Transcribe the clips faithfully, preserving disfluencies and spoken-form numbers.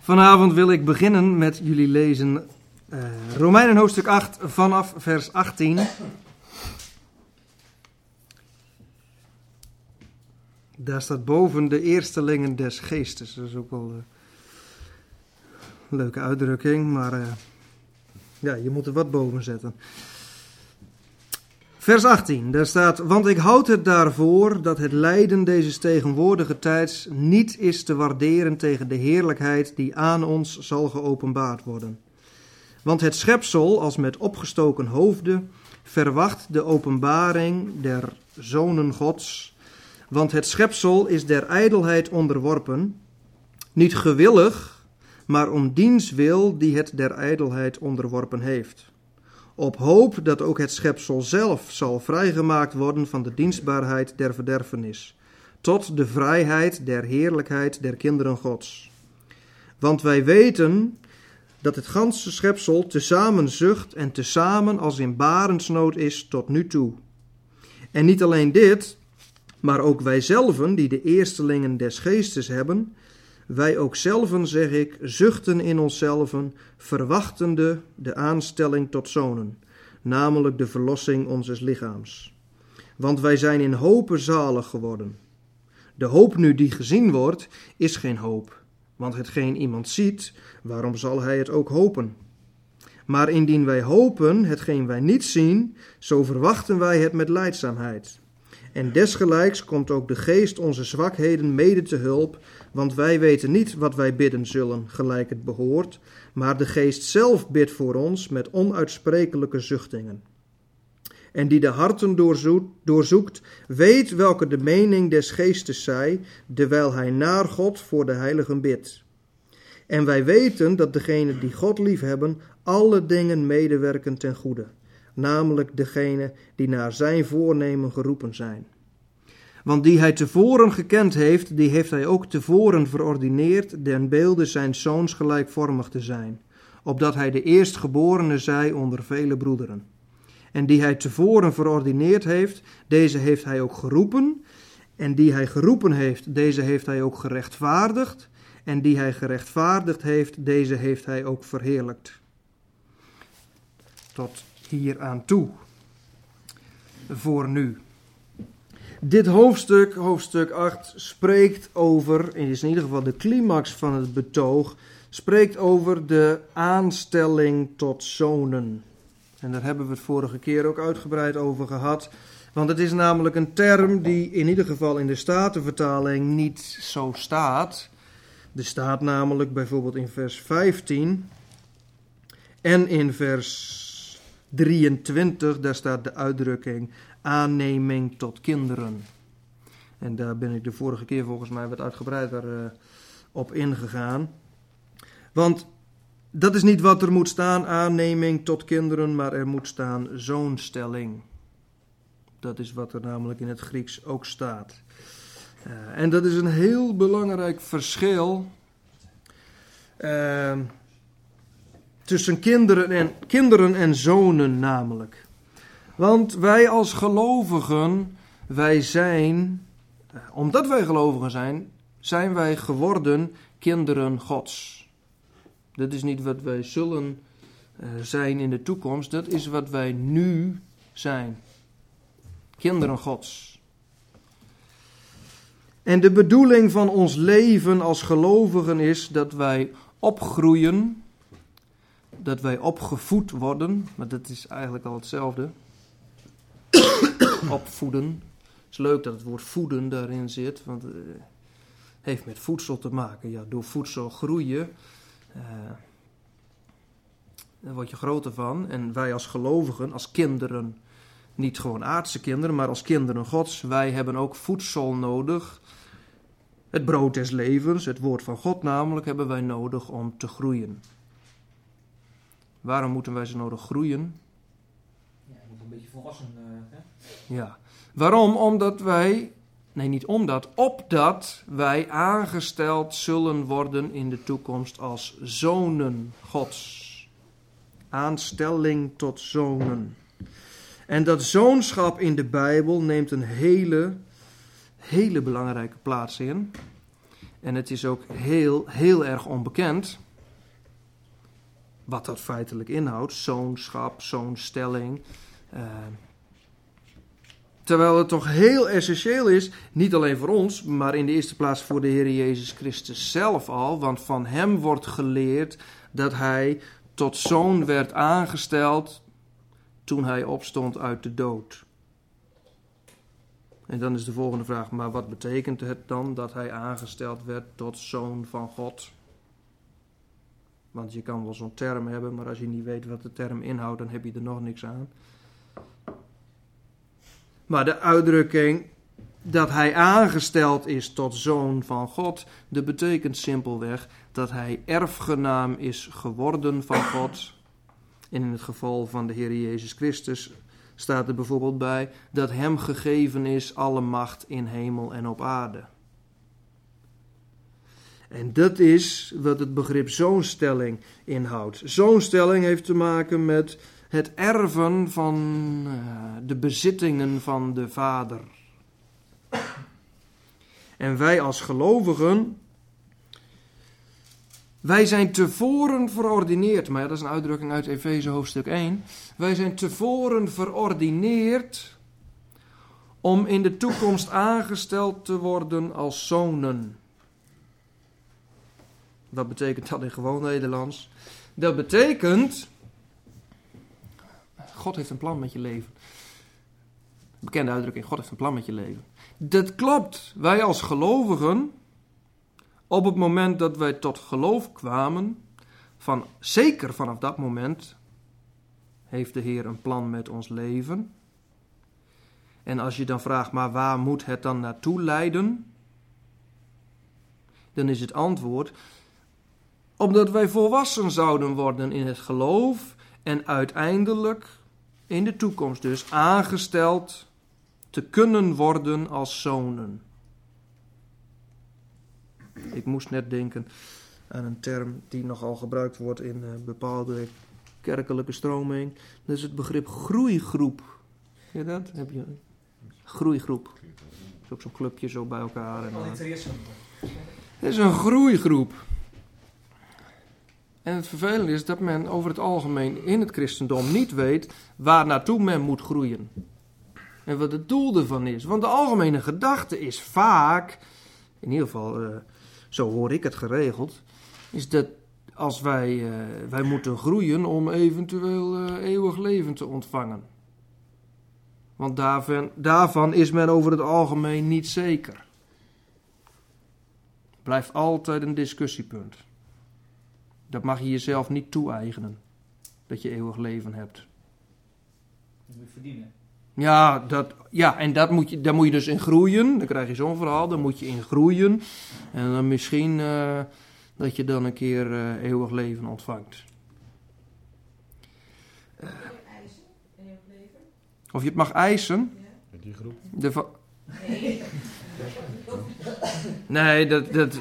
Vanavond wil ik beginnen met jullie lezen uh, Romeinen hoofdstuk acht vanaf vers achttien. Daar staat boven de eerstelingen des geestes. Dat is ook wel uh, een leuke uitdrukking, maar uh, ja, je moet er wat boven zetten. Vers achttien, daar staat: want ik houd het daarvoor dat het lijden deze tegenwoordige tijds niet is te waarderen tegen de heerlijkheid die aan ons zal geopenbaard worden. Want het schepsel, als met opgestoken hoofden, verwacht de openbaring der zonen Gods. Want het schepsel is der ijdelheid onderworpen, niet gewillig, maar om diens wil die het der ijdelheid onderworpen heeft. Op hoop dat ook het schepsel zelf zal vrijgemaakt worden van de dienstbaarheid der verderfenis, tot de vrijheid der heerlijkheid der kinderen Gods. Want wij weten dat het ganse schepsel tezamen zucht en tezamen als in barensnood is tot nu toe. En niet alleen dit, maar ook wij zelven, die de eerstelingen des geestes hebben, wij ook zelven, zeg ik, zuchten in onszelven, verwachtende de aanstelling tot zonen, namelijk de verlossing onzes lichaams. Want wij zijn in hope zalig geworden. De hoop nu die gezien wordt, is geen hoop, want hetgeen iemand ziet, waarom zal hij het ook hopen? Maar indien wij hopen hetgeen wij niet zien, zo verwachten wij het met lijdzaamheid. En desgelijks komt ook de geest onze zwakheden mede te hulp, want wij weten niet wat wij bidden zullen, gelijk het behoort, maar de geest zelf bidt voor ons met onuitsprekelijke zuchtingen. En die de harten doorzoekt, doorzoekt, weet welke de mening des geestes zij, dewijl hij naar God voor de heiligen bidt. En wij weten dat degenen die God liefhebben, alle dingen medewerken ten goede, namelijk degenen die naar zijn voornemen geroepen zijn. Want die hij tevoren gekend heeft, die heeft hij ook tevoren verordineerd, den beelde zijn zoons gelijkvormig te zijn, opdat hij de eerstgeborene zij onder vele broederen. En die hij tevoren verordineerd heeft, deze heeft hij ook geroepen, en die hij geroepen heeft, deze heeft hij ook gerechtvaardigd, en die hij gerechtvaardigd heeft, deze heeft hij ook verheerlijkt. Tot hier aan toe. Voor nu. Dit hoofdstuk, hoofdstuk acht, spreekt over, in ieder geval de climax van het betoog, spreekt over de aanstelling tot zonen. En daar hebben we het vorige keer ook uitgebreid over gehad. Want het is namelijk een term die in ieder geval in de Statenvertaling niet zo staat. Er staat namelijk bijvoorbeeld in vers vijftien en in vers drieëntwintig, daar staat de uitdrukking aanneming tot kinderen. En daar ben ik de vorige keer volgens mij wat uitgebreider uh, op ingegaan. Want dat is niet wat er moet staan, aanneming tot kinderen, maar er moet staan zoonstelling. Dat is wat er namelijk in het Grieks ook staat. Uh, en dat is een heel belangrijk verschil Uh, Tussen kinderen en, kinderen en zonen namelijk. Want wij als gelovigen, wij zijn, omdat wij gelovigen zijn, zijn wij geworden kinderen Gods. Dat is niet wat wij zullen uh, zijn in de toekomst, dat is wat wij nu zijn. Kinderen Gods. En de bedoeling van ons leven als gelovigen is dat wij opgroeien, dat wij opgevoed worden, maar dat is eigenlijk al hetzelfde. Opvoeden. Het is leuk dat het woord voeden daarin zit, want het uh, heeft met voedsel te maken. Ja, door voedsel groeien, uh, daar word je groter van. En wij als gelovigen, als kinderen, niet gewoon aardse kinderen, maar als kinderen Gods, wij hebben ook voedsel nodig. Het brood des levens, het woord van God namelijk, hebben wij nodig om te groeien. Waarom moeten wij zo nodig groeien? Ja, je moet een beetje volwassen. Uh, hè? Ja. Waarom? Omdat wij, nee niet omdat, opdat wij aangesteld zullen worden in de toekomst als zonen Gods. Aanstelling tot zonen. En dat zoonschap in de Bijbel neemt een hele, hele belangrijke plaats in. En het is ook heel, heel erg onbekend wat dat feitelijk inhoudt. Zoonschap, zoonstelling. Uh, terwijl het toch heel essentieel is, niet alleen voor ons, maar in de eerste plaats voor de Heer Jezus Christus zelf al. Want van hem wordt geleerd dat hij tot zoon werd aangesteld toen hij opstond uit de dood. En dan is de volgende vraag, maar wat betekent het dan dat hij aangesteld werd tot zoon van God? Want je kan wel zo'n term hebben, maar als je niet weet wat de term inhoudt, dan heb je er nog niks aan. Maar de uitdrukking dat hij aangesteld is tot zoon van God, dat betekent simpelweg dat hij erfgenaam is geworden van God. En in het geval van de Heer Jezus Christus staat er bijvoorbeeld bij dat hem gegeven is alle macht in hemel en op aarde. En dat is wat het begrip zoonstelling inhoudt. Zoonstelling heeft te maken met het erven van uh, de bezittingen van de Vader. En wij als gelovigen, wij zijn tevoren verordineerd, maar ja, dat is een uitdrukking uit Efeze hoofdstuk één. Wij zijn tevoren verordineerd om in de toekomst aangesteld te worden als zonen. Wat betekent dat in gewoon Nederlands? Dat betekent, God heeft een plan met je leven. Bekende uitdrukking, God heeft een plan met je leven. Dat klopt. Wij als gelovigen, op het moment dat wij tot geloof kwamen, van, zeker vanaf dat moment, heeft de Heer een plan met ons leven. En als je dan vraagt, maar waar moet het dan naartoe leiden? Dan is het antwoord, omdat wij volwassen zouden worden in het geloof en uiteindelijk, in de toekomst dus, aangesteld te kunnen worden als zonen. Ik moest net denken aan een term die nogal gebruikt wordt in een bepaalde kerkelijke stroming. Dat is het begrip groeigroep. Ken je dat? Heb je een groeigroep? Dat is ook zo'n clubje zo bij elkaar. En het is een groeigroep. En het vervelende is dat men over het algemeen in het christendom niet weet waar naartoe men moet groeien. En wat het doel ervan is. Want de algemene gedachte is vaak, in ieder geval uh, zo hoor ik het geregeld, is dat als wij, uh, wij moeten groeien om eventueel uh, eeuwig leven te ontvangen. Want daarvan, daarvan is men over het algemeen niet zeker. Blijft altijd een discussiepunt. Dat mag je jezelf niet toe-eigenen. Dat je eeuwig leven hebt. Dat moet je verdienen. Ja, dat, ja en dat moet je, daar moet je dus in groeien. Dan krijg je zo'n verhaal. Daar moet je in groeien. En dan misschien uh, dat je dan een keer uh, eeuwig leven ontvangt. Uh, of je het mag eisen. In die groep? De va- nee, dat... dat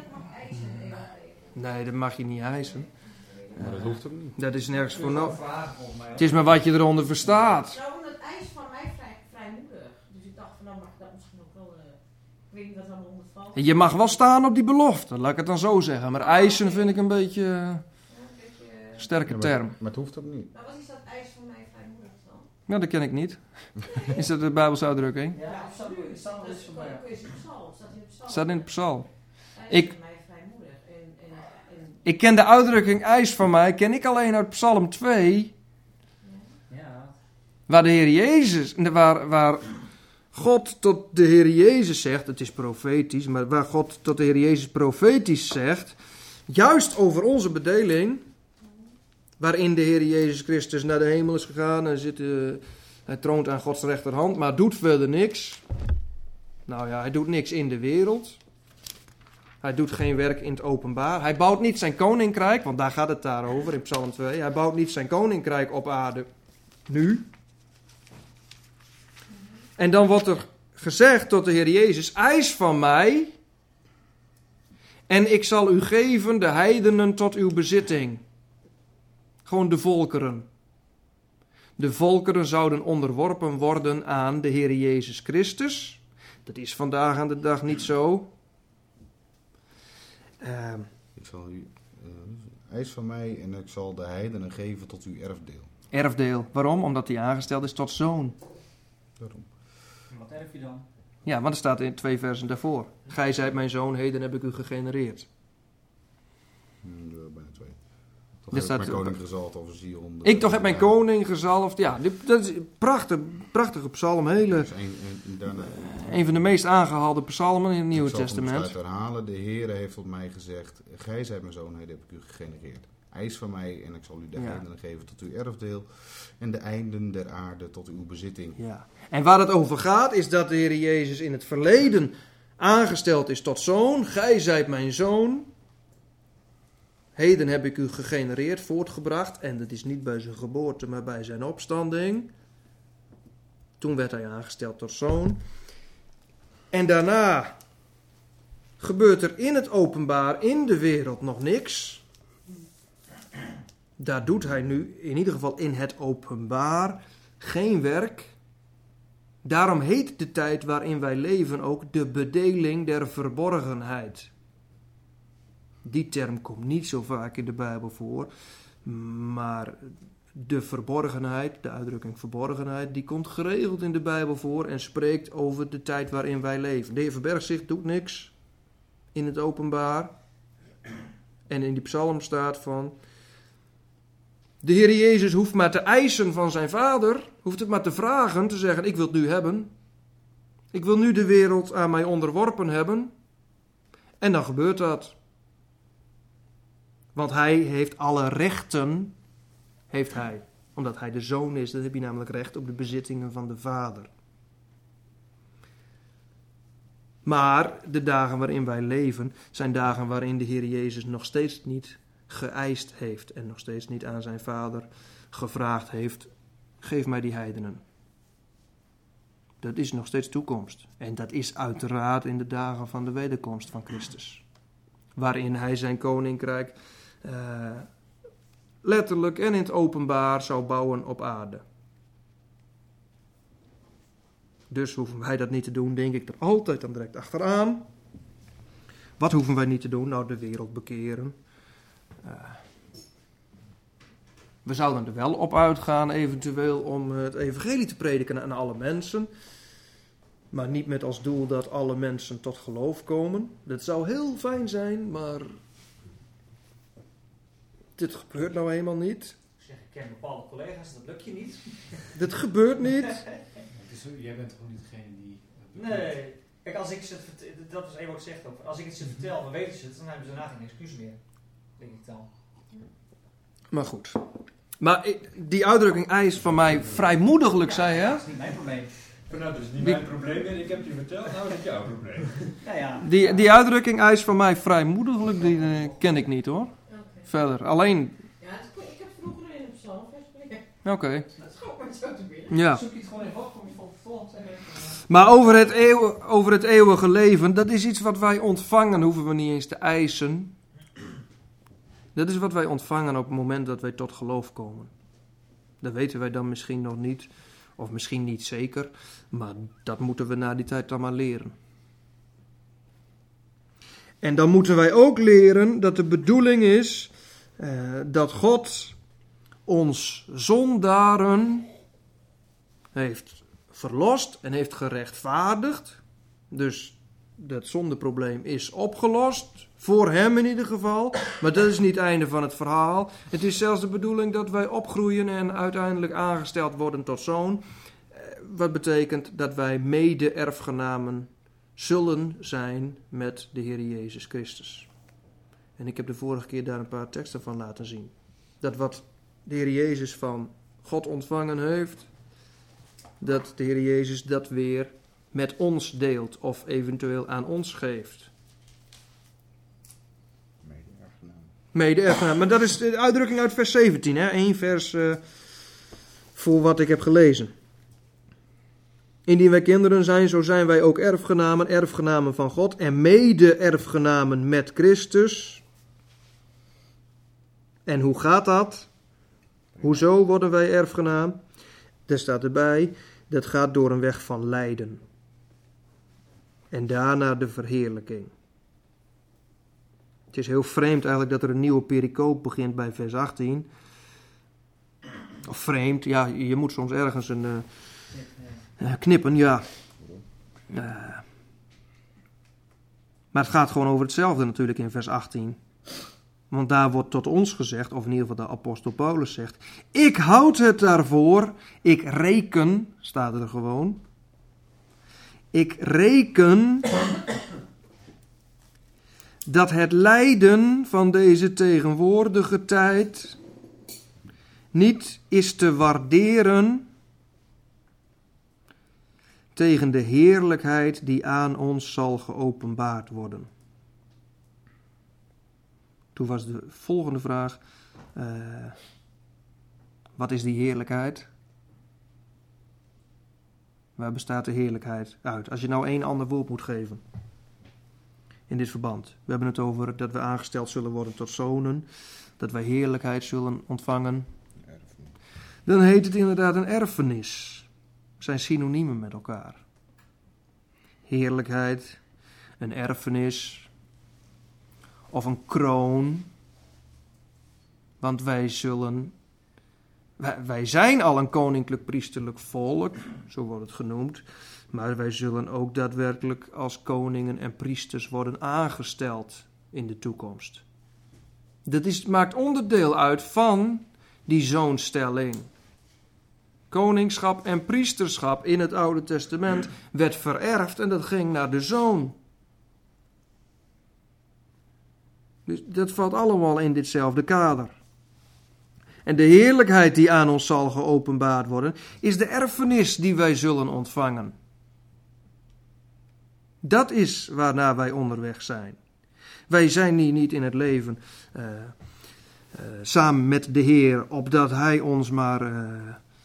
Nee, dat mag je niet eisen. Maar dat hoeft ook niet. Dat is nergens voor nodig. Het is maar wat je eronder verstaat. Nou, het eis van mij vrij, vrijmoedig. Dus ik dacht van, nou mag ik dat misschien ook wel... Uh, ik weet niet wat er allemaal onder valt. Je mag wel staan op die belofte, laat ik het dan zo zeggen. Maar eisen vind ik een beetje... Uh, ja, een beetje uh, sterke ja, maar, term. Maar het hoeft ook niet. Nou, wat is dat eis van mij vrijmoedig dan? Nou, dat ken ik niet. Is dat de Bijbelse uitdrukking? Ja, absoluut. Staat er iets van mij. Dat is in de psalm. Staat in de psalm. Staat in het psalm. Ik... Ik ken de uitdrukking eis van mij, ken ik alleen uit Psalm twee. Ja. Waar de Heer Jezus, waar, waar God tot de Heer Jezus zegt, het is profetisch, maar waar God tot de Heer Jezus profetisch zegt, juist over onze bedeling, waarin de Heer Jezus Christus naar de hemel is gegaan en zit, uh, hij troont aan Gods rechterhand, maar doet verder niks. Nou ja, hij doet niks in de wereld. Hij doet geen werk in het openbaar. Hij bouwt niet zijn koninkrijk, want daar gaat het daarover in Psalm twee. Hij bouwt niet zijn koninkrijk op aarde nu. En dan wordt er gezegd tot de Heer Jezus, eis van mij en ik zal u geven de heidenen tot uw bezitting. Gewoon de volkeren. De volkeren zouden onderworpen worden aan de Heer Jezus Christus. Dat is vandaag aan de dag niet zo. Uh, Ik zal u uh, eis van mij en ik zal de heidenen geven tot uw erfdeel. Erfdeel. Waarom? Omdat hij aangesteld is tot zoon. Daarom. Wat erf je dan? Ja, want er staat in twee versen daarvoor. Gij zijt mijn zoon, heden heb ik u gegenereerd. Hmm, ja, bijna twee. Toch Dit heb ik staat- mijn koning gezalfd over Sion. Ik toch heb mijn koning gezalfd. Ja, dit, dat is een prachtig, prachtige psalm. Hele, Dus een, een, daarna, een van de meest aangehaalde psalmen in het Nieuwe ik zal van Testament. besluit herhalen. De Heere heeft tot mij gezegd, gij zijt mijn zoon, heden heb ik u gegenereerd. Eis van mij en ik zal u de Ja. heidenen geven tot uw erfdeel. En de einden der aarde tot uw bezitting. Ja. En waar het over gaat is dat de Heer Jezus in het verleden aangesteld is tot zoon. Gij zijt mijn zoon. Heden heb ik u gegenereerd, voortgebracht. En dat is niet bij zijn geboorte, maar bij zijn opstanding. Toen werd hij aangesteld tot zoon. En daarna gebeurt er in het openbaar, in de wereld, nog niks. Daar doet hij nu, in ieder geval in het openbaar, geen werk. Daarom heet de tijd waarin wij leven ook de bedeling der verborgenheid. Die term komt niet zo vaak in de Bijbel voor, maar de verborgenheid, de uitdrukking verborgenheid, die komt geregeld in de Bijbel voor en spreekt over de tijd waarin wij leven. De Heer verbergt zich, doet niks in het openbaar. En in die psalm staat van: de Heer Jezus hoeft maar te eisen van zijn Vader, hoeft het maar te vragen, te zeggen: ik wil het nu hebben. Ik wil nu de wereld aan mij onderworpen hebben. En dan gebeurt dat. Want hij heeft alle rechten, heeft hij. Omdat hij de zoon is, dan heb je namelijk recht op de bezittingen van de Vader. Maar de dagen waarin wij leven, zijn dagen waarin de Heer Jezus nog steeds niet geëist heeft. En nog steeds niet aan zijn Vader gevraagd heeft: geef mij die heidenen. Dat is nog steeds toekomst. En dat is uiteraard in de dagen van de wederkomst van Christus. Waarin hij zijn koninkrijk uh, letterlijk en in het openbaar zou bouwen op aarde. Dus hoeven wij dat niet te doen, denk ik er altijd dan direct achteraan. Wat hoeven wij niet te doen? Nou, de wereld bekeren. Uh, we zouden er wel op uitgaan, eventueel, om het evangelie te prediken aan alle mensen. Maar niet met als doel dat alle mensen tot geloof komen. Dat zou heel fijn zijn, maar dit gebeurt nou eenmaal niet. Ik zeg, ik ken bepaalde collega's, dat lukt je niet. Dit gebeurt niet. Het is, jij bent gewoon niet degene die... Nee. Kijk, als ik ze het vertel, dat is even wat ik zeg ook. Als ik het ze vertel, dan weten ze het, dan hebben ze daarna geen excuus meer. Denk ik dan. Maar goed. Maar ik- die uitdrukking eist van mij vrijmoediglijk, zei hè? Dat is niet mijn probleem. Nou, dat is niet Wie- mijn probleem en ik heb je verteld, nou is het jouw probleem. Nou ja. Die, die uitdrukking eist van mij vrijmoediglijk, die eh, ken ik niet hoor. Oké. Verder, alleen... Ja, het is- ik heb het vroeger in een psalm gesproken. Oké, Dat is gewoon maar zo te binnen. ja. Zoek je het gewoon even op, kom je van volgend zeggen. Maar over het, eeuw, over het eeuwige leven, dat is iets wat wij ontvangen, hoeven we niet eens te eisen. Dat is wat wij ontvangen op het moment dat wij tot geloof komen. Dat weten wij dan misschien nog niet, of misschien niet zeker, maar dat moeten we na die tijd dan maar leren. En dan moeten wij ook leren dat de bedoeling is eh, dat God ons zondaren heeft verlost en heeft gerechtvaardigd. Dus dat zondeprobleem is opgelost. Voor hem in ieder geval. Maar dat is niet het einde van het verhaal. Het is zelfs de bedoeling dat wij opgroeien en uiteindelijk aangesteld worden tot zoon. Eh, Wat betekent dat wij mede-erfgenamen zullen zijn met de Heer Jezus Christus. En ik heb de vorige keer daar een paar teksten van laten zien. Dat wat de Heer Jezus van God ontvangen heeft, dat de Heer Jezus dat weer met ons deelt of eventueel aan ons geeft. Mede-erfgenaam. Mede-erfgenaam. Maar dat is de uitdrukking uit vers zeventien, hè? Eén vers uh, voor wat ik heb gelezen. Indien wij kinderen zijn, zo zijn wij ook erfgenamen, erfgenamen van God en mede-erfgenamen met Christus. En hoe gaat dat? Hoezo worden wij erfgenaam? Er staat erbij, dat gaat door een weg van lijden. En daarna de verheerlijking. Het is heel vreemd eigenlijk dat er een nieuwe pericoop begint bij vers achttien. Of vreemd, ja, je moet soms ergens een uh, uh, knippen, ja. Uh, maar het gaat gewoon over hetzelfde natuurlijk in vers achttien. Want daar wordt tot ons gezegd, of in ieder geval de apostel Paulus zegt, ik houd het daarvoor, ik reken, staat er gewoon. Ik reken dat het lijden van deze tegenwoordige tijd niet is te waarderen tegen de heerlijkheid die aan ons zal geopenbaard worden. Toen was de volgende vraag, uh, wat is die heerlijkheid? Waar bestaat de heerlijkheid uit? Als je nou één ander woord moet geven in dit verband. We hebben het over dat we aangesteld zullen worden tot zonen, dat wij heerlijkheid zullen ontvangen. Dan heet het inderdaad een erfenis. Het zijn synoniemen met elkaar. Heerlijkheid, een erfenis of een kroon. Want wij zullen, wij, wij zijn al een koninklijk priesterlijk volk, zo wordt het genoemd. Maar wij zullen ook daadwerkelijk als koningen en priesters worden aangesteld in de toekomst. Dat is, maakt onderdeel uit van die zoonstelling. Koningschap en priesterschap in het Oude Testament werd vererfd en dat ging naar de zoon. Dus dat valt allemaal in ditzelfde kader. En de heerlijkheid die aan ons zal geopenbaard worden, is de erfenis die wij zullen ontvangen. Dat is waarnaar wij onderweg zijn. Wij zijn hier niet in het leven uh, uh, samen met de Heer, opdat Hij ons maar uh,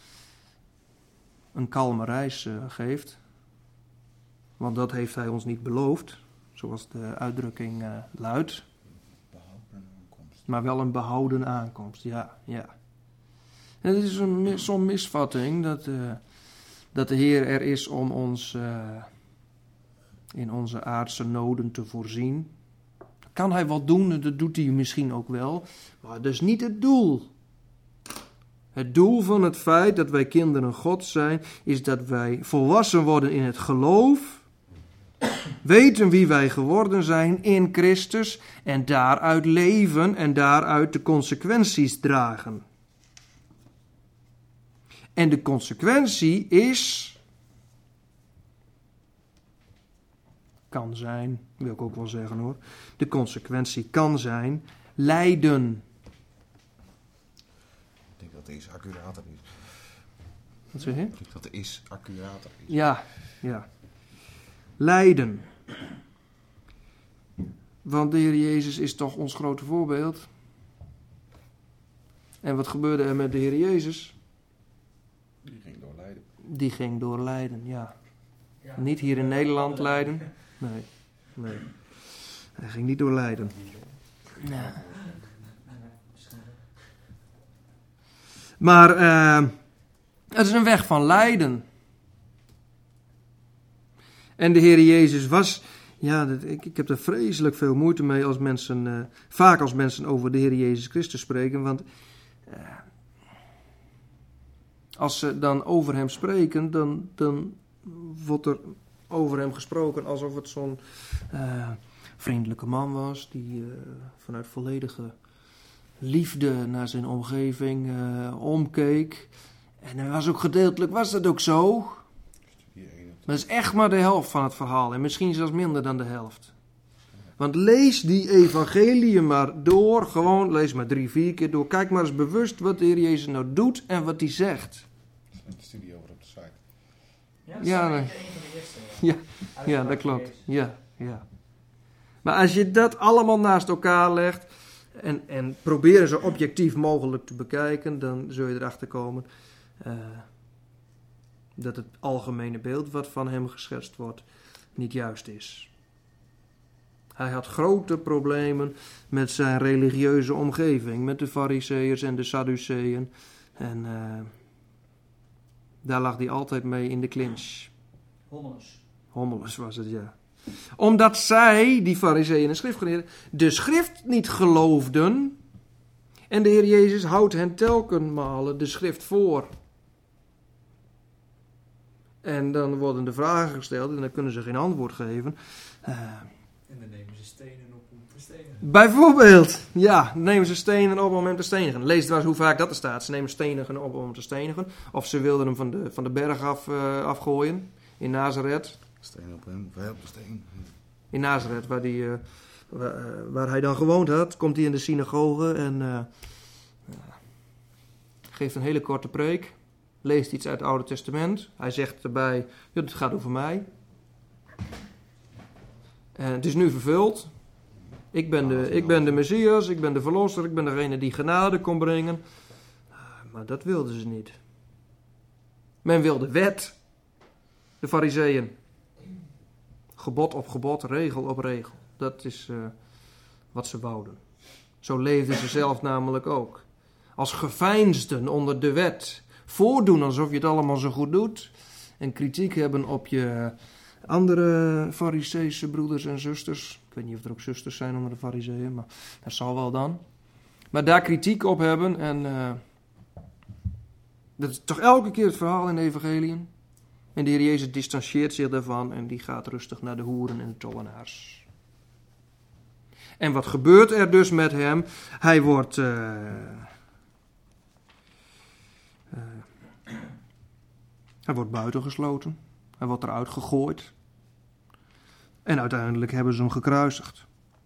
een kalme reis uh, geeft. Want dat heeft Hij ons niet beloofd, zoals de uitdrukking uh, luidt. Maar wel een behouden aankomst, ja, ja. En het is een, zo'n misvatting dat, uh, dat de Heer er is om ons uh, in onze aardse noden te voorzien. Kan Hij wat doen, en dat doet Hij misschien ook wel, maar dat is niet het doel. Het doel van het feit dat wij kinderen Gods zijn, is dat wij volwassen worden in het geloof, weten wie wij geworden zijn in Christus en daaruit leven en daaruit de consequenties dragen. En de consequentie is, kan zijn, wil ik ook wel zeggen hoor, de consequentie kan zijn lijden. Ik denk dat de is accurater is. Wat zeg je? Ik denk dat de is accurater is. Ja, ja. Lijden. Want de Heer Jezus is toch ons grote voorbeeld. En wat gebeurde er met de Heer Jezus? Die ging door lijden. Die ging door lijden, ja. Ja. Niet hier in Nederland lijden. Nee, nee. Hij ging niet door lijden. Nee. Maar uh, het is een weg van lijden. En de Heer Jezus was, ja, dat, ik, ik heb er vreselijk veel moeite mee als mensen, uh, vaak als mensen over de Heer Jezus Christus spreken, want uh, als ze dan over hem spreken, dan, dan wordt er over hem gesproken alsof het zo'n uh, vriendelijke man was, die uh, vanuit volledige liefde naar zijn omgeving uh, omkeek. En hij was ook gedeeltelijk, was dat ook zo? Maar dat is echt maar de helft van het verhaal. En misschien zelfs minder dan de helft. Want lees die evangelie maar door. Gewoon, lees maar drie, vier keer door. Kijk maar eens bewust wat de Heer Jezus nou doet en wat hij zegt. Er is een studie over op de site. Ja, dat Ja, is nee. een van de eerste. Ja, ja, dat klopt. Ja, ja. Maar als je dat allemaal naast elkaar legt en, en probeer zo objectief mogelijk te bekijken, dan zul je erachter komen uh, dat het algemene beeld wat van hem geschetst wordt niet juist is. Hij had grote problemen met zijn religieuze omgeving, met de Farizeeërs en de Sadduceeën. En uh, daar lag hij altijd mee in de clinch. Hommelus. Hommelus was het, ja. Omdat zij, die farizeeën en schriftgeleerden, de schrift niet geloofden. En de Heer Jezus houdt hen telkenmale de schrift voor. En dan worden de vragen gesteld en dan kunnen ze geen antwoord geven. Uh, En dan nemen ze stenen op om te stenigen. Bijvoorbeeld, ja, nemen ze stenen op om hem te stenigen. Lees trouwens hoe vaak dat er staat. Ze nemen stenigen op om hem te stenigen. Of ze wilden hem van de, van de berg af, uh, afgooien in Nazareth. Steen op hem, wij op de steen. In Nazareth, waar, die, uh, waar, uh, waar hij dan gewoond had, komt hij in de synagoge en uh, uh, geeft een hele korte preek. Leest iets uit het Oude Testament. Hij zegt erbij, ja, het gaat over mij. En het is nu vervuld. Ik ben, de, ik ben de Messias, ik ben de verlosser, ik ben degene die genade kon brengen. Maar dat wilden ze niet. Men wilde wet. De farizeeën. Gebod op gebod, regel op regel. Dat is uh, wat ze wouden. Zo leefden ze zelf namelijk ook. Als geveinsden onder de wet. Voordoen alsof je het allemaal zo goed doet. En kritiek hebben op je andere Farizeese broeders en zusters. Ik weet niet of er ook zusters zijn onder de Farizeeën, maar dat zal wel dan. Maar daar kritiek op hebben. En uh, dat is toch elke keer het verhaal in de evangeliën. En de Heer Jezus distancieert zich daarvan en die gaat rustig naar de hoeren en de tollenaars. En wat gebeurt er dus met hem? Hij wordt... Uh, uh, hij wordt buitengesloten. Hij wordt eruit gegooid. En uiteindelijk hebben ze hem gekruisigd.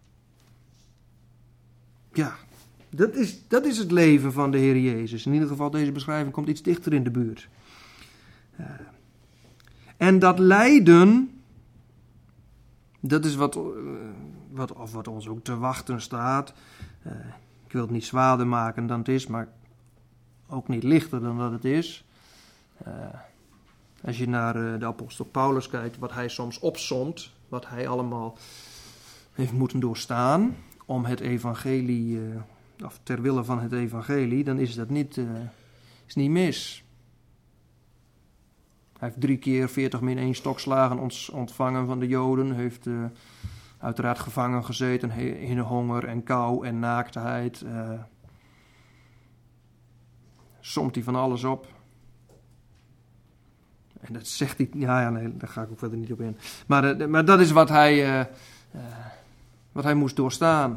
Ja, dat is, dat is het leven van de Heer Jezus. In ieder geval, deze beschrijving komt iets dichter in de buurt. Uh, en dat lijden, dat is wat, uh, wat, of wat ons ook te wachten staat. Uh, ik wil het niet zwaarder maken dan het is, maar ook niet lichter dan dat het is. Uh, als je naar uh, de apostel Paulus kijkt, wat hij soms opsomt, wat hij allemaal heeft moeten doorstaan om het evangelie, uh, of ter wille van het evangelie, dan is dat niet, uh, is niet mis. Hij heeft drie keer veertig min één stokslagen ontvangen van de Joden. Heeft uh, uiteraard gevangen gezeten in honger en kou en naaktheid. Uh, somt hij van alles op. En dat zegt hij... Ja, ja, nee, daar ga ik ook verder niet op in. Maar, uh, maar dat is wat hij, uh, uh, wat hij moest doorstaan.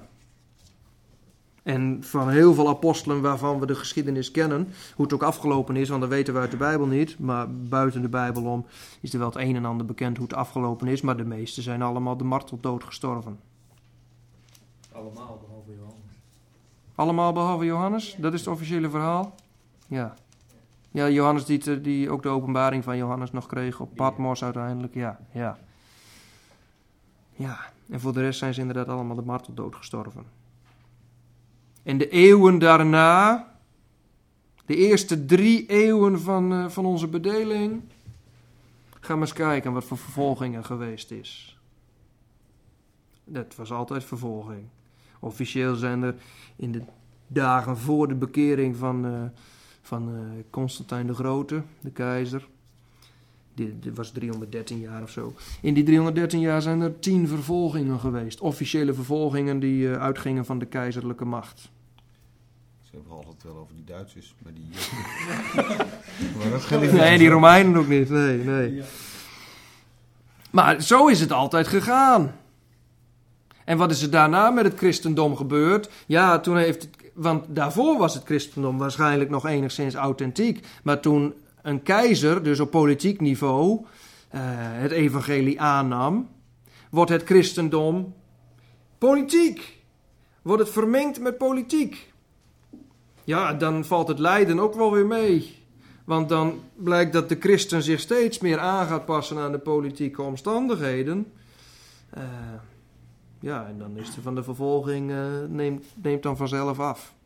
En van heel veel apostelen waarvan we de geschiedenis kennen, hoe het ook afgelopen is, want dat weten we uit de Bijbel niet, maar buiten de Bijbel om is er wel het een en ander bekend hoe het afgelopen is, maar de meesten zijn allemaal de marteldood gestorven. Allemaal behalve Johannes. Allemaal behalve Johannes? Dat is het officiële verhaal? Ja. Ja, Johannes die, die ook de openbaring van Johannes nog kreeg op Patmos uiteindelijk, ja, ja. Ja, en voor de rest zijn ze inderdaad allemaal de marteldood gestorven. En de eeuwen daarna, de eerste drie eeuwen van, uh, van onze bedeling, gaan we eens kijken wat voor vervolging er geweest is. Dat was altijd vervolging. Officieel zijn er in de dagen voor de bekering van, uh, van uh, Constantijn de Grote, de keizer. Dit, dit was driehonderddertien jaar of zo. In die driehonderddertien jaar zijn er tien vervolgingen geweest. Officiële vervolgingen die uh, uitgingen van de keizerlijke macht. Ze hebben altijd wel over die Duitsers, maar die... maar dat gaat niet. Nee, die Romeinen ook niet. Nee, nee. Maar zo is het altijd gegaan. En wat is er daarna met het christendom gebeurd? Ja, toen heeft het... Want daarvoor was het christendom waarschijnlijk nog enigszins authentiek. Maar toen een keizer, dus op politiek niveau, uh, het evangelie aannam, wordt het christendom politiek. Wordt het vermengd met politiek. Ja, dan valt het lijden ook wel weer mee. Want dan blijkt dat de christen zich steeds meer aan gaat passen aan de politieke omstandigheden. Uh, ja, en dan is er van de vervolging, uh, neemt, neemt dan vanzelf af.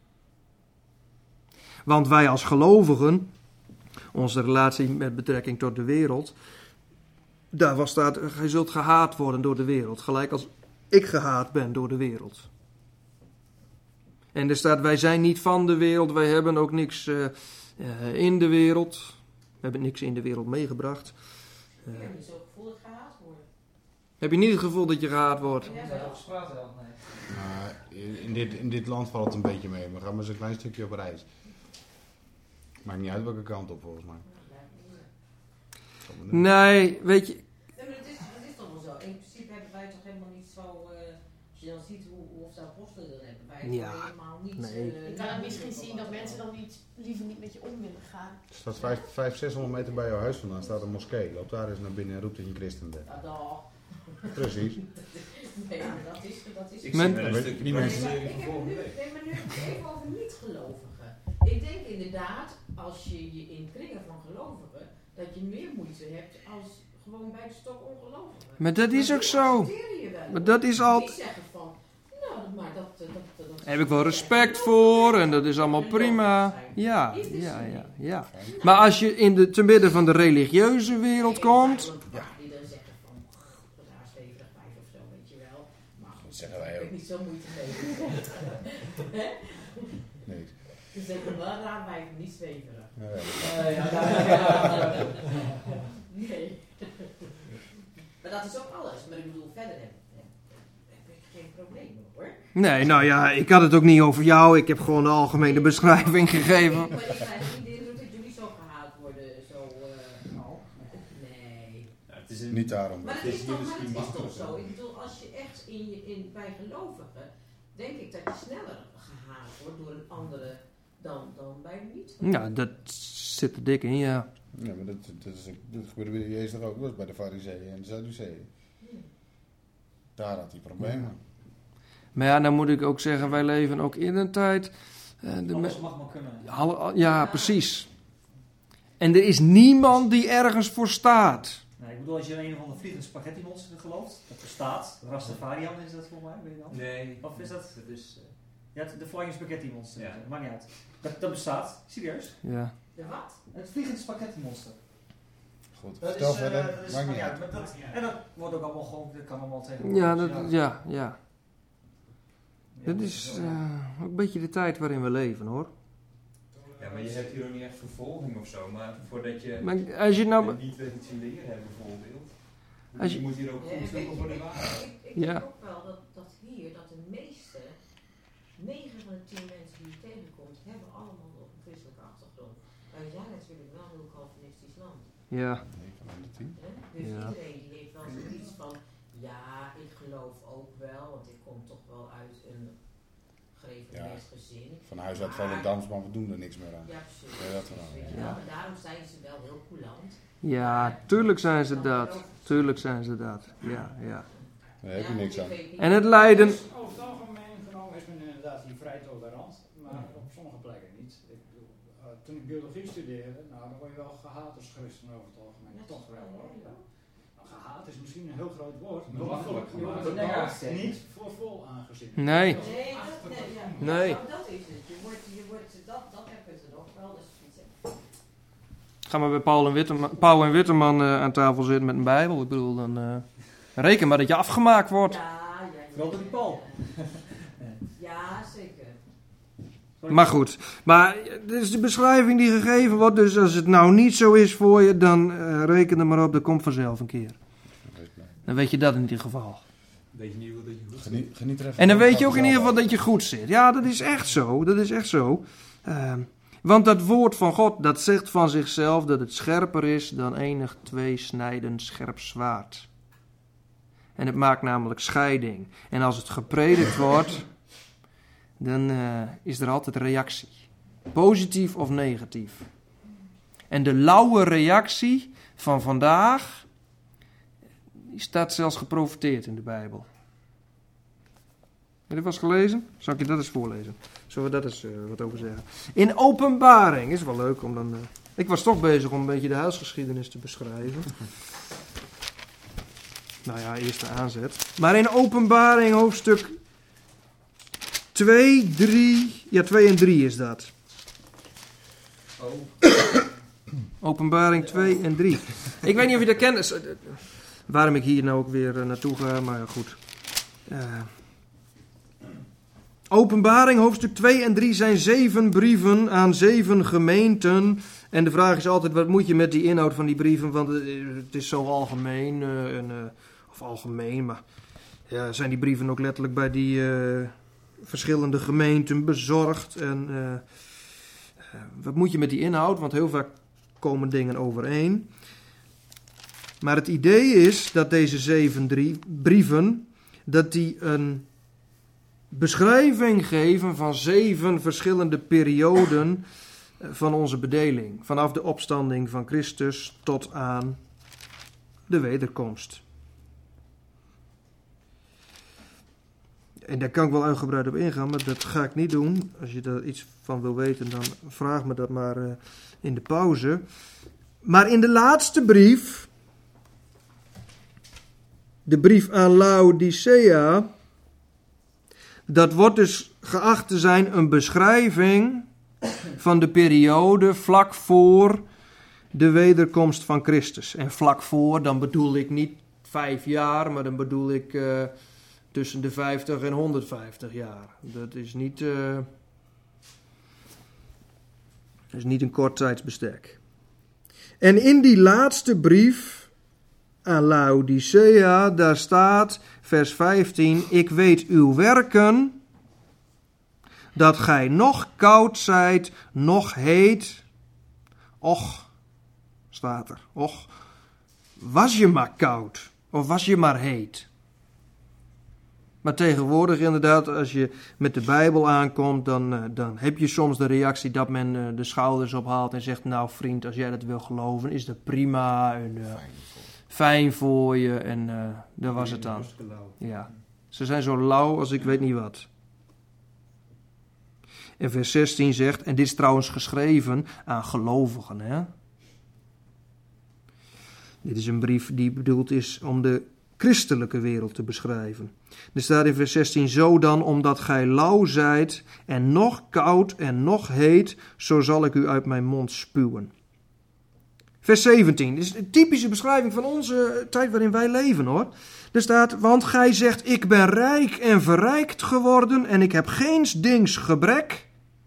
Want wij als gelovigen, onze relatie met betrekking tot de wereld, daar staat, gij zult gehaat worden door de wereld. Gelijk als ik gehaat ben door de wereld. En er staat, wij zijn niet van de wereld, wij hebben ook niks uh, uh, in de wereld. We hebben niks in de wereld meegebracht. Uh, Ik heb dus ook gevoel dat gehaat worden. Heb je niet het gevoel dat je gehaat wordt? Ja, dat over spraken wel. Nee. Nou, in, dit, in dit land valt het een beetje mee. We gaan maar eens een klein stukje op reis. Maakt niet uit welke kant op, volgens mij. Nee, weet je... Nee, maar het is, het is toch wel zo. In principe hebben wij toch helemaal niet zo... Uh, als je dan ziet hoe, hoe of de apostelen dat hebben, wij Ja, helemaal niet... nee. Uh, Je kan het misschien zien dat mensen dan niet, liever niet met je om willen gaan. Er staat vijfhonderd, zeshonderd meter bij jouw huis vandaan. Staat een moskee. Loop daar eens naar binnen en roept dat je een christen bent. Ja, dag. Precies. Nee, maar dat is... Dat is Ik Men- zie wel een stukje Die mensen- Nee, maar praktisering ik van heb nu, volgende week. nee, maar nu heb ik het even over niet-gelovigen. Ik denk inderdaad, als je je in kringen van gelovigen, dat je meer moeite hebt als gewoon bij de stok ongelovigen. Maar dat is Maar ook die zo. accepteren je wel. Maar dat is Die altijd... zeggen van, nou, maar dat... dat, dat, dat Daar heb ik wel respect voor en dat is allemaal prima. Ja, ja, ja, ja. Maar als je in de, te midden van de religieuze wereld komt... Ja. Die dan zeggen van, dat daar zweverig bij of zo, weet je wel. Maar goed, Dat zeggen wij daar heb ook. ik niet zo moeite mee. Hè? Nee. Ze zeggen, wel raar wij niet zweverig. Ja, ja. Uh, ja, ja, ja, ja. Nee. Maar dat is ook alles. Maar ik bedoel, verder heb, heb, heb ik geen problemen hoor. Nee, nou ja, ik had het ook niet over jou. Ik heb gewoon de algemene beschrijving gegeven. Maar ik krijg niet de indruk dat jullie zo gehaald worden. Zo, uh, Nou, nee. Ja, het is een, Niet daarom. Maar het Het is, is toch, hier maar misschien het is toch makkelijker. zo. Ik bedoel, als je echt in je, in, bij gelovigen, denk ik dat je sneller gehaald wordt door een andere dan, dan bij niet. Ja, dat zit er dik in, ja. Ja, maar dat, dat, is, dat gebeurde bij Jezus toch ook. Dat was bij de Farizeeën en de Sadduceeën. Daar had hij problemen. Maar ja, dan moet ik ook zeggen, wij leven ook in een tijd... eh, de alles me- mag maar kunnen. alle- ja, precies. En er is niemand die ergens voor staat. Nee, ik bedoel, als je in een van de vliegende spaghetti monster gelooft, dat bestaat. Rastafarian is dat voor mij, weet je dan? nee. Of is dat? Dat is... eh, Ja, de Flying Spaghetti Monster. Ja. Maakt niet uit. Dat, dat bestaat. Serieus. Ja. De wat? Het vliegende spaghetti monster. Goed, Dat vertel is, eh, verder. dat is- Maakt niet ja, uit. maar dat- En dat wordt ook allemaal gewoon, dat kan allemaal tegenwoordig. Ja, Dus dat, ja, ja. Ja, Dat dat is wel, ja. eh, ook een beetje de tijd waarin we leven, hoor. Ja, maar je hebt hier ook niet echt vervolging of zo, maar voordat je Maar als je nou... niet weet wat je leren hebt bijvoorbeeld, Als je je- moet hier ook Ja, goed weet zoeken je, voor de ik, waarheid. ik, ik Ja. denk ook wel dat, dat hier, dat de meeste, negen van de tien mensen die je tegenkomt, hebben allemaal nog een christelijke achtergrond. Wij zijn natuurlijk wel een heel Calvinistisch land. Ja, negen van de tien. Hè? Dus Ja. iedereen die heeft wel zoiets van, ja, ik geloof ook wel, want ik kom toch wel uit een gereformeerd gezin. Van huis uit Volendams, maar we doen er niks meer aan. Ja, precies. Ja, dat wel, Weet je ja. wel, maar daarom zijn ze wel heel coulant. ja, tuurlijk zijn ze dat. Tuurlijk zijn ze dat. Ja, ja. Daar heb je niks aan. En het lijden... Dus over het algemeen genomen is men inderdaad hier vrij tolerant, maar op sommige plekken niet. Ik bedoel, uh, toen ik biologie studeerde, nou dan word je wel gehaat als christen over het algemeen. Toch wel hoor. Ja. Nou, gehaat is misschien een heel groot woord, maar Makkelijk, je wordt maar- er Nee, wel ja. niet voor vol aangezien. Nee. Nee, dat, nee, ja. Nee. Nou, dat is het. Je wordt, je wordt, dat, dat heb je er nog wel. Dus iets, Ga maar bij Paul en Witteman, Paul en Witteman eh, aan tafel zitten met een bijbel. Ik bedoel, dan eh, reken maar dat je afgemaakt wordt. ja, ja, ja. Vooral door die Paul. Ja, zeker. Maar goed, maar eh, dit is de beschrijving die gegeven wordt. Dus als het nou niet zo is voor je, dan eh, reken er maar op, dat komt vanzelf een keer. Dan weet je dat in ieder geval. Weet je niet wat dat je goed Geniet, geniet er even En dan van. weet je ook in Gaat ieder geval zelf dat je goed zit. Ja, dat is echt zo. Dat is echt zo. Ehm, want dat woord van God, dat zegt van zichzelf dat het scherper is dan enig tweesnijdend scherp zwaard. En het maakt namelijk scheiding. En als het gepredikt wordt, dan eh, is er altijd reactie. Positief of negatief. En de lauwe reactie van vandaag, die staat zelfs geprofeteerd in de Bijbel. Heb je dat was gelezen? Zal ik je dat eens voorlezen? Zullen we dat eens eh, wat over zeggen? In Openbaring, is wel leuk om dan... eh, ik was toch bezig om een beetje de huisgeschiedenis te beschrijven. Nou ja, eerste aanzet. Maar in Openbaring hoofdstuk twee, drie... Ja, twee en drie is dat. Oh, Openbaring twee en drie. Ik weet niet of je dat kent. Eh, Waarom ik hier nou ook weer eh, naartoe ga, maar ja, goed. Eh, Openbaring hoofdstuk twee en drie zijn zeven brieven aan zeven gemeenten. En de vraag is altijd, wat moet je met die inhoud van die brieven? Want het het is zo algemeen. eh, en, eh, of algemeen, maar ja, zijn die brieven ook letterlijk bij die uh, verschillende gemeenten bezorgd. En uh, uh, wat moet je met die inhoud? Want heel vaak komen dingen overeen. Maar het idee is dat deze zeven drie brieven, dat die een beschrijving geven van zeven verschillende perioden van onze bedeling. Vanaf de opstanding van Christus tot aan de wederkomst. En daar kan ik wel uitgebreid op ingaan, maar dat ga ik niet doen. Als je daar iets van wil weten, dan vraag me dat maar uh, in de pauze. Maar in de laatste brief, de brief aan Laodicea, dat wordt dus geacht te zijn een beschrijving van de periode vlak voor de wederkomst van Christus. En vlak voor, dan bedoel ik niet vijf jaar, maar dan bedoel ik uh, tussen de vijftig en honderdvijftig jaar. Dat is niet, uh, dat is niet een kort tijdsbestek. En in die laatste brief aan Laodicea, daar staat, vers vijftien, ik weet uw werken, dat gij nog koud zijt, nog heet. Och, staat er, och, was je maar koud, of was je maar heet. Maar tegenwoordig inderdaad, als je met de Bijbel aankomt, dan, uh, dan heb je soms de reactie dat men uh, de schouders ophaalt en zegt, nou vriend, als jij dat wil geloven, is dat prima en uh, fijn voor je. En uh, daar was het dan. Ja, ze zijn zo lauw als ik weet niet wat. En vers zestien zegt, en dit is trouwens geschreven aan gelovigen, hè. Dit is een brief die bedoeld is om de christelijke wereld te beschrijven. Er staat in vers zestien, zo dan, omdat gij lauw zijt en nog koud en nog heet, zo zal ik u uit mijn mond spuwen. Vers zeventien, dit is een typische beschrijving van onze tijd waarin wij leven, hoor. Er staat, want gij zegt, ik ben rijk en verrijkt geworden en ik heb geens dings gebrek.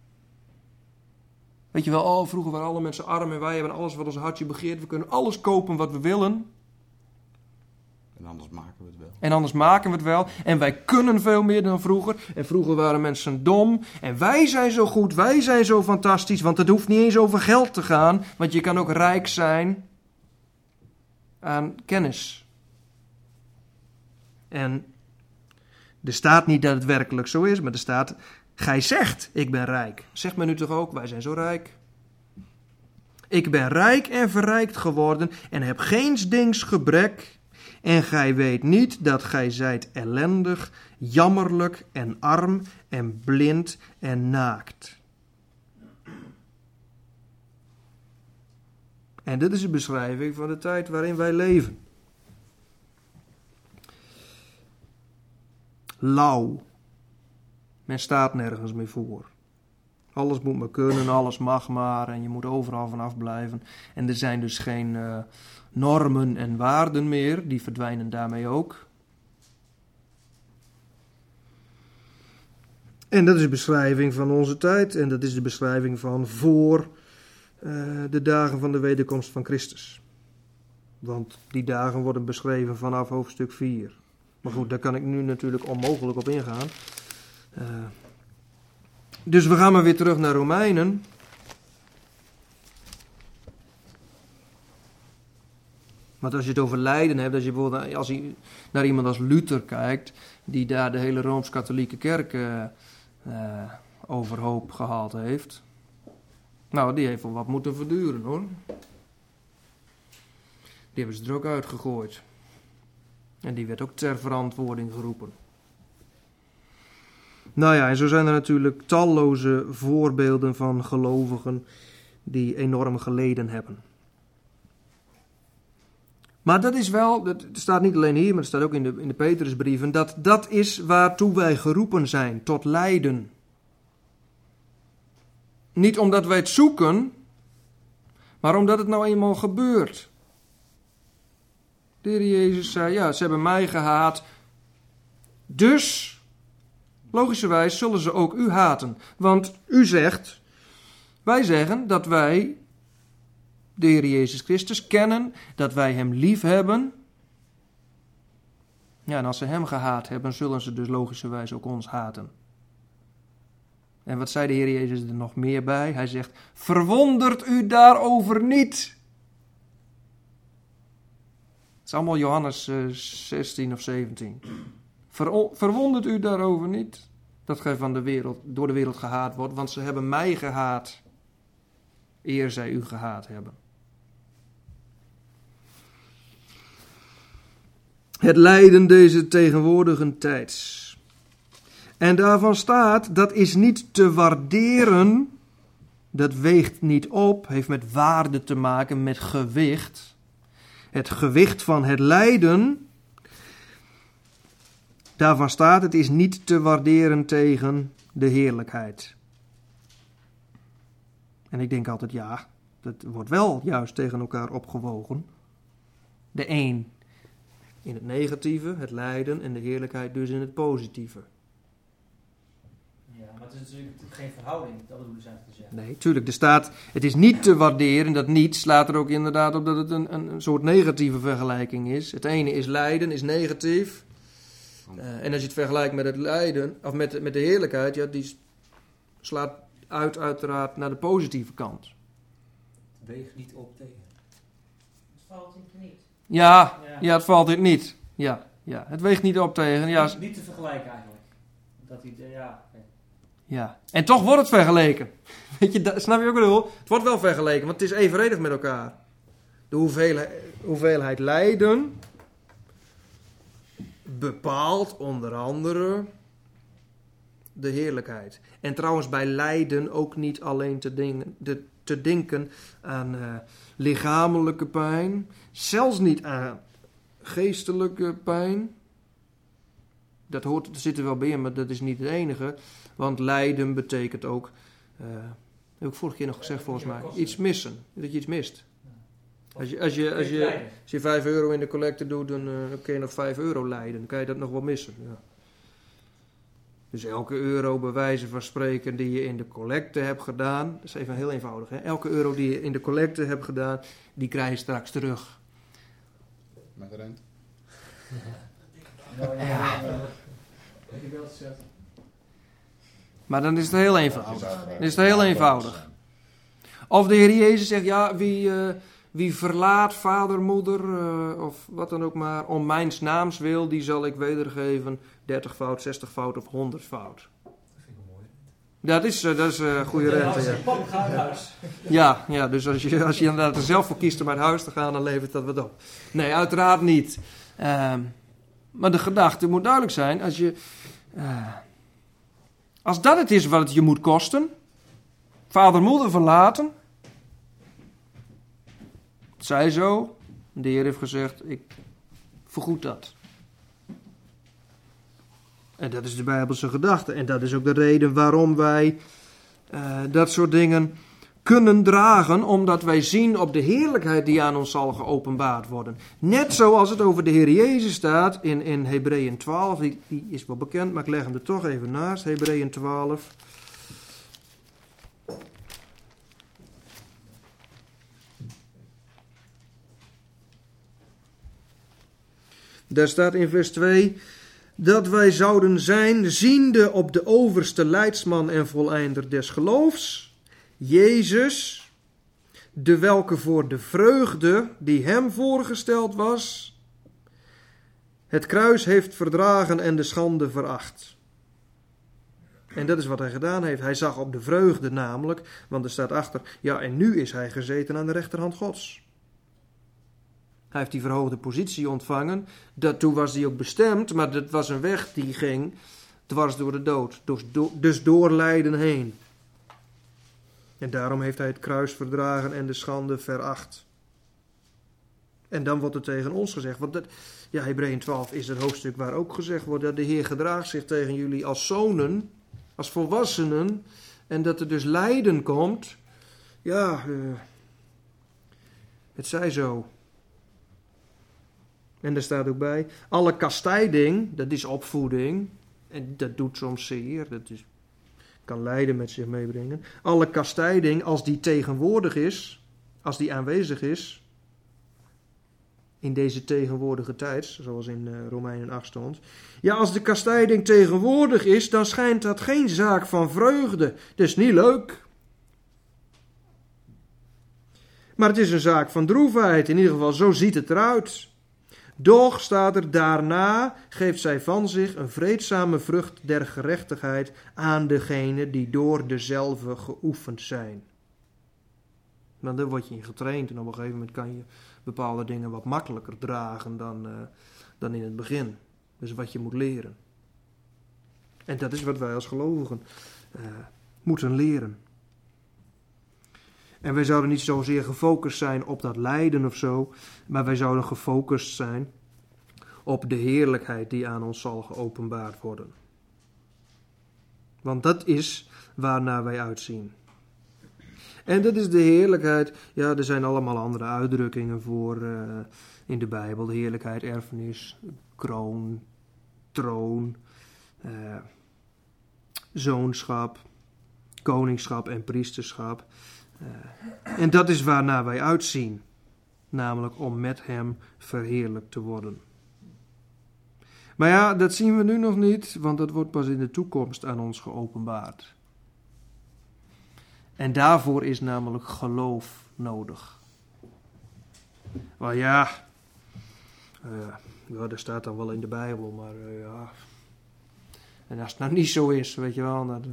Weet je wel, oh, vroeger waren alle mensen arm en wij hebben alles wat ons hartje begeert. We kunnen alles kopen wat we willen. En anders maken we het wel. En anders maken we het wel. En wij kunnen veel meer dan vroeger. En vroeger waren mensen dom. En wij zijn zo goed, wij zijn zo fantastisch. Want het hoeft niet eens over geld te gaan. Want je kan ook rijk zijn aan kennis. En er staat niet dat het werkelijk zo is, maar er staat, gij zegt, ik ben rijk. Zegt men nu toch ook, wij zijn zo rijk. Ik ben rijk en verrijkt geworden en heb geens dings gebrek. En gij weet niet dat gij zijt ellendig, jammerlijk en arm en blind en naakt. En dit is een beschrijving van de tijd waarin wij leven. Lauw. Men staat nergens meer voor. Alles moet maar kunnen, alles mag maar en je moet overal vanaf blijven. En er zijn dus geen uh, normen en waarden meer, die verdwijnen daarmee ook. En dat is de beschrijving van onze tijd en dat is de beschrijving van voor uh, de dagen van de wederkomst van Christus. Want die dagen worden beschreven vanaf hoofdstuk vier. Maar goed, daar kan ik nu natuurlijk onmogelijk op ingaan. Uh, dus we gaan maar weer terug naar Romeinen. Want als je het over lijden hebt, als je bijvoorbeeld als je naar iemand als Luther kijkt, die daar de hele Rooms-Katholieke kerk uh, uh, overhoop gehaald heeft. Nou, die heeft wel wat moeten verduren, hoor. Die hebben ze er ook uitgegooid. En die werd ook ter verantwoording geroepen. Nou ja, en zo zijn er natuurlijk talloze voorbeelden van gelovigen die enorm geleden hebben. Maar dat is wel, dat staat niet alleen hier, maar het staat ook in de, in de Petrusbrieven, dat dat is waartoe wij geroepen zijn, tot lijden. Niet omdat wij het zoeken, maar omdat het nou eenmaal gebeurt. De Heer Jezus zei, ja, ze hebben mij gehaat, dus logischerwijs zullen ze ook u haten. Want u zegt, wij zeggen dat wij de Heer Jezus Christus kennen, dat wij hem lief hebben. Ja, en als ze hem gehaat hebben, zullen ze dus logischerwijs ook ons haten. En wat zei de Heer Jezus er nog meer bij? Hij zegt, verwondert u daarover niet. Het is allemaal Johannes uh, zestien of zeventien. Ver, verwondert u daarover niet? Dat gij van de wereld, door de wereld gehaat wordt, want ze hebben mij gehaat, eer zij u gehaat hebben. Het lijden deze tegenwoordige tijds. En daarvan staat, dat is niet te waarderen, dat weegt niet op, heeft met waarde te maken, met gewicht. Het gewicht van het lijden, daarvan staat, het is niet te waarderen tegen de heerlijkheid. En ik denk altijd, ja, dat wordt wel juist tegen elkaar opgewogen. De een in het negatieve, het lijden, en de heerlijkheid dus in het positieve. Ja, maar het is natuurlijk geen verhouding, dat bedoel ik eigenlijk te zeggen. Nee, tuurlijk. Er staat, het is niet te waarderen, dat niet slaat er ook inderdaad op dat het een, een, een soort negatieve vergelijking is. Het ene is lijden, is negatief. Uh, en als je het vergelijkt met het lijden, of met, met de heerlijkheid, ja, die slaat uit uiteraard naar de positieve kant. Weeg niet op tegen. Het valt in niet. Ja, Ja. ja, het valt dit niet. Ja, ja, het weegt niet op tegen. Ja, Niet, niet te vergelijken eigenlijk. Dat hij, ja, oké. ja. En toch wordt het vergeleken. Weet je, dat, snap je ook wat ik bedoel? Het wordt wel vergeleken, want het is evenredig met elkaar. De hoeveelheid, hoeveelheid lijden bepaalt onder andere de heerlijkheid. En trouwens bij lijden ook niet alleen te, dingen, de, te denken aan uh, lichamelijke pijn, zelfs niet aan geestelijke pijn. Dat hoort, dat zit er wel bij in, maar dat is niet het enige. Want lijden betekent ook, uh, heb ik vorige keer nog gezegd volgens mij, iets missen. Dat je iets mist. Als je, als je, als je, als je vijf euro in de collecte doet, dan uh, kun je nog vijf euro lijden. Dan kan je dat nog wel missen. Ja. Dus elke euro bij wijze van spreken die je in de collecte hebt gedaan, dat is even heel eenvoudig. Hè? Elke euro die je in de collecte hebt gedaan, die krijg je straks terug. Met de rente. Ja. Maar dan is het heel eenvoudig. Dan is het heel eenvoudig. Of de Heer Jezus zegt, ja, wie, uh, wie verlaat vader, moeder, uh, of wat dan ook maar, om mijns naams wil, die zal ik wedergeven dertigvoud, zestigvoud of honderdvoud. Dat vind ik wel mooi. Dat is, uh, dat is uh, goede rente, ja. Pap, ga naar huis. Ja, ja, dus als je, als je inderdaad er zelf voor kiest om uit huis te gaan, dan levert dat wat op. Nee, uiteraard niet. Uh, maar de gedachte moet duidelijk zijn, als je... Uh, als dat het is wat het je moet kosten, vader, moeder verlaten, het zij zo, de Heer heeft gezegd, ik vergoed dat. En dat is de Bijbelse gedachte. En dat is ook de reden waarom wij uh, dat soort dingen kunnen dragen, omdat wij zien op de heerlijkheid die aan ons zal geopenbaard worden. Net zoals het over de Heer Jezus staat in, in Hebreeën twaalf, die, die is wel bekend, maar ik leg hem er toch even naast, Hebreeën twaalf. Daar staat in vers twee, dat wij zouden zijn, ziende op de overste leidsman en voleinder des geloofs, Jezus, de welke voor de vreugde die hem voorgesteld was, het kruis heeft verdragen en de schande veracht. En dat is wat hij gedaan heeft. Hij zag op de vreugde namelijk, want er staat achter, ja, en nu is hij gezeten aan de rechterhand Gods. Hij heeft die verhoogde positie ontvangen. Daartoe was hij ook bestemd, maar dat was een weg die ging dwars door de dood. Dus door, dus door lijden heen. En daarom heeft hij het kruis verdragen en de schande veracht. En dan wordt er tegen ons gezegd, want dat, ja, Hebreeën twaalf is het hoofdstuk waar ook gezegd wordt dat de Heer gedraagt zich tegen jullie als zonen, als volwassenen, en dat er dus lijden komt. Ja, uh, het zij zo. En er staat ook bij, alle kastijding, dat is opvoeding, en dat doet soms zeer, dat is, kan lijden met zich meebrengen. Alle kastijding, als die tegenwoordig is, als die aanwezig is, in deze tegenwoordige tijd, zoals in uh, Romeinen acht stond. Ja, als de kastijding tegenwoordig is, dan schijnt dat geen zaak van vreugde. Dat is niet leuk. Maar het is een zaak van droefheid. In ieder geval, zo ziet het eruit. Doch, staat er, daarna geeft zij van zich een vreedzame vrucht der gerechtigheid aan degenen die door dezelfde geoefend zijn. Want daar word je in getraind en op een gegeven moment kan je bepaalde dingen wat makkelijker dragen dan, uh, dan in het begin. Dus wat je moet leren. En dat is wat wij als gelovigen uh, moeten leren. En wij zouden niet zozeer gefocust zijn op dat lijden of zo, maar wij zouden gefocust zijn op de heerlijkheid die aan ons zal geopenbaard worden. Want dat is waarnaar wij uitzien. En dat is de heerlijkheid, ja, er zijn allemaal andere uitdrukkingen voor uh, in de Bijbel. De heerlijkheid, erfenis, kroon, troon, uh, zoonschap, koningschap en priesterschap. Uh, en dat is waarnaar wij uitzien, namelijk om met hem verheerlijkt te worden. Maar ja, dat zien we nu nog niet, want dat wordt pas in de toekomst aan ons geopenbaard. En daarvoor is namelijk geloof nodig. Maar ja, uh, ja, dat staat dan wel in de Bijbel, maar uh, ja. En als het nou niet zo is, weet je wel, dat,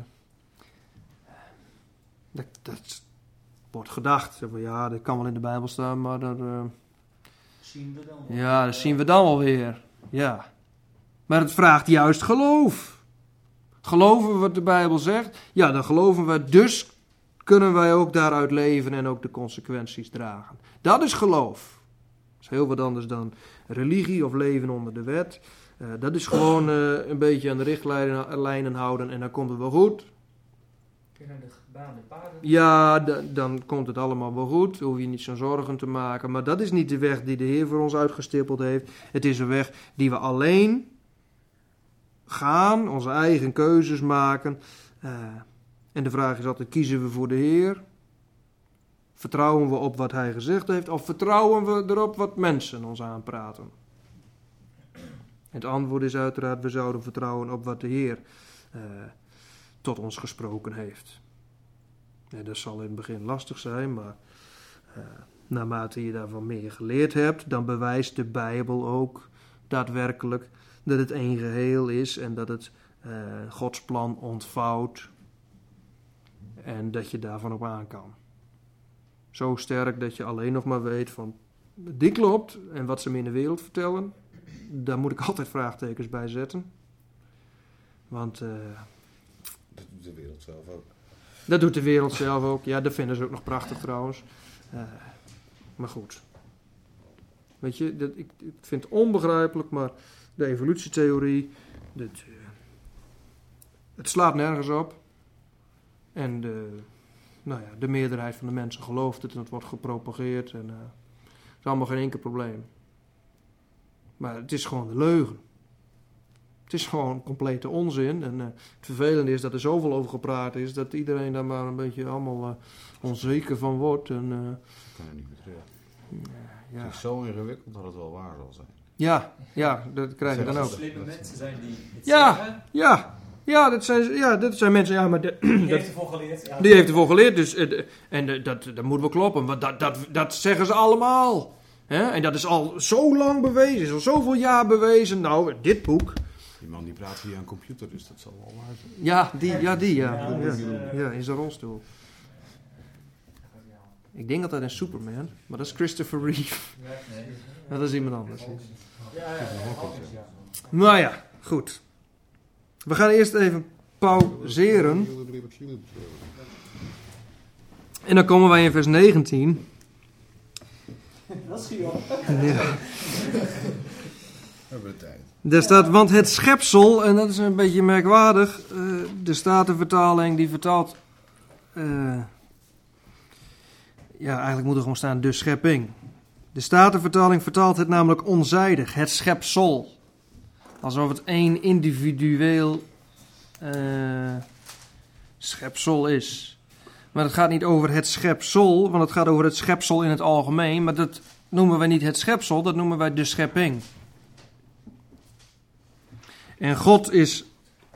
dat, dat wordt gedacht. Ja, dat kan wel in de Bijbel staan, maar dat uh, zien we dan wel. Ja, dat zien we dan wel weer. Ja. Maar het vraagt juist geloof. Geloven we wat de Bijbel zegt? Ja, dan geloven we, dus kunnen wij ook daaruit leven en ook de consequenties dragen. Dat is geloof. Dat is heel wat anders dan religie of leven onder de wet. Uh, dat is gewoon uh, een beetje aan de richtlijnen houden en dan komt het wel goed. Naar de gebaande paden. Ja, d- dan komt het allemaal wel goed. Hoef je niet zo'n zorgen te maken. Maar dat is niet de weg die de Heer voor ons uitgestippeld heeft. Het is een weg die we alleen gaan, onze eigen keuzes maken. Uh, en de vraag is altijd, kiezen we voor de Heer? Vertrouwen we op wat Hij gezegd heeft? Of vertrouwen we erop wat mensen ons aanpraten? Het antwoord is uiteraard, we zouden vertrouwen op wat de Heer uh, tot ons gesproken heeft. Ja, dat zal in het begin lastig zijn, maar uh, naarmate je daarvan meer geleerd hebt, dan bewijst de Bijbel ook daadwerkelijk dat het één geheel is en dat het uh, Gods plan ontvouwt en dat je daarvan op aan kan. Zo sterk dat je alleen nog maar weet van, die klopt en wat ze me in de wereld vertellen, daar moet ik altijd vraagtekens bij zetten. Want Uh, dat doet de wereld zelf ook. Dat doet de wereld zelf ook. Ja, dat vinden ze ook nog prachtig trouwens. Uh, maar goed. Weet je, dat, ik, ik vind het onbegrijpelijk, maar de evolutietheorie, dat, uh, het slaat nergens op. En de, nou ja, de meerderheid van de mensen gelooft het en het wordt gepropageerd. En, uh, het is allemaal geen enkel probleem. Maar het is gewoon de leugen. Het is gewoon complete onzin. En uh, het vervelende is dat er zoveel over gepraat is, dat iedereen daar maar een beetje allemaal uh, onzeker van wordt. En, uh, Ik kan er niet meer terug. Uh, ja. Het is zo ingewikkeld dat het wel waar zal zijn. Ja, ja, dat krijg je dan ook. Slimme mensen zijn die het Ja, zeggen. ja, ja, dat zijn, ja, dat zijn mensen, ja, maar de, Die dat, heeft ervoor geleerd. Ja. die heeft ervoor geleerd. Dus, uh, en uh, dat, dat moet wel kloppen, want dat, dat, dat zeggen ze allemaal. Hè? En dat is al zo lang bewezen, is al zoveel jaar bewezen. Nou, dit boek. Die man die praat via een computer, dus dat zal wel waar zijn. Ja, die, ja, die, ja. Ja, Ja, dat is, uh, ja, in zijn rolstoel. Ik denk altijd aan Superman, maar dat is Christopher Reeve. Nee. Dat is iemand anders. Ja, ja, ja. ja. Nou ja, goed. We gaan eerst even pauzeren. En dan komen wij in vers negentien. Dat is Gion. Ja. We hebben de tijd. Daar staat, want het schepsel, en dat is een beetje merkwaardig, uh, de Statenvertaling die vertaalt, uh, ja eigenlijk moet er gewoon staan de schepping. De Statenvertaling vertaalt het namelijk onzijdig, het schepsel. Alsof het één individueel uh, schepsel is. Maar het gaat niet over het schepsel, want het gaat over het schepsel in het algemeen, maar dat noemen wij niet het schepsel, dat noemen wij de schepping. En God is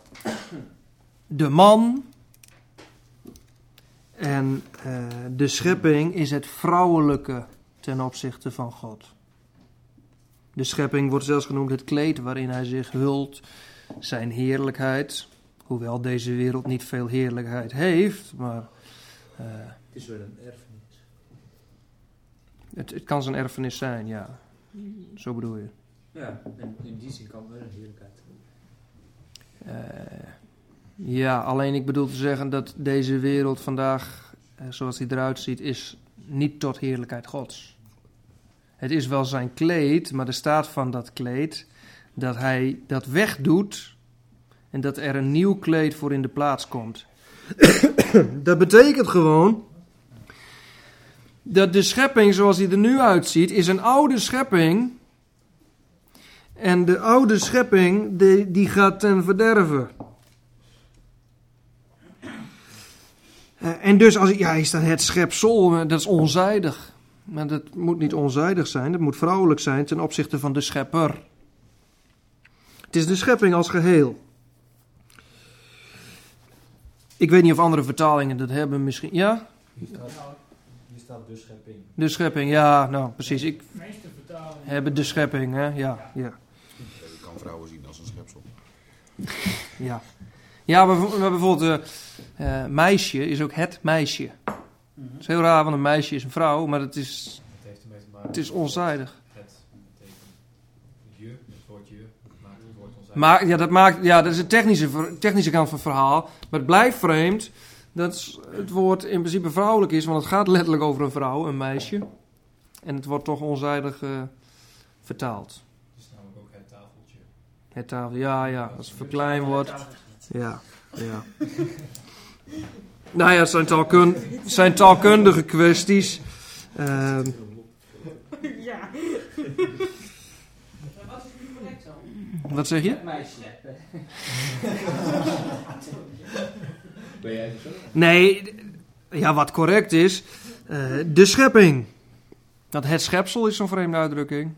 de man en uh, de schepping is het vrouwelijke ten opzichte van God. De schepping wordt zelfs genoemd het kleed waarin hij zich hult, zijn heerlijkheid. Hoewel deze wereld niet veel heerlijkheid heeft, maar... Uh, het is wel een erfenis. Het, het kan zijn erfenis zijn, ja. Zo bedoel je. Ja, en in die zin kan het wel een heerlijkheid Uh, ja, alleen ik bedoel te zeggen dat deze wereld vandaag, uh, zoals die eruit ziet, is niet tot heerlijkheid Gods. Het is wel zijn kleed, maar er staat van dat kleed dat hij dat wegdoet en dat er een nieuw kleed voor in de plaats komt. Dat betekent gewoon dat de schepping zoals die er nu uitziet, is een oude schepping. En de oude schepping, die, die gaat ten verderven. Uh, en dus, als ja, is dat het schepsel, dat is onzijdig. Maar dat moet niet onzijdig zijn, dat moet vrouwelijk zijn ten opzichte van de schepper. Het is de schepping als geheel. Ik weet niet of andere vertalingen dat hebben, misschien. Ja? Hier staat, hier staat de schepping. De schepping, ja, nou precies. Ik De meeste vertalingen hebben de schepping, hè? Ja, ja. Je kan vrouwen zien als een schepsel. Ja, ja maar bijvoorbeeld uh, uh, meisje is ook het meisje. Mm-hmm. Het is heel raar, want een meisje is een vrouw, maar het is, Het heeft ermee te maken. het is onzijdig. Het betekent je, het woord je, maakt het woord onzijdig. Maar ja, dat, maakt, ja, dat is de technische, technische kant van het verhaal. Maar het blijft vreemd dat het woord in principe vrouwelijk is, want het gaat letterlijk over een vrouw, een meisje. En het wordt toch onzijdig uh, vertaald. Het is namelijk ook het tafeltje. Het tafel, ja, ja, als het verklein wordt. Ja, ja. Nou ja, het zijn, taalkun, het zijn taalkundige kwesties. Uh, Ja. Wat is nu correct dan? wat zeg je? meisje. Ben jij zo? Nee, ja, wat correct is, uh, de schepping. Dat het schepsel is zo'n vreemde uitdrukking.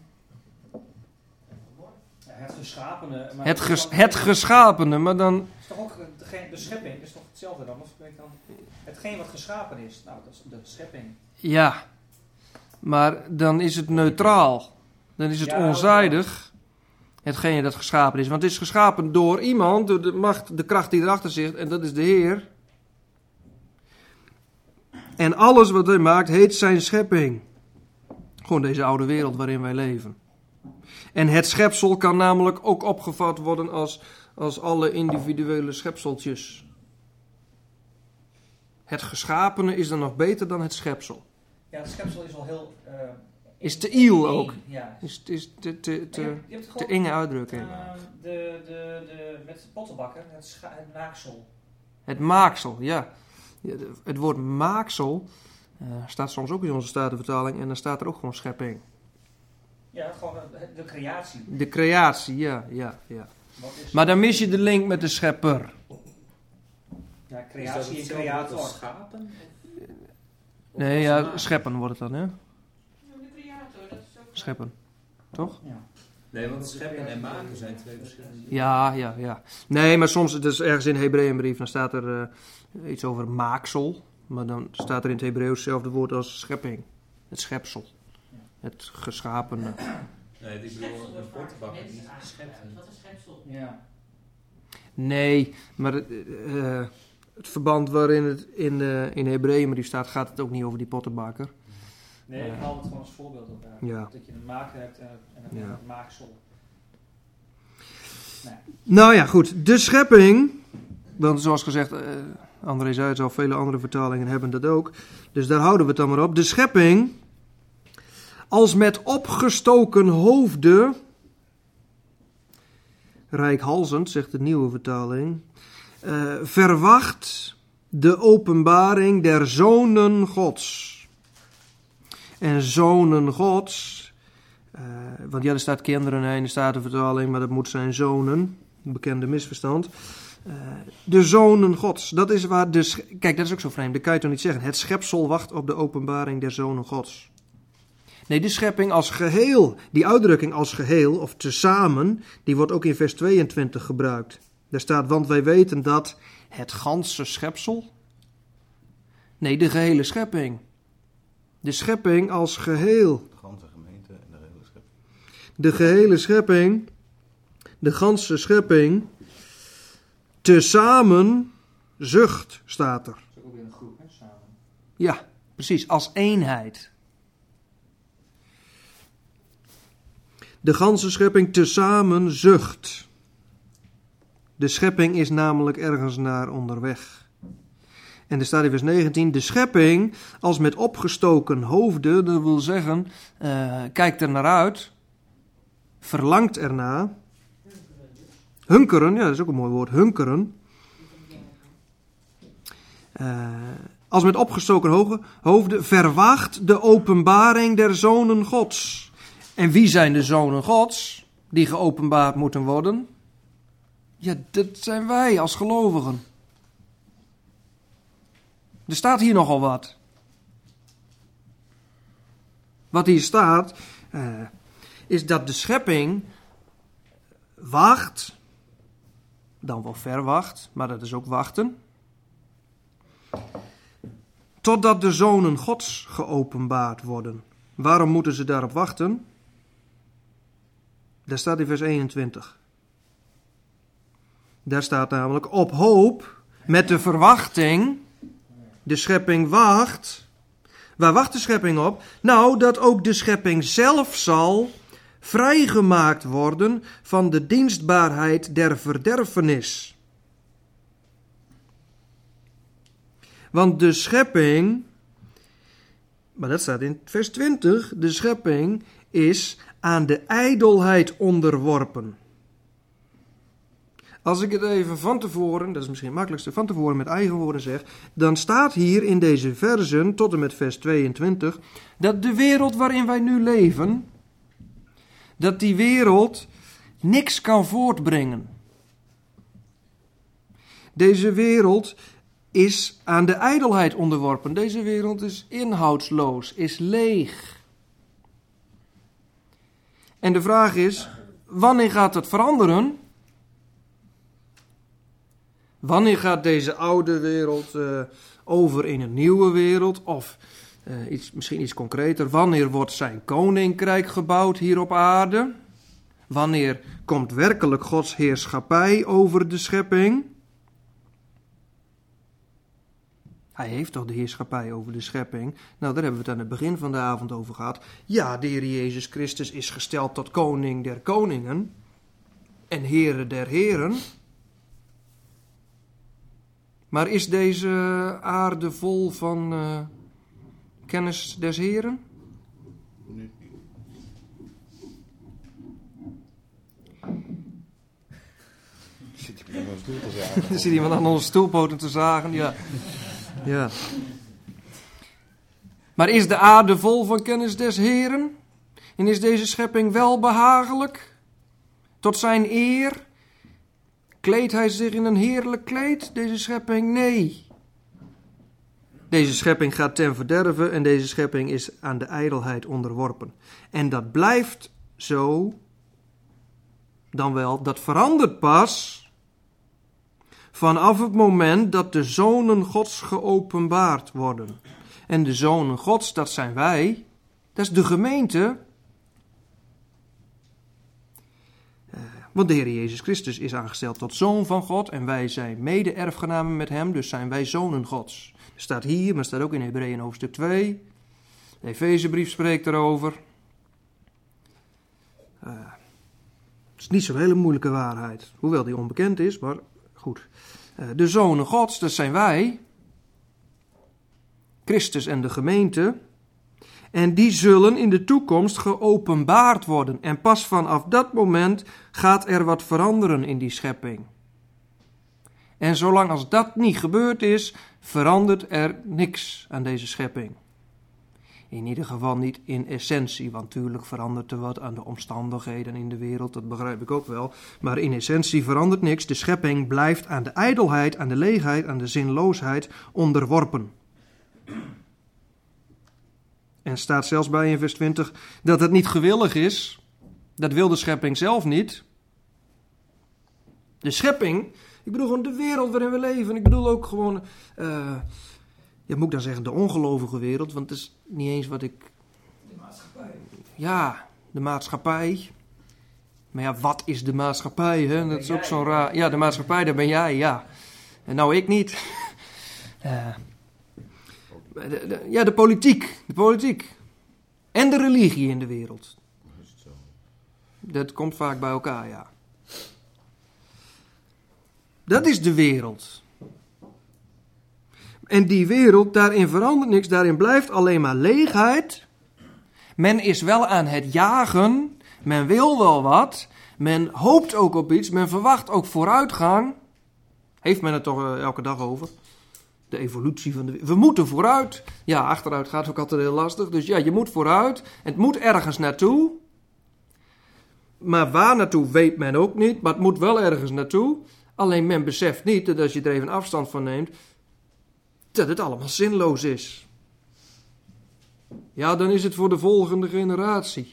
Ja, het geschapene. Maar Het, dat is ges, toch- het geschapene, maar dan... is toch ook degene, de schepping, dat is toch hetzelfde dan? Of ben ik dan hetgeen wat geschapen is? Nou, dat is de schepping. Ja, maar dan is het neutraal. Dan is het Ja, onzijdig, hetgene dat geschapen is. Want het is geschapen door iemand, door de macht, de kracht die erachter zit, en dat is de Heer. En alles wat hij maakt, heet zijn schepping. Gewoon deze oude wereld waarin wij leven. En het schepsel kan namelijk ook opgevat worden als, als alle individuele schepseltjes. Het geschapene is dan nog beter dan het schepsel. Ja, het schepsel is al heel... Uh, Is te iel ook. Ja. Is, is te, te, Je te, hebt- je hebt te gewoon, enge uitdrukking. uh, de, de, de, met de pottenbakker, het, scha- het naaksel. Het maaksel, ja. Ja, de- Het woord maaksel uh, staat soms ook in onze Statenvertaling en dan staat er ook gewoon schepping. Ja, gewoon de, de creatie. De creatie, ja, ja, ja. Wat is, Maar dan mis je de link met de schepper. ja, Is dat creatie en hetzelfde creator. als schapen? Of Nee, als ja, maat? scheppen wordt het dan, hè? De creator, dat is ook... Scheppen, toch? Ja. Nee, want scheppen en maken zijn twee verschillende dingen. Ja, ja, ja. Nee, maar soms, het is ergens in de Hebreeënbrief, dan staat er uh, iets over maaksel. Maar dan staat er in het Hebreeuws hetzelfde woord als schepping. Het schepsel. Het geschapene. Nee, ik bedoel, Schepsel een wordt vaak pottenbakker mensen die schept. aangeduid. Wat is schepsel? Ja. Nee, maar uh, het verband waarin het in, uh, in de Hebreeënbrief staat, gaat het ook niet over die pottenbakker. Nee, ik haal het gewoon als voorbeeld op. Uh, Ja. Dat je een maker hebt en, en een Ja. maaksel. Nee. Nou ja, goed. De schepping. Want zoals gezegd, uh, André zei het al, vele andere vertalingen hebben dat ook. Dus daar houden we het dan maar op. De schepping, als met opgestoken hoofden, reikhalzend, zegt de nieuwe vertaling, uh, verwacht de openbaring der zonen Gods. En zonen Gods, uh, want ja, er staat kinderen in de Statenvertaling, maar dat moet zijn zonen. Een bekende misverstand. Uh, de zonen Gods, dat is waar de... Kijk, dat is ook zo vreemd, dat kan je toch niet zeggen. Het schepsel wacht op de openbaring der zonen Gods. Nee, de schepping als geheel, die uitdrukking als geheel of tezamen, die wordt ook in vers tweeëntwintig gebruikt. Daar staat, want wij weten dat het ganse schepsel, nee, de gehele schepping, de schepping als geheel, De ganse gemeente en de hele schepping. de gehele schepping, de ganse schepping, tezamen zucht, staat er. Dat is ook weer een groep, hè, samen. Ja, precies, als eenheid. De ganse schepping tezamen zucht. De schepping is namelijk ergens naar onderweg. En er staat in vers negentien, de schepping als met opgestoken hoofden, dat wil zeggen, uh, kijkt er naar uit, verlangt erna. Hunkeren, ja, dat is ook een mooi woord, hunkeren. Uh, als met opgestoken hoofden verwacht de openbaring der zonen Gods. En wie zijn de zonen Gods die geopenbaard moeten worden? Ja, dat zijn wij als gelovigen. Er staat hier nogal wat. Wat hier staat, uh, is dat de schepping wacht, dan wel verwacht, maar dat is ook wachten, totdat de zonen Gods geopenbaard worden. Waarom moeten ze daarop wachten? Daar staat in vers eenentwintig. Daar staat namelijk op hoop, met de verwachting, de schepping wacht. Waar wacht de schepping op? Nou, dat ook de schepping zelf zal vrijgemaakt worden van de dienstbaarheid der verderfenis. Want de schepping, maar dat staat in vers twintig, de schepping is aan de ijdelheid onderworpen. Als ik het even van tevoren, dat is misschien het makkelijkste, van tevoren met eigen woorden zeg, dan staat hier in deze versen, tot en met vers tweeëntwintig, dat de wereld waarin wij nu leven, dat die wereld niks kan voortbrengen. Deze wereld is aan de ijdelheid onderworpen. Deze wereld is inhoudsloos, is leeg. En de vraag is, wanneer gaat het veranderen? Wanneer gaat deze oude wereld uh, over in een nieuwe wereld? Of uh, iets, misschien iets concreter, wanneer wordt zijn koninkrijk gebouwd hier op aarde? Wanneer komt werkelijk Gods heerschappij over de schepping? Hij heeft toch de heerschappij over de schepping? Nou, daar hebben we het aan het begin van de avond over gehad. Ja, de Heer Jezus Christus is gesteld tot koning der koningen en Heere der heren. Maar is deze aarde vol van uh, kennis des Heren? Nee. Zit iemand aan onze stoel te zagen? Er zit iemand aan onze stoelpoten te zagen, ja. ja. Maar is de aarde vol van kennis des Heren? En is deze schepping wel behagelijk? Tot zijn eer? Kleedt hij zich in een heerlijk kleed, deze schepping? Nee. Deze schepping gaat ten verderve en deze schepping is aan de ijdelheid onderworpen. En dat blijft zo, dan wel, dat verandert pas vanaf het moment dat de zonen Gods geopenbaard worden. En de zonen Gods, dat zijn wij, dat is de gemeente. Want de Heer Jezus Christus is aangesteld tot zoon van God en wij zijn mede-erfgenamen met hem, dus zijn wij zonen Gods. Dat staat hier, maar staat ook in Hebreeën hoofdstuk twee. De Efezebrief spreekt erover. Uh, het is niet zo'n hele moeilijke waarheid, hoewel die onbekend is, maar goed. Uh, de zonen Gods, dat zijn wij, Christus en de gemeente. En die zullen in de toekomst geopenbaard worden. En pas vanaf dat moment gaat er wat veranderen in die schepping. En zolang als dat niet gebeurd is, verandert er niks aan deze schepping. In ieder geval niet in essentie, want natuurlijk verandert er wat aan de omstandigheden in de wereld, dat begrijp ik ook wel. Maar in essentie verandert niks. De schepping blijft aan de ijdelheid, aan de leegheid, aan de zinloosheid onderworpen. en staat zelfs bij in vers twintig, dat het niet gewillig is. Dat wil de schepping zelf niet. De schepping, ik bedoel gewoon de wereld waarin we leven. Ik bedoel ook gewoon, uh, ja, moet ik dan zeggen, de ongelovige wereld. Want het is niet eens wat ik... De maatschappij. Ja, de maatschappij. Maar ja, wat is de maatschappij? Hè? Dat is ook zo'n raar... Ja, de maatschappij, daar ben jij, ja. En nou, ik niet. uh, de, de, ja, de politiek. De politiek. En de religie in de wereld. Dat komt vaak bij elkaar, ja. Dat is de wereld. En die wereld, daarin verandert niks. Daarin blijft alleen maar leegheid. Men is wel aan het jagen. Men wil wel wat. Men hoopt ook op iets. Men verwacht ook vooruitgang. Heeft men het toch uh, elke dag over? De evolutie van de wereld. We moeten vooruit. Ja, achteruit gaat ook altijd heel lastig. Dus ja, je moet vooruit. Het moet ergens naartoe. Maar waar naartoe weet men ook niet. Maar het moet wel ergens naartoe. Alleen men beseft niet dat als je er even afstand van neemt, dat het allemaal zinloos is. Ja, dan is het voor de volgende generatie.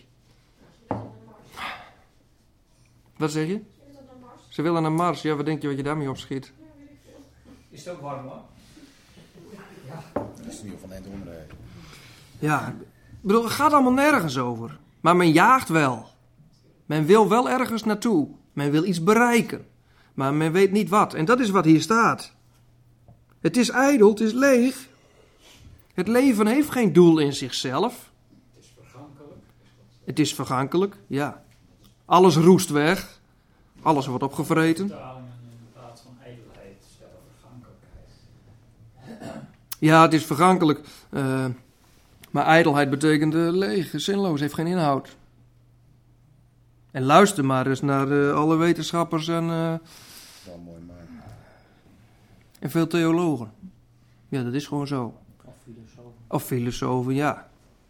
Wat zeg je? Ze willen naar Mars. Ja, wat denk je wat je daarmee opschiet? Is het ook warm hoor? Dat is niet van eind omrijden. Ja, ik bedoel, het gaat allemaal nergens over. Maar men jaagt wel. Men wil wel ergens naartoe. Men wil iets bereiken. Maar men weet niet wat. En dat is wat hier staat. Het is ijdel, het is leeg. Het leven heeft geen doel in zichzelf. Het is vergankelijk. Het is vergankelijk, ja. Alles roest weg. Alles wordt opgevreten. Vertalingen in plaats van ijdelheid stellen vergankelijkheid. Ja, het is vergankelijk. Uh, maar ijdelheid betekent uh, leeg, zinloos, heeft geen inhoud. En luister maar eens naar uh, alle wetenschappers en, uh, Wel mooi, maar... en veel theologen. Ja, dat is gewoon zo. Of filosofen. Of filosofen, ja.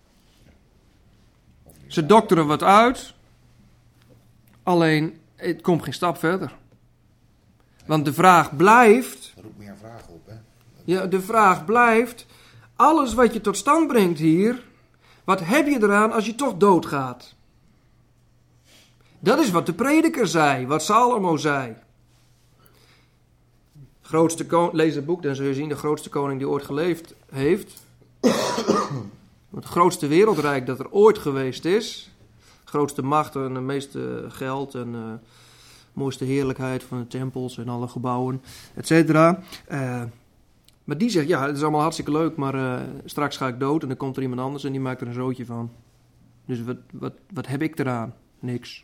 Ze dokteren wat uit. Alleen, het komt geen stap verder. Want de vraag blijft... Er roept meer vragen op, hè? Ja, de vraag blijft... Alles wat je tot stand brengt hier... Wat heb je eraan als je toch doodgaat? Dat is wat de prediker zei. Wat Salomo zei. Grootste koning, lees het boek, dan zul je zien... De grootste koning die ooit geleefd heeft... Het grootste wereldrijk dat er ooit geweest is... Grootste macht en de meeste geld... en uh, mooiste heerlijkheid van de tempels en alle gebouwen, et cetera. Uh, maar die zegt, ja, het is allemaal hartstikke leuk... maar uh, straks ga ik dood en dan komt er iemand anders... en die maakt er een zootje van. Dus wat, wat, wat heb ik eraan? Niks.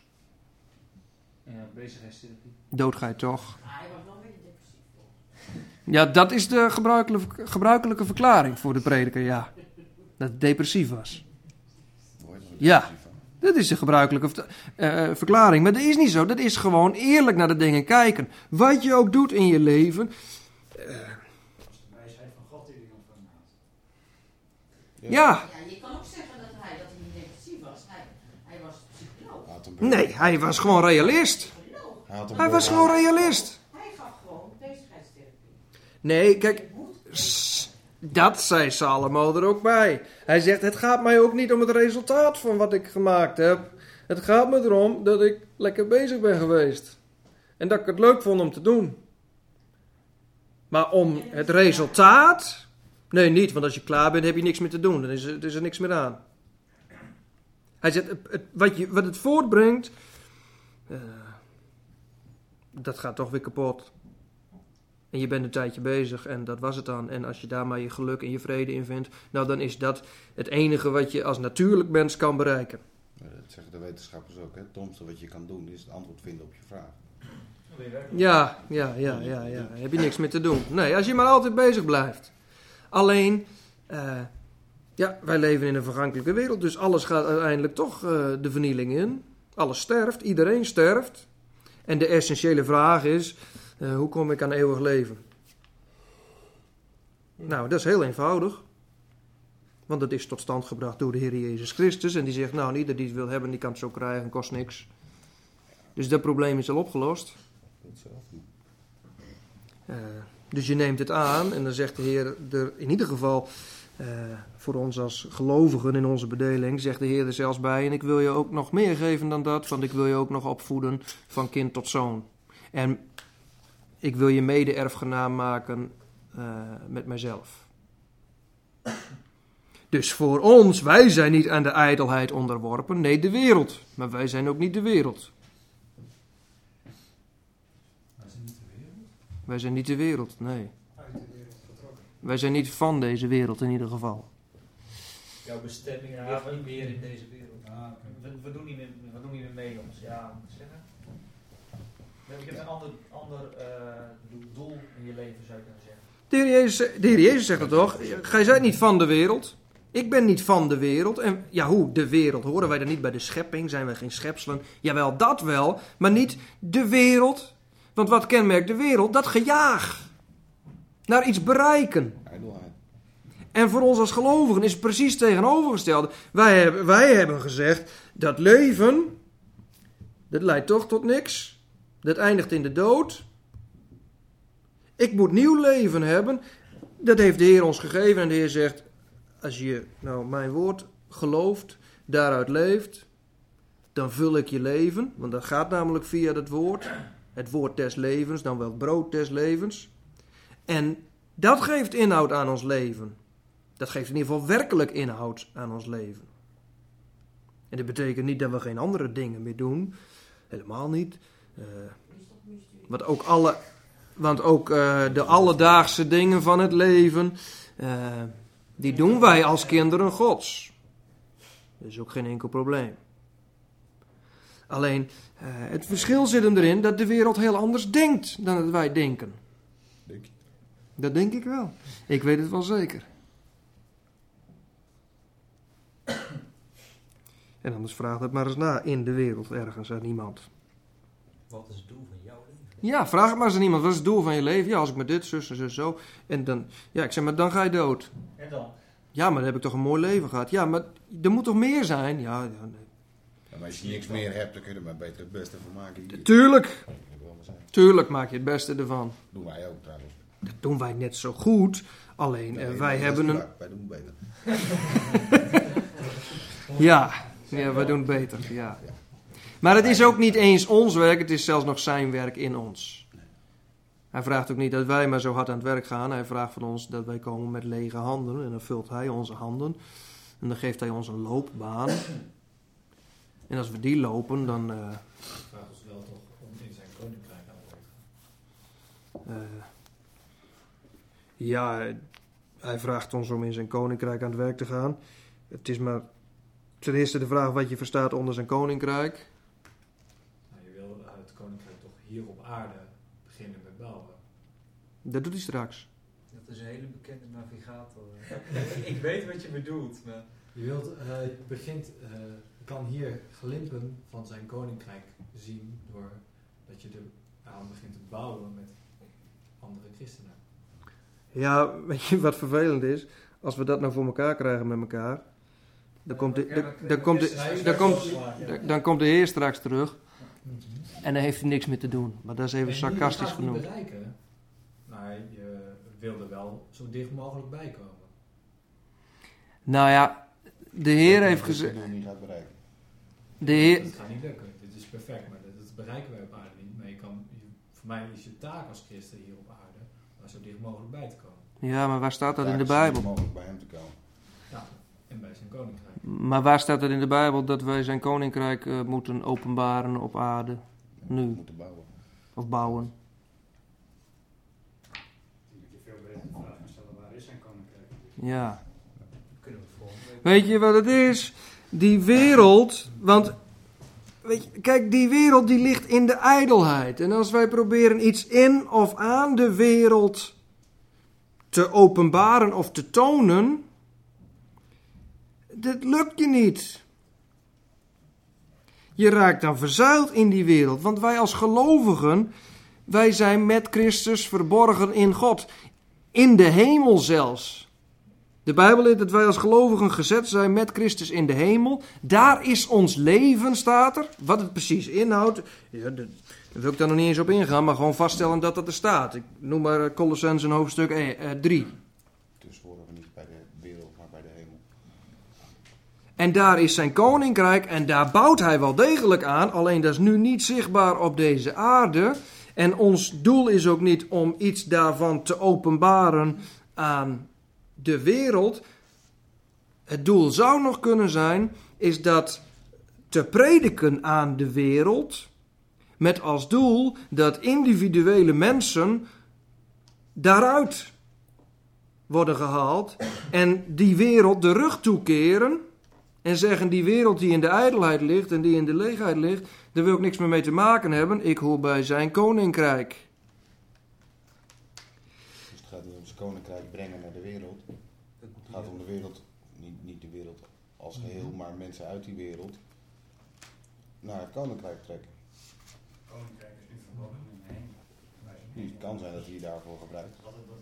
Ja, bezigheidstherapie. Dood ga je toch. Hij was wel een beetje depressief. Ja, dat is de gebruikelijke, gebruikelijke verklaring voor de prediker, ja. Dat het depressief was. Ja, dat is de gebruikelijke uh, verklaring. Maar dat is niet zo. Dat is gewoon eerlijk naar de dingen kijken. Wat je ook doet in je leven. Uh, Dat is de wijsheid van God die hij ontvangen had. ja. Ja, je kan ook zeggen dat hij, dat hij niet depressief was. Hij, hij was psycholoog. Hij had een Nee, hij was gewoon realist. Psycholoog. Hij, had een Hij was burn-out. gewoon realist. Hij gaf gewoon bezigheidstherapie. Nee, kijk, s- dat zei Salomo er ook bij. Hij zegt, het gaat mij ook niet om het resultaat van wat ik gemaakt heb. Het gaat me erom dat ik lekker bezig ben geweest. En dat ik het leuk vond om te doen. Maar om het resultaat... Nee, niet, want als je klaar bent heb je niks meer te doen. Dan is er, is er niks meer aan. Hij zegt, het, het, wat, je, wat het voortbrengt... Uh, dat gaat toch weer kapot. En je bent een tijdje bezig en dat was het dan. En als je daar maar je geluk en je vrede in vindt... nou, dan is dat het enige wat je als natuurlijk mens kan bereiken. Dat zeggen de wetenschappers ook, hè? Het domste wat je kan doen is het antwoord vinden op je vraag. Ja, ja, ja, ja, ja. Heb je niks meer te doen. Nee, als je maar altijd bezig blijft. Alleen, uh, ja, wij leven in een vergankelijke wereld... dus alles gaat uiteindelijk toch uh, de vernieling in. Alles sterft, iedereen sterft. En de essentiële vraag is... Uh, hoe kom ik aan eeuwig leven? Nou, dat is heel eenvoudig. Want dat is tot stand gebracht door de Heer Jezus Christus. En die zegt, nou, ieder die het wil hebben, die kan het zo krijgen, kost niks. Dus dat probleem is al opgelost. Uh, dus je neemt het aan en dan zegt de Heer er in ieder geval Uh, voor ons als gelovigen in onze bedeling zegt de Heer er zelfs bij: en ik wil je ook nog meer geven dan dat, want ik wil je ook nog opvoeden van kind tot zoon. En ik wil je mede-erfgenaam maken uh, met mijzelf. Dus voor ons, wij zijn niet aan de ijdelheid onderworpen, nee, de wereld. Maar wij zijn ook niet de wereld. Wij zijn niet de wereld? Wij zijn niet de wereld, nee. Uit de wereld getrokken. Wij zijn niet van deze wereld in ieder geval. Jouw bestemming Ja, ligt we- niet meer in deze wereld. Ah, oké. We, we, doen niet meer, we doen niet meer mee, jongens. Ja, moet ik zeggen. Je hebt een ander, ander uh, doel in je leven, zou je kunnen zeggen. De Heer Jezus, de Heer Jezus zegt het toch? Gij zijt niet van de wereld. Ik ben niet van de wereld. En ja, hoe? De wereld. Horen wij dan niet bij de schepping? Zijn wij geen schepselen? Jawel, dat wel. Maar niet de wereld. Want wat kenmerkt de wereld? Dat gejaag. Naar iets bereiken. Ijdelheid. En voor ons als gelovigen is het precies tegenovergestelde. Wij hebben, wij hebben gezegd, dat leven, dat leidt toch tot niks. Dat eindigt in de dood. Ik moet nieuw leven hebben. Dat heeft de Heer ons gegeven. En de Heer zegt, als je nou mijn woord gelooft, daaruit leeft, dan vul ik je leven. Want dat gaat namelijk via het woord. Het woord des levens, dan wel het brood des levens. En dat geeft inhoud aan ons leven. Dat geeft in ieder geval werkelijk inhoud aan ons leven. En dat betekent niet dat we geen andere dingen meer doen. Helemaal niet. Uh, want ook, alle, want ook uh, de alledaagse dingen van het leven, uh, die doen wij als kinderen Gods. Dat is ook geen enkel probleem. Alleen, uh, het verschil zit hem erin dat de wereld heel anders denkt dan dat wij denken. Denk je? Dat denk ik wel. Ik weet het wel zeker. En anders vraag het maar eens na in de wereld ergens aan iemand. Wat is het doel van jouw leven? Ja, vraag het maar eens aan iemand. Wat is het doel van je leven? Ja, als ik met dit, zus en zus, zo. En dan, ja, ik zeg, maar dan ga je dood. En dan? Ja, maar dan heb ik toch een mooi leven gehad. Ja, maar er moet toch meer zijn? Ja, ja nee. Ja, maar als je niks meer hebt, dan kun je er maar beter het beste van maken. Hier. Tuurlijk, Dat wil ik wel zeggen. tuurlijk maak je het beste ervan. Doen wij ook trouwens. Dat doen wij net zo goed. Alleen, Nee, eh, wij dat hebben is een... waar. Wij doen beter. Ja, ja, wij doen het beter, ja. Maar het is ook niet eens ons werk, het is zelfs nog zijn werk in ons. Hij vraagt ook niet dat wij maar zo hard aan het werk gaan. Hij vraagt van ons dat wij komen met lege handen. En dan vult hij onze handen. En dan geeft hij ons een loopbaan. En als we die lopen, dan... Uh, Hij vraagt ons wel toch om in zijn koninkrijk aan het werk te gaan. uh, ja, hij vraagt ons om in zijn koninkrijk aan het werk te gaan. Het is maar ten eerste de vraag wat je verstaat onder zijn koninkrijk. Nou, je wil uh, het koninkrijk toch hier op aarde beginnen met bouwen. Dat doet hij straks. Dat is een hele bekende navigator. Ik weet wat je bedoelt, maar... Je wilt, uh, je begint, uh, je kan hier glimpen van zijn koninkrijk zien door dat je er aan begint te bouwen met andere christenen. Ja, weet je wat vervelend is? Als we dat nou voor elkaar krijgen met elkaar, dan komt de, de, dan komt de, dan komt, dan- dan komt de Heer straks terug en dan heeft hij niks meer te doen. Maar dat is even En sarcastisch je gaat het niet genoemd. bereiken, maar je wil er wel zo dicht mogelijk bij komen. Nou ja, de Heer heeft Dat je gezegd... het doel niet gaat bereiken. De Heer, Dat gaat niet lukken. Dit is perfect, maar dat, dat bereiken wij op aarde niet. Maar je kan, je, voor mij is je taak als christen hier op aarde om zo dicht mogelijk bij te komen. ja, maar waar staat dat in de Daar is het Bijbel? mogelijk bij hem te komen. Ja, en bij zijn koninkrijk. Maar waar staat er in de Bijbel dat wij zijn koninkrijk uh, moeten openbaren op aarde? We Nu. moeten bouwen. Of bouwen? Dan moet je veel beter de vraag gaan stellen, waar is zijn koninkrijk? Ja. Kunnen we volgende week... Weet je wat het is? Die wereld, want weet je, kijk, die wereld die ligt in de ijdelheid. En als wij proberen iets in of aan de wereld te openbaren of te tonen, dat lukt je niet. Je raakt dan verzuild in die wereld, want wij als gelovigen, wij zijn met Christus verborgen in God, in de hemel zelfs. De Bijbel leert dat wij als gelovigen gezet zijn met Christus in de hemel. Daar is ons leven, staat er. Wat het precies inhoudt, ja, daar wil ik daar nog niet eens op ingaan, maar gewoon vaststellen dat dat er staat. Ik noem maar Colossenzen hoofdstuk drie. Dus horen we niet bij de wereld. bij de hemel. En daar is zijn koninkrijk en daar bouwt hij wel degelijk aan. Alleen dat is nu niet zichtbaar op deze aarde. En ons doel is ook niet om iets daarvan te openbaren aan de wereld. Het doel zou nog kunnen zijn, is dat te prediken aan de wereld, met als doel dat individuele mensen daaruit worden gehaald en die wereld de rug toekeren en zeggen, die wereld die in de ijdelheid ligt en die in de leegheid ligt, daar wil ik niks meer mee te maken hebben, ik hoor bij zijn koninkrijk. Dus het gaat niet om zijn koninkrijk brengen naar de wereld. Het gaat om de wereld, niet, niet de wereld als geheel, maar mensen uit die wereld naar het koninkrijk trekken. Koninkrijk is nu verboden in de hemel. Het kan zijn dat hij daarvoor gebruikt.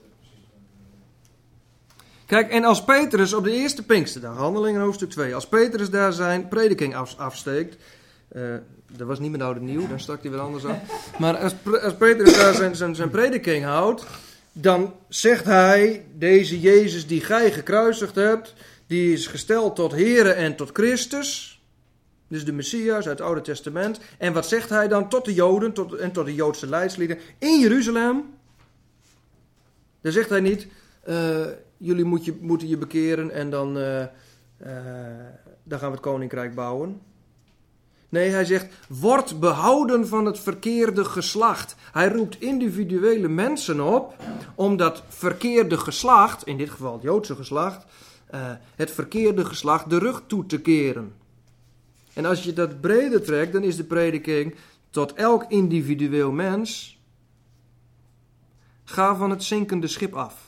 Kijk, en als Petrus op de eerste Pinksterdag, Handelingen hoofdstuk twee, als Petrus daar zijn prediking af, afsteekt, uh, dat was niet met oud en nieuw, dan stak hij weer anders af. Maar als, als Petrus daar zijn, zijn, zijn prediking houdt, dan zegt hij, deze Jezus die gij gekruisigd hebt, die is gesteld tot Here en tot Christus, dus de Messias uit het Oude Testament. En wat zegt hij dan tot de Joden tot, en tot de Joodse leidslieden in Jeruzalem? Dan zegt hij niet, uh, jullie moet je, moeten je bekeren en dan, uh, uh, dan gaan we het koninkrijk bouwen. Nee, hij zegt, word behouden van het verkeerde geslacht. Hij roept individuele mensen op om dat verkeerde geslacht, in dit geval het Joodse geslacht, uh, het verkeerde geslacht de rug toe te keren. En als je dat breder trekt, dan is de prediking tot elk individueel mens, ga van het zinkende schip af.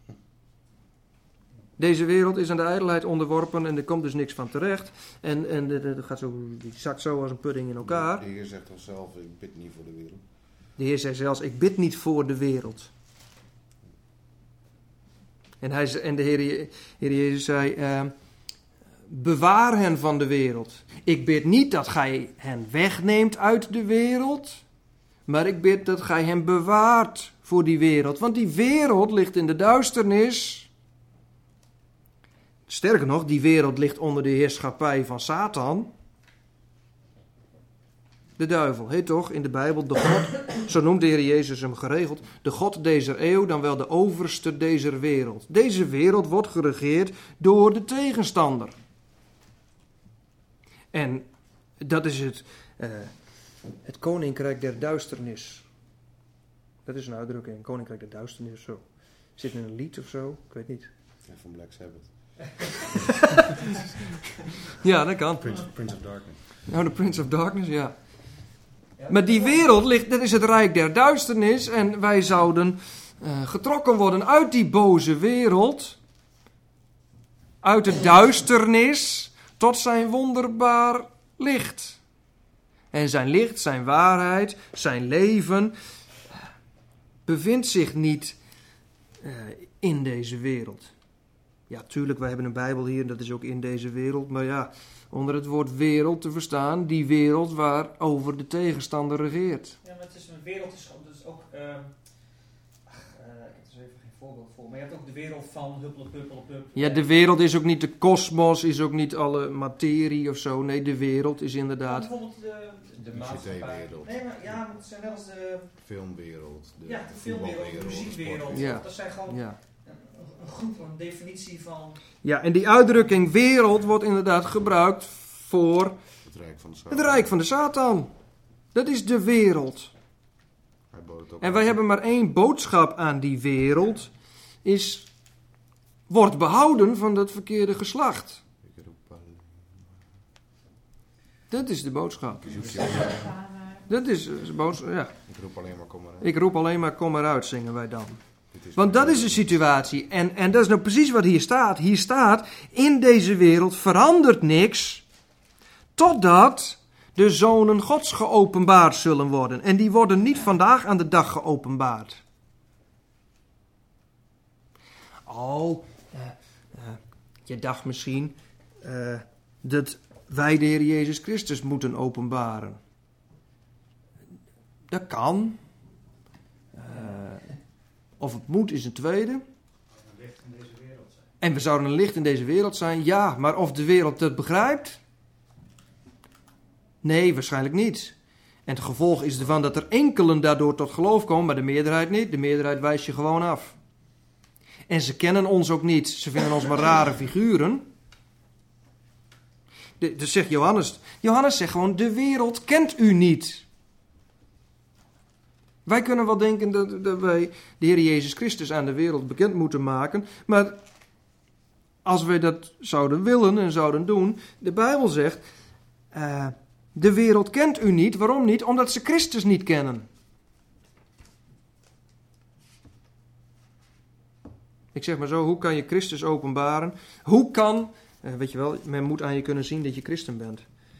Deze wereld is aan de ijdelheid onderworpen en er komt dus niks van terecht. En, en dat gaat zo, die zakt zo als een pudding in elkaar. De Heer zegt toch zelf, ik bid niet voor de wereld. De Heer zei zelfs, ik bid niet voor de wereld. En, hij, en de Heer, Heer Jezus zei, uh, bewaar hen van de wereld. Ik bid niet dat gij hen wegneemt uit de wereld, maar ik bid dat gij hen bewaart voor die wereld. Want die wereld ligt in de duisternis. Sterker nog, die wereld ligt onder de heerschappij van Satan. De duivel, heet toch in de Bijbel de God, zo noemt de Heer Jezus hem geregeld, de God dezer eeuw, dan wel de overste dezer wereld. Deze wereld wordt geregeerd door de tegenstander. En dat is het, uh, het koninkrijk der duisternis. Dat is een uitdrukking, koninkrijk der duisternis, zo. Zit in een lied of zo? Ik weet niet. Ja, van Black Sabbath. Ja, dat kan. Prince, Prince of Darkness. Nou, de Prince of Darkness, ja. Maar die wereld ligt, dat is het rijk der duisternis. En wij zouden uh, getrokken worden uit die boze wereld. Uit de duisternis tot zijn wonderbaar licht. En zijn licht, zijn waarheid, zijn leven bevindt zich niet uh, in deze wereld. Ja, tuurlijk, wij hebben een Bijbel hier en dat is ook in deze wereld. Maar ja, onder het woord wereld te verstaan, die wereld waarover de tegenstander regeert. Ja, maar het is een wereld, is, dus ook, uh, ach, uh, ik heb er even geen voorbeeld voor, maar je hebt ook de wereld van huppel, huppel, huppel. Ja, de wereld is ook niet de kosmos, is ook niet alle materie of zo. Nee, de wereld is inderdaad... Bijvoorbeeld de, de, de maatschappij. Nee, maar ja, maar het zijn wel eens de... Filmwereld, de ja, de filmwereld, de muziekwereld. Ja. Dat zijn gewoon... Ja. Een groep, een definitie van... Ja, en die uitdrukking wereld wordt inderdaad gebruikt voor het rijk van de Satan. Het rijk van de Satan. Dat is de wereld. Hij bood het ook En wij aan. hebben maar één boodschap aan die wereld. Is, wordt behouden van dat verkeerde geslacht. Ik roep alleen Dat is de boodschap. maar- Ik zoek je. Dat is de boodschap, ja. Ik roep alleen maar, kom maar. Ik roep alleen maar, kom maar uit, zingen wij dan. Dit is Want dat is de situatie. En, en dat is nou precies wat hier staat. Hier staat, in deze wereld verandert niks, totdat de zonen Gods geopenbaard zullen worden. En die worden niet vandaag aan de dag geopenbaard. Oh, uh, uh, je dacht misschien uh, dat wij de Heer Jezus Christus moeten openbaren. Dat kan. Uh, Of het moet is een tweede. licht in deze wereld zijn. En we zouden een licht in deze wereld zijn, ja, maar of de wereld dat begrijpt? Nee, waarschijnlijk niet. En het gevolg is ervan dat er enkelen daardoor tot geloof komen, maar de meerderheid niet. De meerderheid wijst je gewoon af. En ze kennen ons ook niet. Ze vinden ons maar rare figuren. De, dus zegt Johannes. Johannes zegt gewoon, de wereld kent u niet. Wij kunnen wel denken dat, dat wij de Heer Jezus Christus aan de wereld bekend moeten maken. Maar als wij dat zouden willen en zouden doen. De Bijbel zegt, uh, de wereld kent u niet. Waarom niet? Omdat ze Christus niet kennen. Ik zeg maar zo, hoe kan je Christus openbaren? Hoe kan, uh, weet je wel, men moet aan je kunnen zien dat je christen bent.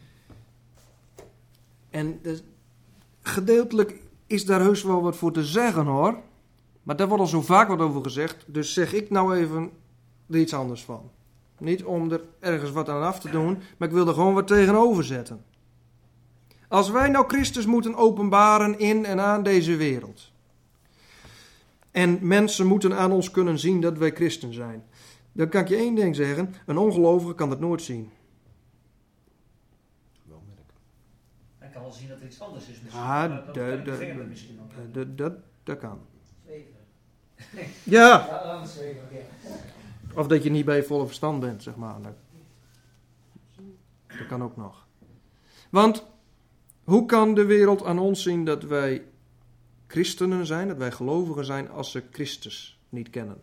En dus, gedeeltelijk is daar heus wel wat voor te zeggen hoor. Maar daar wordt al zo vaak wat over gezegd. Dus zeg ik nou even er iets anders van. Niet om er ergens wat aan af te doen, maar ik wil er gewoon wat tegenover zetten. Als wij nou Christus moeten openbaren in en aan deze wereld. En mensen moeten aan ons kunnen zien dat wij christen zijn. Dan kan ik je één ding zeggen. Een ongelovige kan dat nooit zien. Wel merken. Hij kan wel zien dat er iets anders is misschien. Ah, dat, dat, de- dat, de- begint het misschien ook. Uh, dat, dat, dat kan. Zweven. Ja, Ja, dan zweven, oké. of dat je niet bij je volle verstand bent, zeg maar. Dat, dat kan ook nog. Want hoe kan de wereld aan ons zien dat wij christenen zijn, dat wij gelovigen zijn, als ze Christus niet kennen?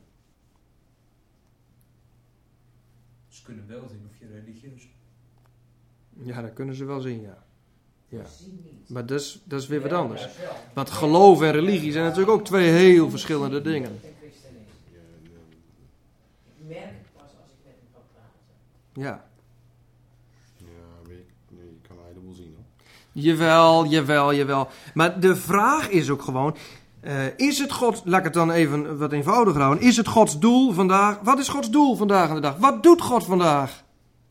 Ze kunnen wel zien of je religieus bent. Ja, dat kunnen ze wel zien, ja. Ja. Zien niet. Maar dat is, dat is weer wat Ja, anders. juist wel. Want geloof en religie zijn natuurlijk ook twee heel verschillende dingen. Ik ben christen is. Ja, ja. Ik merk het pas als ik met hem ga praten. Ja. Ja, maar je, nee, je kan een heleboel zien hoor. Jawel, jawel, jawel. Maar de vraag is ook gewoon, uh, is het God, laat ik het dan even wat eenvoudiger houden, is het Gods doel vandaag, wat is Gods doel vandaag aan de dag? Wat doet God vandaag?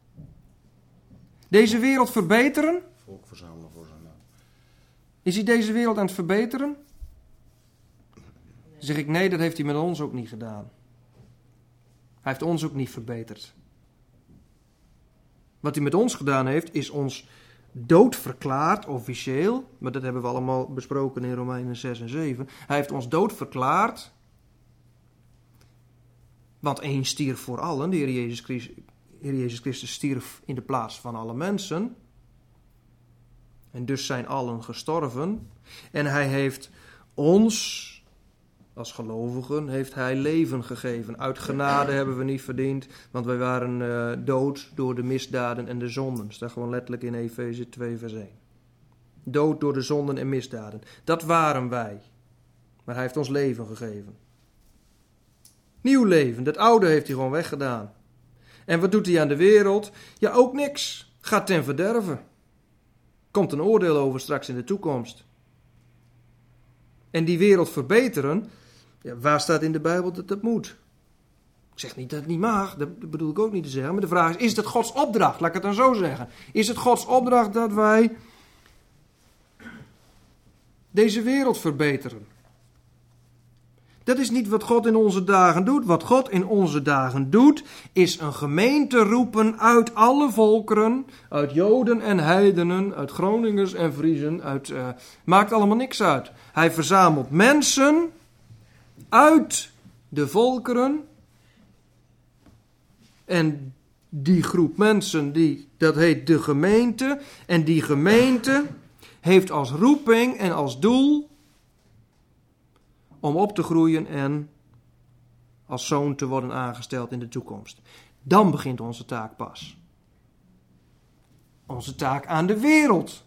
Deze wereld verbeteren? Volk verzamelen voor zijn naam. Is hij deze wereld aan het verbeteren? Dan zeg ik nee, dat heeft hij met ons ook niet gedaan. Hij heeft ons ook niet verbeterd. Wat hij met ons gedaan heeft, is ons dood verklaard, officieel. Maar dat hebben we allemaal besproken in Romeinen zes en zeven. Hij heeft ons dood verklaard. Want één stierf voor allen. De Heer Jezus Christus, Heer Jezus Christus stierf in de plaats van alle mensen. En dus zijn allen gestorven. En hij heeft ons, als gelovigen, heeft hij leven gegeven. Uit genade hebben we niet verdiend, want wij waren uh, dood door de misdaden en de zonden. Staat gewoon letterlijk in Efeze twee vers één. Dood door de zonden en misdaden. Dat waren wij. Maar hij heeft ons leven gegeven. Nieuw leven. Dat oude heeft hij gewoon weggedaan. En wat doet hij aan de wereld? Ja, ook niks. Gaat ten verderven. Komt een oordeel over straks in de toekomst. En die wereld verbeteren, ja, waar staat in de Bijbel dat dat moet? Ik zeg niet dat het niet mag, dat bedoel ik ook niet te zeggen. Maar de vraag is, is het Gods opdracht? Laat ik het dan zo zeggen. Is het Gods opdracht dat wij deze wereld verbeteren? Dat is niet wat God in onze dagen doet. Wat God in onze dagen doet, is een gemeente roepen uit alle volkeren, uit Joden en heidenen, uit Groningers en Friezen, uit, uh, maakt allemaal niks uit. Hij verzamelt mensen uit de volkeren en die groep mensen, die, dat heet de gemeente, en die gemeente heeft als roeping en als doel om op te groeien en als zoon te worden aangesteld in de toekomst. Dan begint onze taak pas. Onze taak aan de wereld.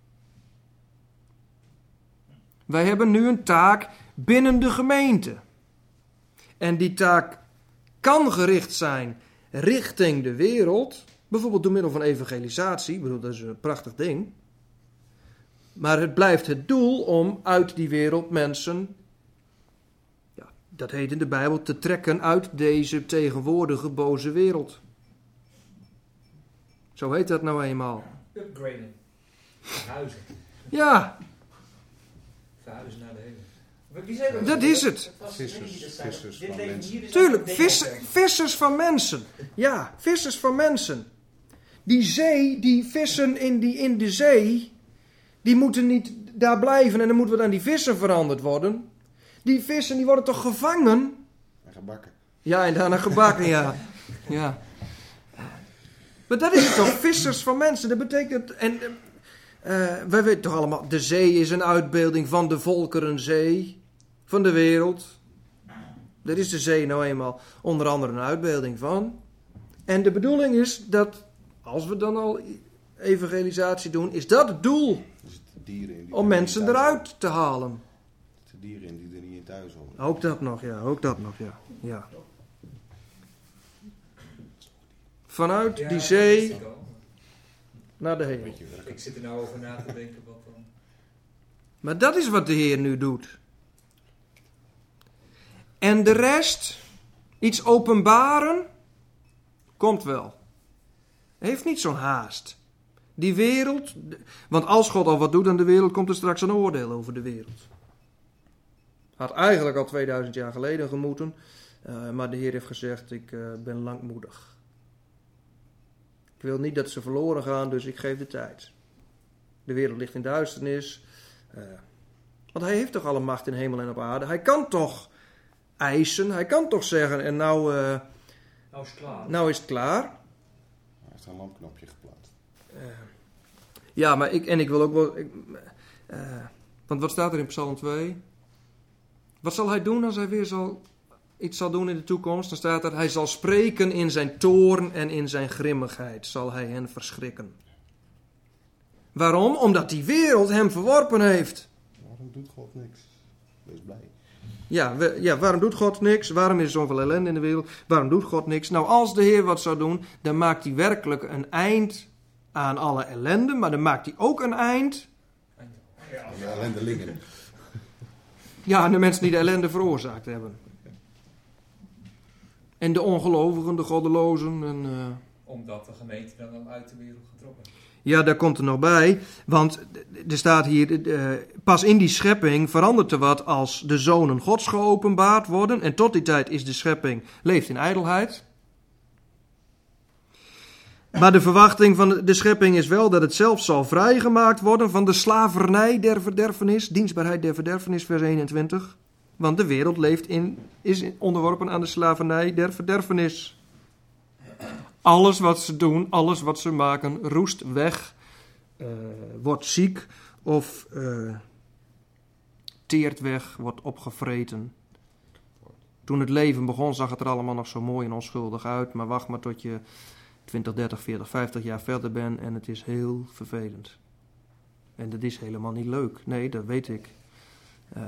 Wij hebben nu een taak binnen de gemeente. En die taak kan gericht zijn richting de wereld. Bijvoorbeeld door middel van evangelisatie. Ik bedoel, dat is een prachtig ding. Maar het blijft het doel om uit die wereld mensen, dat heet in de Bijbel, te trekken uit deze tegenwoordige boze wereld. Zo heet dat nou eenmaal. Upgraden. Verhuizen. Ja, Verhuizen naar de hemel. Wie zei dat? Dat is het. Het was Vissers, niet die dat zei. vissers Dit van leven mensen. hier is Tuurlijk, allemaal vis, dingen. vissers van mensen. Ja, vissers van mensen. Die zee, die vissen in, die, in de zee, die moeten niet daar blijven en dan moeten we aan die vissen veranderd worden. Die vissen die worden toch gevangen? En gebakken. Ja, en daarna gebakken, ja. ja. Maar dat is het toch, vissers van mensen. Dat betekent, en uh, wij weten toch allemaal, de zee is een uitbeelding van de volkerenzee van de wereld. Daar is de zee nou eenmaal onder andere een uitbeelding van. En de bedoeling is dat, als we dan al evangelisatie doen, is dat het doel. Dus de dieren in die Om er mensen niet thuis eruit te halen. horen. De dieren in die er niet in thuis horen. Ook dat nog, ja. Ook dat nog, ja. ja. Vanuit Ja, die dat zee wist ik al. naar de hemel. Weet je welke? Ik zit er nou over na te denken wat dan. Maar dat is wat de Heer nu doet. En de rest, iets openbaren, komt wel. Heeft niet zo'n haast. Die wereld, want als God al wat doet aan de wereld, komt er straks een oordeel over de wereld. Had eigenlijk al tweeduizend jaar geleden gemoeten, uh, maar de Heer heeft gezegd, ik uh, ben langmoedig. Ik wil niet dat ze verloren gaan, dus ik geef de tijd. De wereld ligt in duisternis. Uh, want hij heeft toch alle macht in hemel en op aarde. Hij kan toch eisen, hij kan toch zeggen, en nou, uh, Nou is het klaar. nou is het klaar. Hij heeft een lampknopje geplaatst. Uh, ja, maar ik, en ik wil ook wel... Ik, uh, want wat staat er in Psalm twee? Wat zal hij doen als hij weer zal, iets zal doen in de toekomst? Dan staat er, hij zal spreken in zijn toorn en in zijn grimmigheid zal hij hen verschrikken. Waarom? Omdat die wereld hem verworpen heeft. Waarom doet God niks? Wees blij. Ja, we, ja, waarom doet God niks? Waarom is er zoveel ellende in de wereld? Waarom doet God niks? Nou, als de Heer wat zou doen, dan maakt hij werkelijk een eind aan alle ellende. Maar dan maakt hij ook een eind... De ellendelingen. Ja, aan de mensen die de ellende veroorzaakt hebben. En de ongelovigen, de goddelozen. En, uh... Omdat de gemeente dan al uit de wereld getrokken. Ja, daar komt er nog bij. Want er staat hier, uh, pas in die schepping verandert er wat als de zonen Gods geopenbaard worden. En tot die tijd is de schepping, leeft in ijdelheid. Maar de verwachting van de schepping is wel dat het zelf zal vrijgemaakt worden van de slavernij der verderfenis. Dienstbaarheid der verderfenis, vers eenentwintig. Want de wereld leeft in, is onderworpen aan de slavernij der verderfenis. Alles wat ze doen, alles wat ze maken, roest weg, uh, wordt ziek of uh, teert weg, wordt opgevreten. Toen het leven begon zag het er allemaal nog zo mooi en onschuldig uit, maar wacht maar tot je twintig, dertig, veertig, vijftig jaar verder bent en het is heel vervelend. En dat is helemaal niet leuk. Nee, dat weet ik. Uh,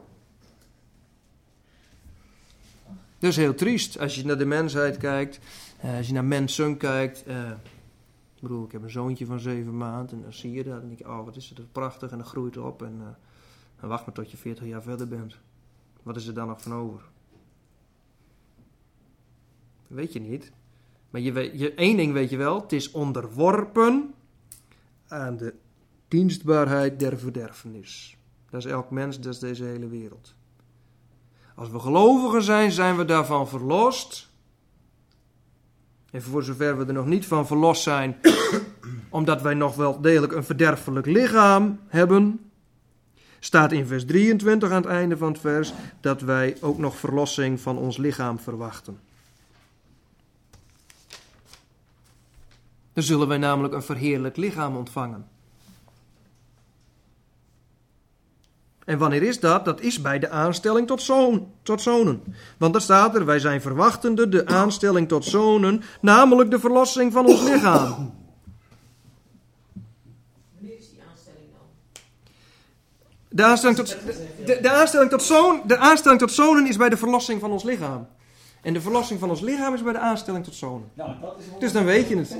dat is heel triest als je naar de mensheid kijkt. Uh, als je naar mensen kijkt, uh, ik bedoel, ik heb een zoontje van zeven maanden en dan zie je dat en denk je, oh wat is het prachtig en dan groeit het op en uh, dan wacht maar tot je veertig jaar verder bent. Wat is er dan nog van over? Weet je niet. Maar je weet, je, één ding weet je wel, het is onderworpen aan de dienstbaarheid der verderfenis. Dat is elk mens, dat is deze hele wereld. Als we gelovigen zijn, zijn we daarvan verlost. En voor zover we er nog niet van verlost zijn, omdat wij nog wel degelijk een verderfelijk lichaam hebben, staat in vers drieëntwintig aan het einde van het vers, dat wij ook nog verlossing van ons lichaam verwachten. Dan zullen wij namelijk een verheerlijk lichaam ontvangen. En wanneer is dat? Dat is bij de aanstelling tot, zoon, tot zonen. Want daar staat er, wij zijn verwachtende de aanstelling tot zonen, namelijk de verlossing van ons lichaam. Wanneer is die aanstelling dan? De aanstelling tot, de, de, aanstelling tot zoon, de aanstelling tot zonen is bij de verlossing van ons lichaam. En de verlossing van ons lichaam is bij de aanstelling tot zonen. Nou, dat is Dus dan weet je het.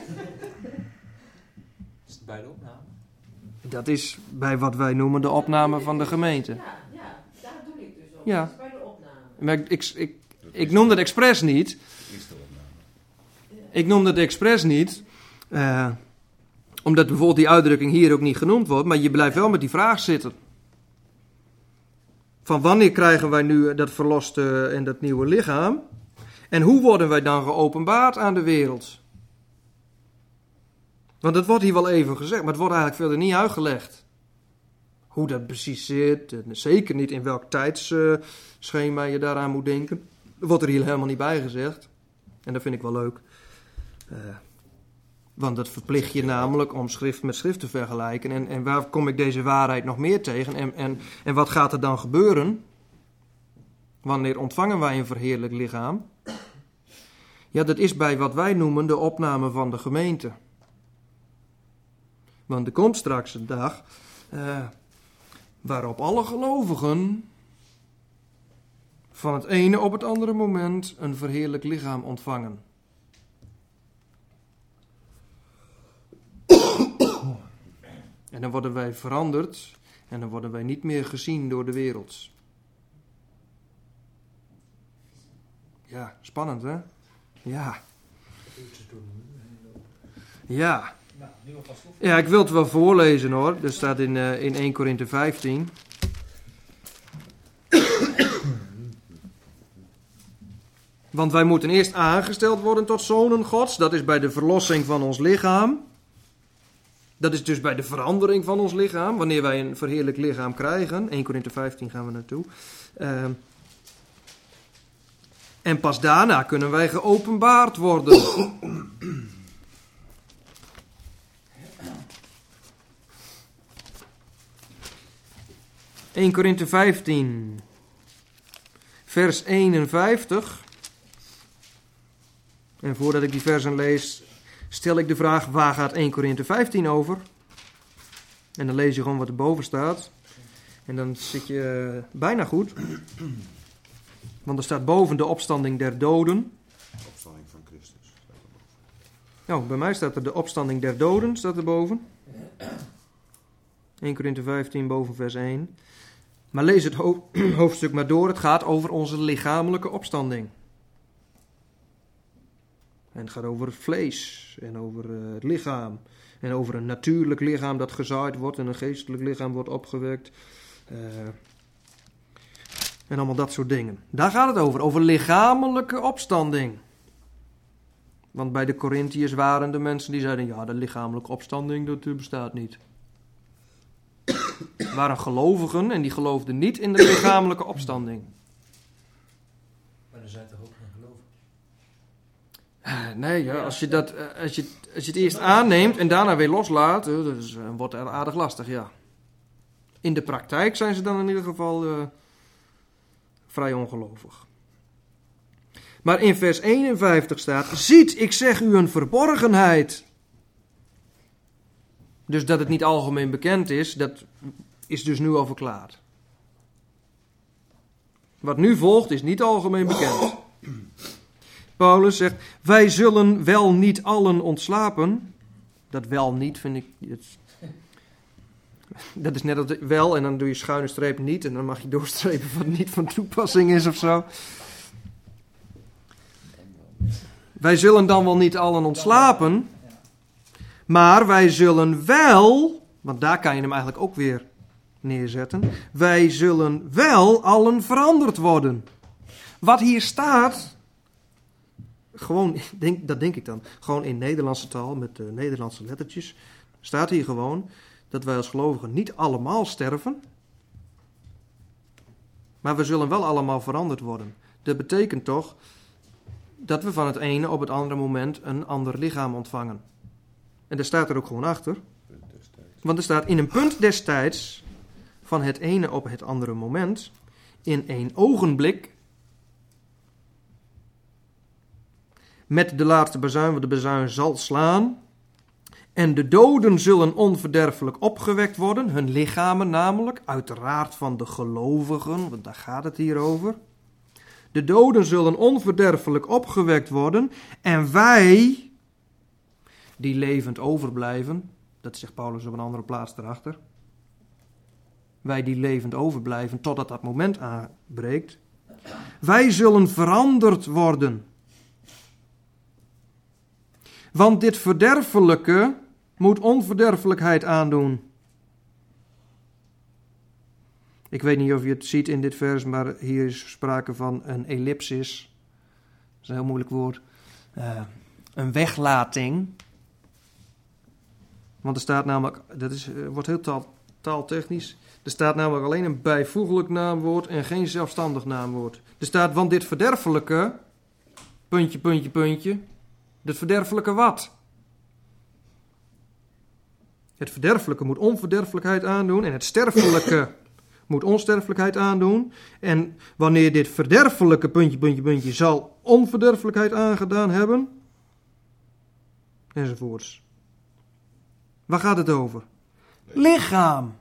Is het bij de opname? Dat is bij wat wij noemen de opname van de gemeente. Ja, ja, daar doe ik dus op. Ja. Dat is bij de opname. Maar ik, ik, ik, ik noem dat expres niet. Is de opname. Ik noem dat expres niet. Uh, omdat bijvoorbeeld die uitdrukking hier ook niet genoemd wordt. Maar je blijft wel met die vraag zitten. Van wanneer krijgen wij nu dat verloste en dat nieuwe lichaam? En hoe worden wij dan geopenbaard aan de wereld? Want dat wordt hier wel even gezegd, maar het wordt eigenlijk verder niet uitgelegd. Hoe dat precies zit, en zeker niet in welk tijdsschema je daaraan moet denken. Dat wordt er hier helemaal niet bij gezegd. En dat vind ik wel leuk. Uh, want dat verplicht je namelijk om schrift met schrift te vergelijken. En, en waar kom ik deze waarheid nog meer tegen? En, en, en wat gaat er dan gebeuren? Wanneer ontvangen wij een verheerlijk lichaam? Ja, dat is bij wat wij noemen de opname van de gemeente. Want er komt straks een dag uh, waarop alle gelovigen van het ene op het andere moment een verheerlijk lichaam ontvangen. En dan worden wij veranderd en dan worden wij niet meer gezien door de wereld. Ja, spannend hè? Ja. Ja. Ja, ik wil het wel voorlezen hoor. Dat staat in, uh, in Eerste Korinthe vijftien. Want wij moeten eerst aangesteld worden tot zonen Gods. Dat is bij de verlossing van ons lichaam. Dat is dus bij de verandering van ons lichaam. Wanneer wij een verheerlijk lichaam krijgen. Eerste Korinthe vijftien gaan we naartoe. Uh, en pas daarna kunnen wij geopenbaard worden. Eerste Korinthe vijftien, vers eenenvijftig. En voordat ik die versen lees, stel ik de vraag, waar gaat Eerste Korinthe vijftien over? En dan lees je gewoon wat erboven staat. En dan zit je uh, bijna goed. Want er staat boven de opstanding der doden. De opstanding van Christus. Nou, bij mij staat er de opstanding der doden, staat er boven. Eerste Korinthe vijftien, boven vers één. Maar lees het ho- hoofdstuk maar door. Het gaat over onze lichamelijke opstanding. En het gaat over het vlees. En over uh, het lichaam. En over een natuurlijk lichaam dat gezaaid wordt. En een geestelijk lichaam wordt opgewekt. Uh, en allemaal dat soort dingen. Daar gaat het over. Over lichamelijke opstanding. Want bij de Korintiërs waren de mensen die zeiden, ja, de lichamelijke opstanding, dat bestaat niet. Er waren gelovigen en die geloofden niet in de lichamelijke opstanding. Maar er zijn toch ook geen gelovigen? Uh, nee, ja, als, je dat, uh, als, je, als je het eerst aanneemt en daarna weer loslaat, uh, dat is, uh, wordt het aardig lastig, ja. In de praktijk zijn ze dan in ieder geval uh, vrij ongelovig. Maar in vers eenenvijftig staat, ziet, ik zeg u een verborgenheid. Dus dat het niet algemeen bekend is, dat is dus nu al verklaard. Wat nu volgt is niet algemeen bekend. Paulus zegt, wij zullen wel niet allen ontslapen. Dat wel niet vind ik... Het, dat is net als wel en dan doe je schuine streep niet. En dan mag je doorstrepen wat niet van toepassing is of zo. Wij zullen dan wel niet allen ontslapen. Maar wij zullen wel, want daar kan je hem eigenlijk ook weer neerzetten. Wij zullen wel allen veranderd worden. Wat hier staat, gewoon, denk, dat denk ik dan, gewoon in Nederlandse taal met de Nederlandse lettertjes. Staat hier gewoon dat wij als gelovigen niet allemaal sterven. Maar we zullen wel allemaal veranderd worden. Dat betekent toch dat we van het ene op het andere moment een ander lichaam ontvangen. En daar staat er ook gewoon achter. Want er staat in een punt destijds, van het ene op het andere moment, in één ogenblik, met de laatste bazuin, want de bazuin zal slaan, en de doden zullen onverderfelijk opgewekt worden, hun lichamen namelijk, uiteraard van de gelovigen, want daar gaat het hier over. De doden zullen onverderfelijk opgewekt worden, en wij, die levend overblijven, dat zegt Paulus op een andere plaats erachter. Wij die levend overblijven totdat dat moment aanbreekt. Wij zullen veranderd worden. Want dit verderfelijke moet onverderfelijkheid aandoen. Ik weet niet of je het ziet in dit vers, maar hier is sprake van een ellipsis. Dat is een heel moeilijk woord. Uh, een weglating. Want er staat namelijk, dat is, uh, wordt heel taal, taaltechnisch. Er staat namelijk alleen een bijvoeglijk naamwoord en geen zelfstandig naamwoord. Er staat, want dit verderfelijke, puntje, puntje, puntje. Dit verderfelijke wat? Het verderfelijke moet onverderfelijkheid aandoen en het sterfelijke moet onsterfelijkheid aandoen. En wanneer dit verderfelijke puntje, puntje, puntje zal onverderfelijkheid aangedaan hebben, enzovoorts. Waar gaat het over? Lichaam.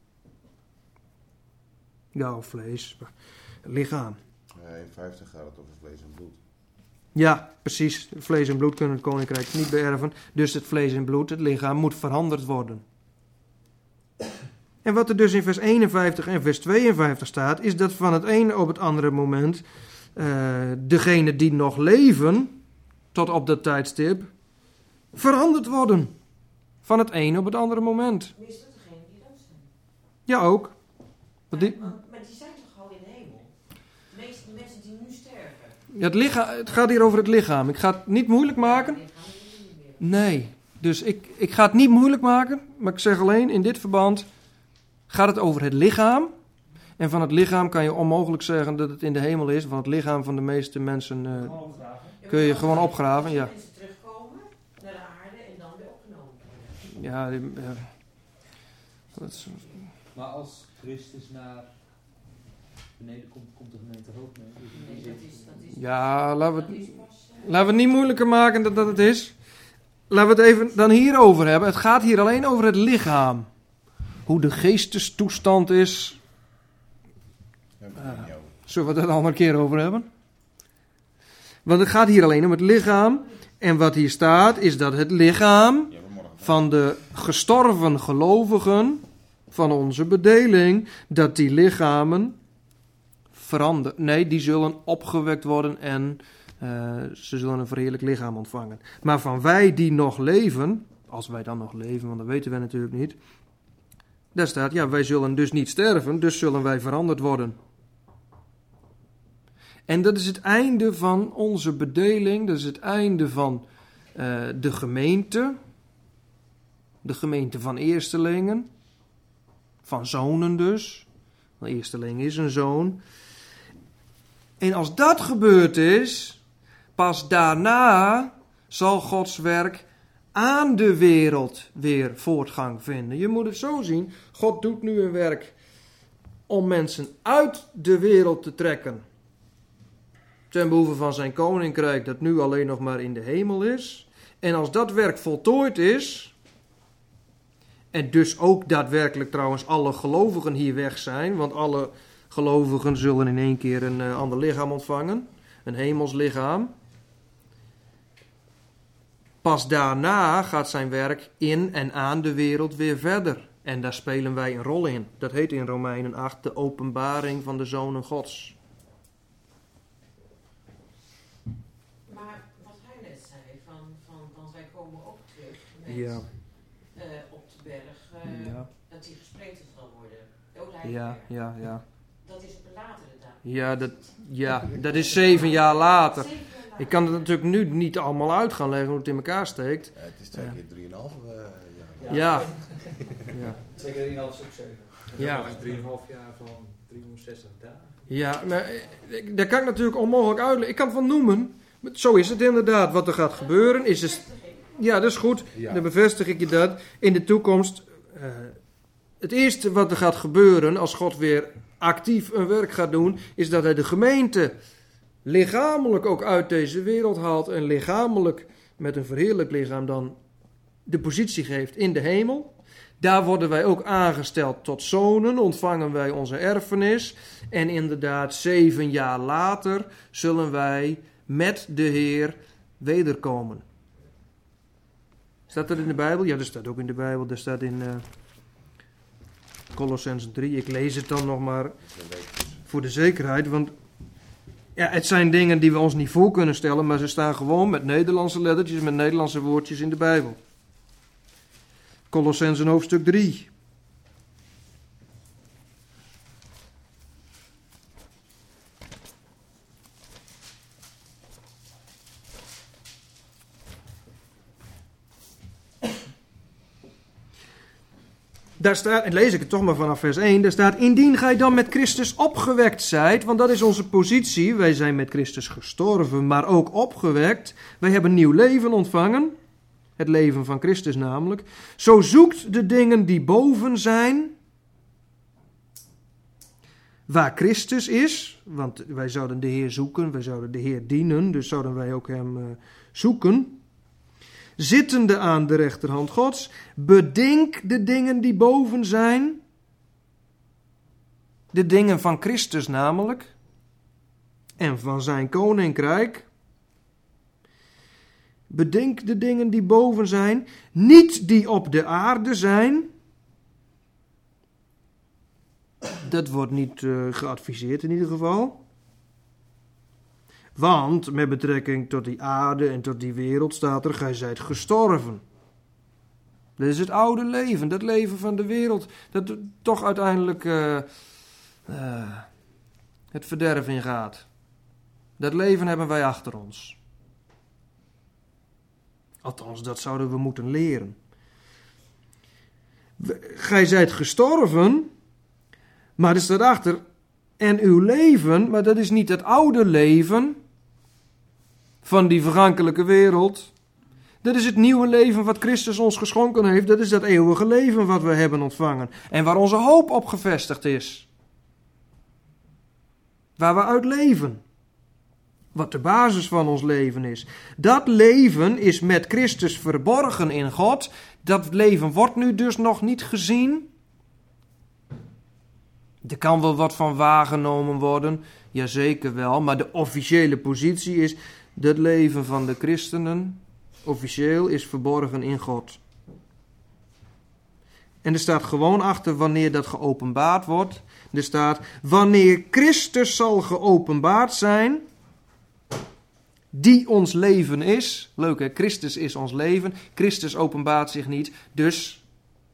Ja, of vlees. Lichaam. Ja, in vijftig gaat het over vlees en bloed. Ja, precies. Vlees en bloed kunnen het koninkrijk niet beërven. Dus het vlees en bloed, het lichaam, moet veranderd worden. En wat er dus in vers eenenvijftig en vers tweeënvijftig staat, is dat van het ene op het andere moment uh, degenen die nog leven, tot op dat tijdstip, veranderd worden. Van het ene op het andere moment. Is dat degene die dood zijn? Ja, ook. Maar, Die, maar, maar die zijn toch al in de hemel? De meeste mensen die nu sterven. ja, het, lichaam, het gaat hier over het lichaam. Ik ga het niet moeilijk maken. Nee, dus ik, ik ga het niet moeilijk maken, maar ik zeg alleen in dit verband gaat het over het lichaam. En van het lichaam kan je onmogelijk zeggen dat het in de hemel is. Van het lichaam van de meeste mensen uh, kun je gewoon opgraven. Ja. Mensen terugkomen naar de aarde en dan weer opgenomen worden. Ja, die, uh, dat is, maar als Christus naar beneden komt, komt de gemeente er ook mee. Nee, dat is, dat is, ja, laten we, dat het, is pas, uh, laten we het niet moeilijker maken dan dat het is. Laten we het even dan hierover hebben. Het gaat hier alleen over het lichaam. Hoe de geestestoestand is. Uh, zullen we het er al een keer over hebben? Want het gaat hier alleen om het lichaam. En wat hier staat is dat het lichaam van de gestorven gelovigen van onze bedeling, dat die lichamen veranderen. Nee, die zullen opgewekt worden en uh, ze zullen een verheerlijk lichaam ontvangen. Maar van wij die nog leven, als wij dan nog leven, want dat weten wij natuurlijk niet. Daar staat, ja, wij zullen dus niet sterven, dus zullen wij veranderd worden. En dat is het einde van onze bedeling, dat is het einde van uh, de gemeente, de gemeente van eerstelingen, van zonen dus. Een eersteling is een zoon. En als dat gebeurd is, pas daarna zal Gods werk aan de wereld weer voortgang vinden. Je moet het zo zien, God doet nu een werk om mensen uit de wereld te trekken. Ten behoeve van zijn koninkrijk dat nu alleen nog maar in de hemel is. En als dat werk voltooid is, en dus ook daadwerkelijk trouwens alle gelovigen hier weg zijn, want alle gelovigen zullen in één keer een uh, ander lichaam ontvangen, een hemels lichaam. Pas daarna gaat zijn werk in en aan de wereld weer verder. En daar spelen wij een rol in. Dat heet in Romeinen acht de openbaring van de zonen Gods. Maar wat hij net zei, van, van, want wij komen ook terug met, Ja. uh, op de berg, uh, Ja. dat die gespleten zal worden. Doodheid Ja, weer. ja, ja. Dat is op een latere dag. Ja, dat, ja, dat is zeven jaar later. Zeven jaar later. Ik kan het natuurlijk nu niet allemaal uit gaan leggen hoe het in elkaar steekt. Ja, het is twee keer drieënhalf uh, jaar. Ja. Ja. Twee keer drieënhalf stuk zeven. Ja. drieënhalf jaar van driehonderdzestig dagen. Ja, maar ik- dat kan ik natuurlijk onmogelijk uitleggen. Ik kan het wel noemen. Zo is het inderdaad. Wat er gaat gebeuren is... Dus, ja, dat is goed. Ja. Dan bevestig ik je dat. In de toekomst... Uh, het eerste wat er gaat gebeuren als God weer actief een werk gaat doen, is dat hij de gemeente lichamelijk ook uit deze wereld haalt en lichamelijk met een verheerlijk lichaam dan de positie geeft in de hemel. Daar worden wij ook aangesteld tot zonen, ontvangen wij onze erfenis en inderdaad zeven jaar later zullen wij met de Heer wederkomen. Staat dat in de Bijbel? Ja, dat staat ook in de Bijbel. Dat staat in... Uh, Colossenzen drie, ik lees het dan nog maar voor de zekerheid, want ja, het zijn dingen die we ons niet voor kunnen stellen, maar ze staan gewoon met Nederlandse lettertjes, met Nederlandse woordjes in de Bijbel. Colossenzen hoofdstuk drie. Daar staat, en lees ik het toch maar vanaf vers één, daar staat, indien gij dan met Christus opgewekt zijt, want dat is onze positie, wij zijn met Christus gestorven, maar ook opgewekt, wij hebben nieuw leven ontvangen, het leven van Christus namelijk, zo zoekt de dingen die boven zijn, waar Christus is, want wij zouden de Heer zoeken, wij zouden de Heer dienen, dus zouden wij ook hem uh, zoeken, zittende aan de rechterhand Gods, bedenk de dingen die boven zijn, de dingen van Christus namelijk, en van zijn koninkrijk. Bedenk de dingen die boven zijn, niet die op de aarde zijn. Dat wordt niet uh, geadviseerd in ieder geval. Want met betrekking tot die aarde en tot die wereld staat er, gij zijt gestorven. Dat is het oude leven, dat leven van de wereld, dat toch uiteindelijk uh, uh, het verderf ingaat. Dat leven hebben wij achter ons. Althans, dat zouden we moeten leren. Gij zijt gestorven, maar er staat achter, en uw leven, maar dat is niet het oude leven van die vergankelijke wereld. Dat is het nieuwe leven wat Christus ons geschonken heeft. Dat is dat eeuwige leven wat we hebben ontvangen. En waar onze hoop op gevestigd is. Waar we uit leven. Wat de basis van ons leven is. Dat leven is met Christus verborgen in God. Dat leven wordt nu dus nog niet gezien. Er kan wel wat van waargenomen worden. Jazeker wel. Maar de officiële positie is, dat leven van de christenen, officieel, is verborgen in God. En er staat gewoon achter wanneer dat geopenbaard wordt. Er staat, wanneer Christus zal geopenbaard zijn, die ons leven is. Leuk hè, Christus is ons leven. Christus openbaart zich niet, dus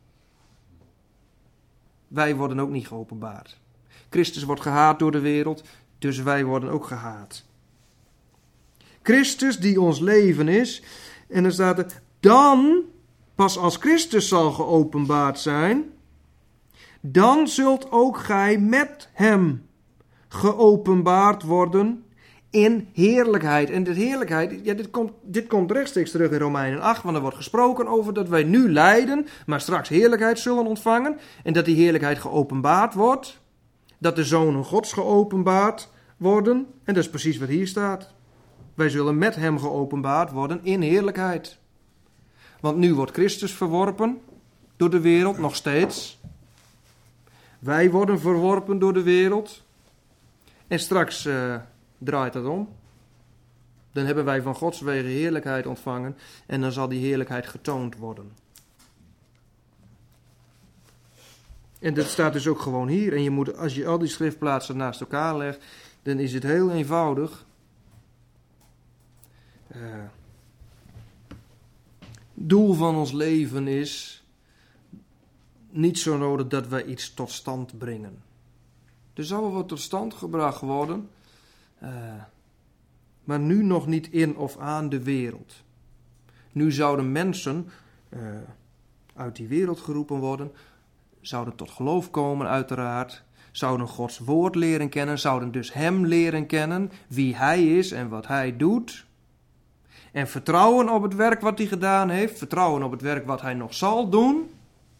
wij worden ook niet geopenbaard. Christus wordt gehaat door de wereld, dus wij worden ook gehaat. Christus die ons leven is. En dan staat er, dan, pas als Christus zal geopenbaard zijn, dan zult ook gij met hem geopenbaard worden in heerlijkheid. En dit heerlijkheid, ja, dit komt, dit komt rechtstreeks terug in Romeinen acht, want er wordt gesproken over dat wij nu lijden, maar straks heerlijkheid zullen ontvangen. En dat die heerlijkheid geopenbaard wordt, dat de zonen Gods geopenbaard worden. En dat is precies wat hier staat. Wij zullen met hem geopenbaard worden in heerlijkheid. Want nu wordt Christus verworpen door de wereld, nog steeds. Wij worden verworpen door de wereld. En straks uh, draait dat om. Dan hebben wij van Gods wegen heerlijkheid ontvangen. En dan zal die heerlijkheid getoond worden. En dat staat dus ook gewoon hier. En je moet, als je al die schriftplaatsen naast elkaar legt, dan is het heel eenvoudig. Uh, doel van ons leven is niet zo nodig dat wij iets tot stand brengen. Er zal wel wat tot stand gebracht worden, uh, maar nu nog niet in of aan de wereld. Nu zouden mensen uh, uit die wereld geroepen worden, zouden tot geloof komen uiteraard, zouden Gods woord leren kennen, zouden dus hem leren kennen, wie hij is en wat hij doet. En vertrouwen op het werk wat hij gedaan heeft. Vertrouwen op het werk wat hij nog zal doen.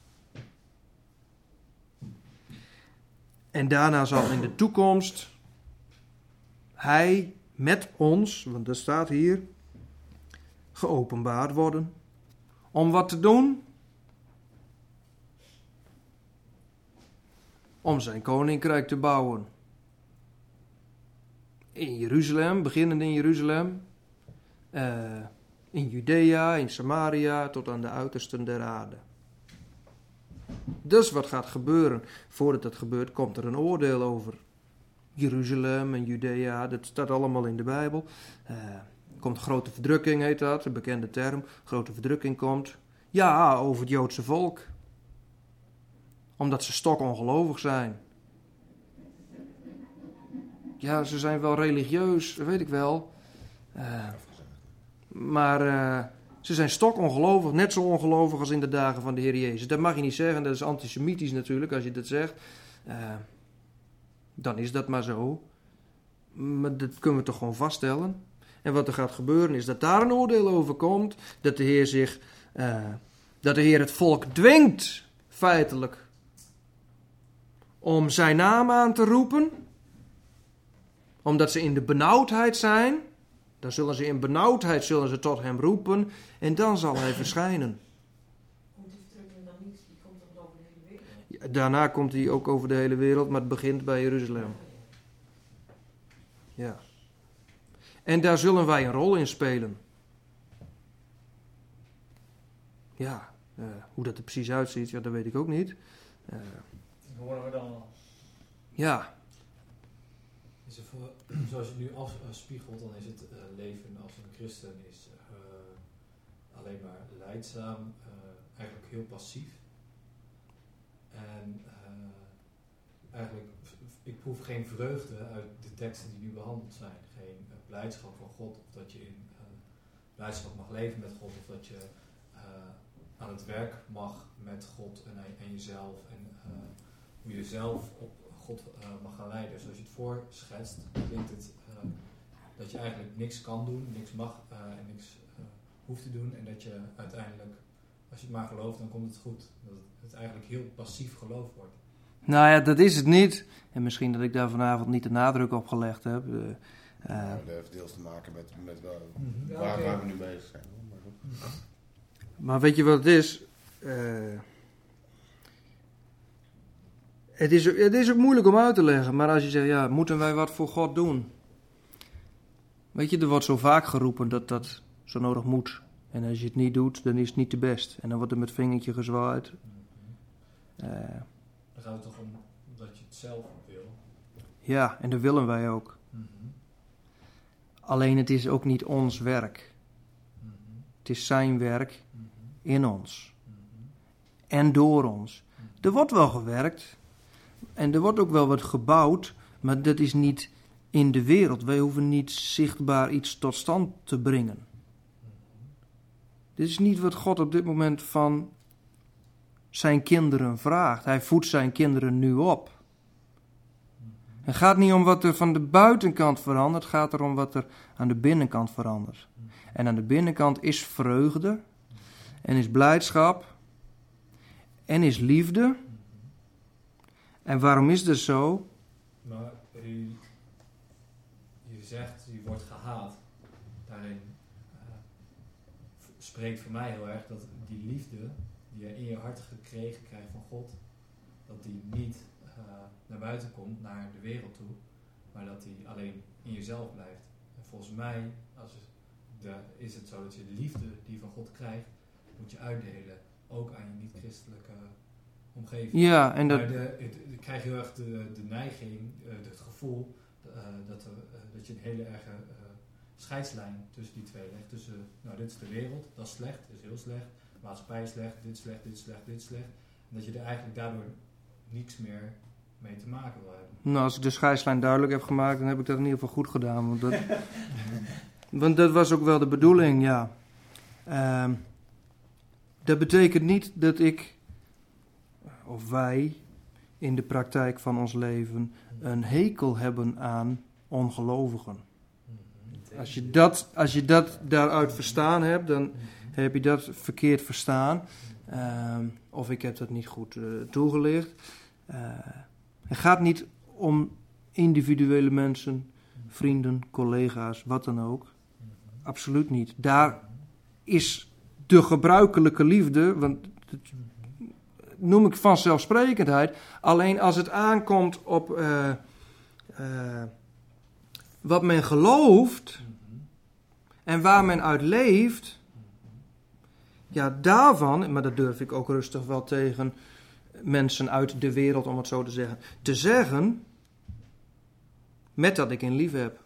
En daarna zal in de toekomst hij met ons, want dat staat hier, geopenbaard worden. Om wat te doen? Om zijn koninkrijk te bouwen. In Jeruzalem, beginnend in Jeruzalem. Uh, in Judea, in Samaria, tot aan de uitersten der aarde. Dus wat gaat gebeuren? Voordat dat gebeurt, komt er een oordeel over Jeruzalem en Judea. Dat staat allemaal in de Bijbel. Uh, komt grote verdrukking, heet dat, een bekende term. Grote verdrukking komt. Ja, over het Joodse volk. Omdat ze stokongelovig zijn. Ja, ze zijn wel religieus, weet ik wel. Uh, Maar uh, Ze zijn stokongelovig, net zo ongelovig als in de dagen van de Heer Jezus. Dat mag je niet zeggen, dat is antisemitisch natuurlijk als je dat zegt. Uh, dan is dat maar zo. Maar dat kunnen we toch gewoon vaststellen. En wat er gaat gebeuren is dat daar een oordeel over komt. Dat de Heer zich, uh, dat de Heer het volk dwingt, feitelijk, om zijn naam aan te roepen. Omdat ze in de benauwdheid zijn. Dan zullen ze in benauwdheid zullen ze tot hem roepen. En dan zal hij verschijnen. Komt die verdrukking dan niet? Die komt dan over de hele wereld? Daarna komt hij ook over de hele wereld, maar het begint bij Jeruzalem. Ja. En daar zullen wij een rol in spelen. Ja, uh, hoe dat er precies uitziet, ja, dat weet ik ook niet. Uh, dat horen we dan wel. Ja. Is er voor, zoals je het nu afspiegelt, dan is het uh, leven als een christen is uh, alleen maar lijdzaam, uh, eigenlijk heel passief. En uh, eigenlijk, ik proef geen vreugde uit de teksten die nu behandeld zijn. Geen uh, blijdschap van God, of dat je in uh, blijdschap mag leven met God, of dat je uh, aan het werk mag met God en, en jezelf. En uh, hoe je zelf op God uh, mag gaan leiden. Dus als je het voorschetst, klinkt het uh, dat je eigenlijk niks kan doen, niks mag uh, en niks uh, hoeft te doen. En dat je uiteindelijk, als je het maar gelooft, dan komt het goed. Dat het eigenlijk heel passief geloof wordt. Nou ja, dat is het niet. En misschien dat ik daar vanavond niet de nadruk op gelegd heb. Uh, uh, ja, dat heeft deels te maken met, met waar, mm-hmm. waar, okay. waar we nu bezig zijn. Maar, goed. Maar weet je wat het is? Uh, het is? Het is ook moeilijk om uit te leggen. Maar als je zegt, ja, moeten wij wat voor God doen? Weet je, er wordt zo vaak geroepen dat dat zo nodig moet. En als je het niet doet, dan is het niet te best. En dan wordt er met vingertje gezwaaid. Mm-hmm. Uh, dan gaat het toch om dat je het zelf wil? Ja, en dat willen wij ook. Mm-hmm. Alleen het is ook niet ons werk. Mm-hmm. Het is zijn werk mm-hmm. in ons. Mm-hmm. En door ons. Mm-hmm. Er wordt wel gewerkt. En er wordt ook wel wat gebouwd. Maar dat is niet in de wereld. Wij hoeven niet zichtbaar iets tot stand te brengen. Mm-hmm. Dit is niet wat God op dit moment van zijn kinderen vraagt. Hij voedt zijn kinderen nu op. Het gaat niet om wat er van de buitenkant verandert. Het gaat erom wat er aan de binnenkant verandert. En aan de binnenkant is vreugde. En is blijdschap. En is liefde. En waarom is dat zo? Maar u, je zegt, je wordt gehaat. Daarin uh, spreekt voor mij heel erg dat die liefde die je in je hart gekregen krijgt van God, dat die niet uh, naar buiten komt, naar de wereld toe, maar dat die alleen in jezelf blijft. En volgens mij als de, is het zo dat je de liefde die je van God krijgt, moet je uitdelen, ook aan je niet-christelijke omgeving. Ja, en dat... Maar de, het, je krijgt heel erg de, de neiging, uh, het gevoel, uh, dat, er, uh, dat je een hele erge uh, scheidslijn tussen die twee legt. Tussen, nou dit is de wereld, dat is slecht, dat is heel slecht. De maatschappij is slecht, dit is slecht, dit is slecht, dit is slecht. En dat je er eigenlijk daardoor niks meer mee te maken wil hebben. Nou, als ik de scheidslijn duidelijk heb gemaakt, dan heb ik dat in ieder geval goed gedaan. Want dat, want dat was ook wel de bedoeling, ja. Uh, dat betekent niet dat ik, of wij, in de praktijk van ons leven een hekel hebben aan ongelovigen. Als je dat, als je dat daaruit verstaan hebt, dan heb je dat verkeerd verstaan. Uh, of ik heb dat niet goed uh, toegelicht. Uh, het gaat niet om individuele mensen, vrienden, collega's, wat dan ook. Absoluut niet. Daar is de gebruikelijke liefde, want dat noem ik vanzelfsprekendheid. Alleen als het aankomt op uh, uh, wat men gelooft en waar men uit leeft, ja, daarvan, maar dat durf ik ook rustig wel tegen mensen uit de wereld, om het zo te zeggen, te zeggen, met dat ik hen lief heb.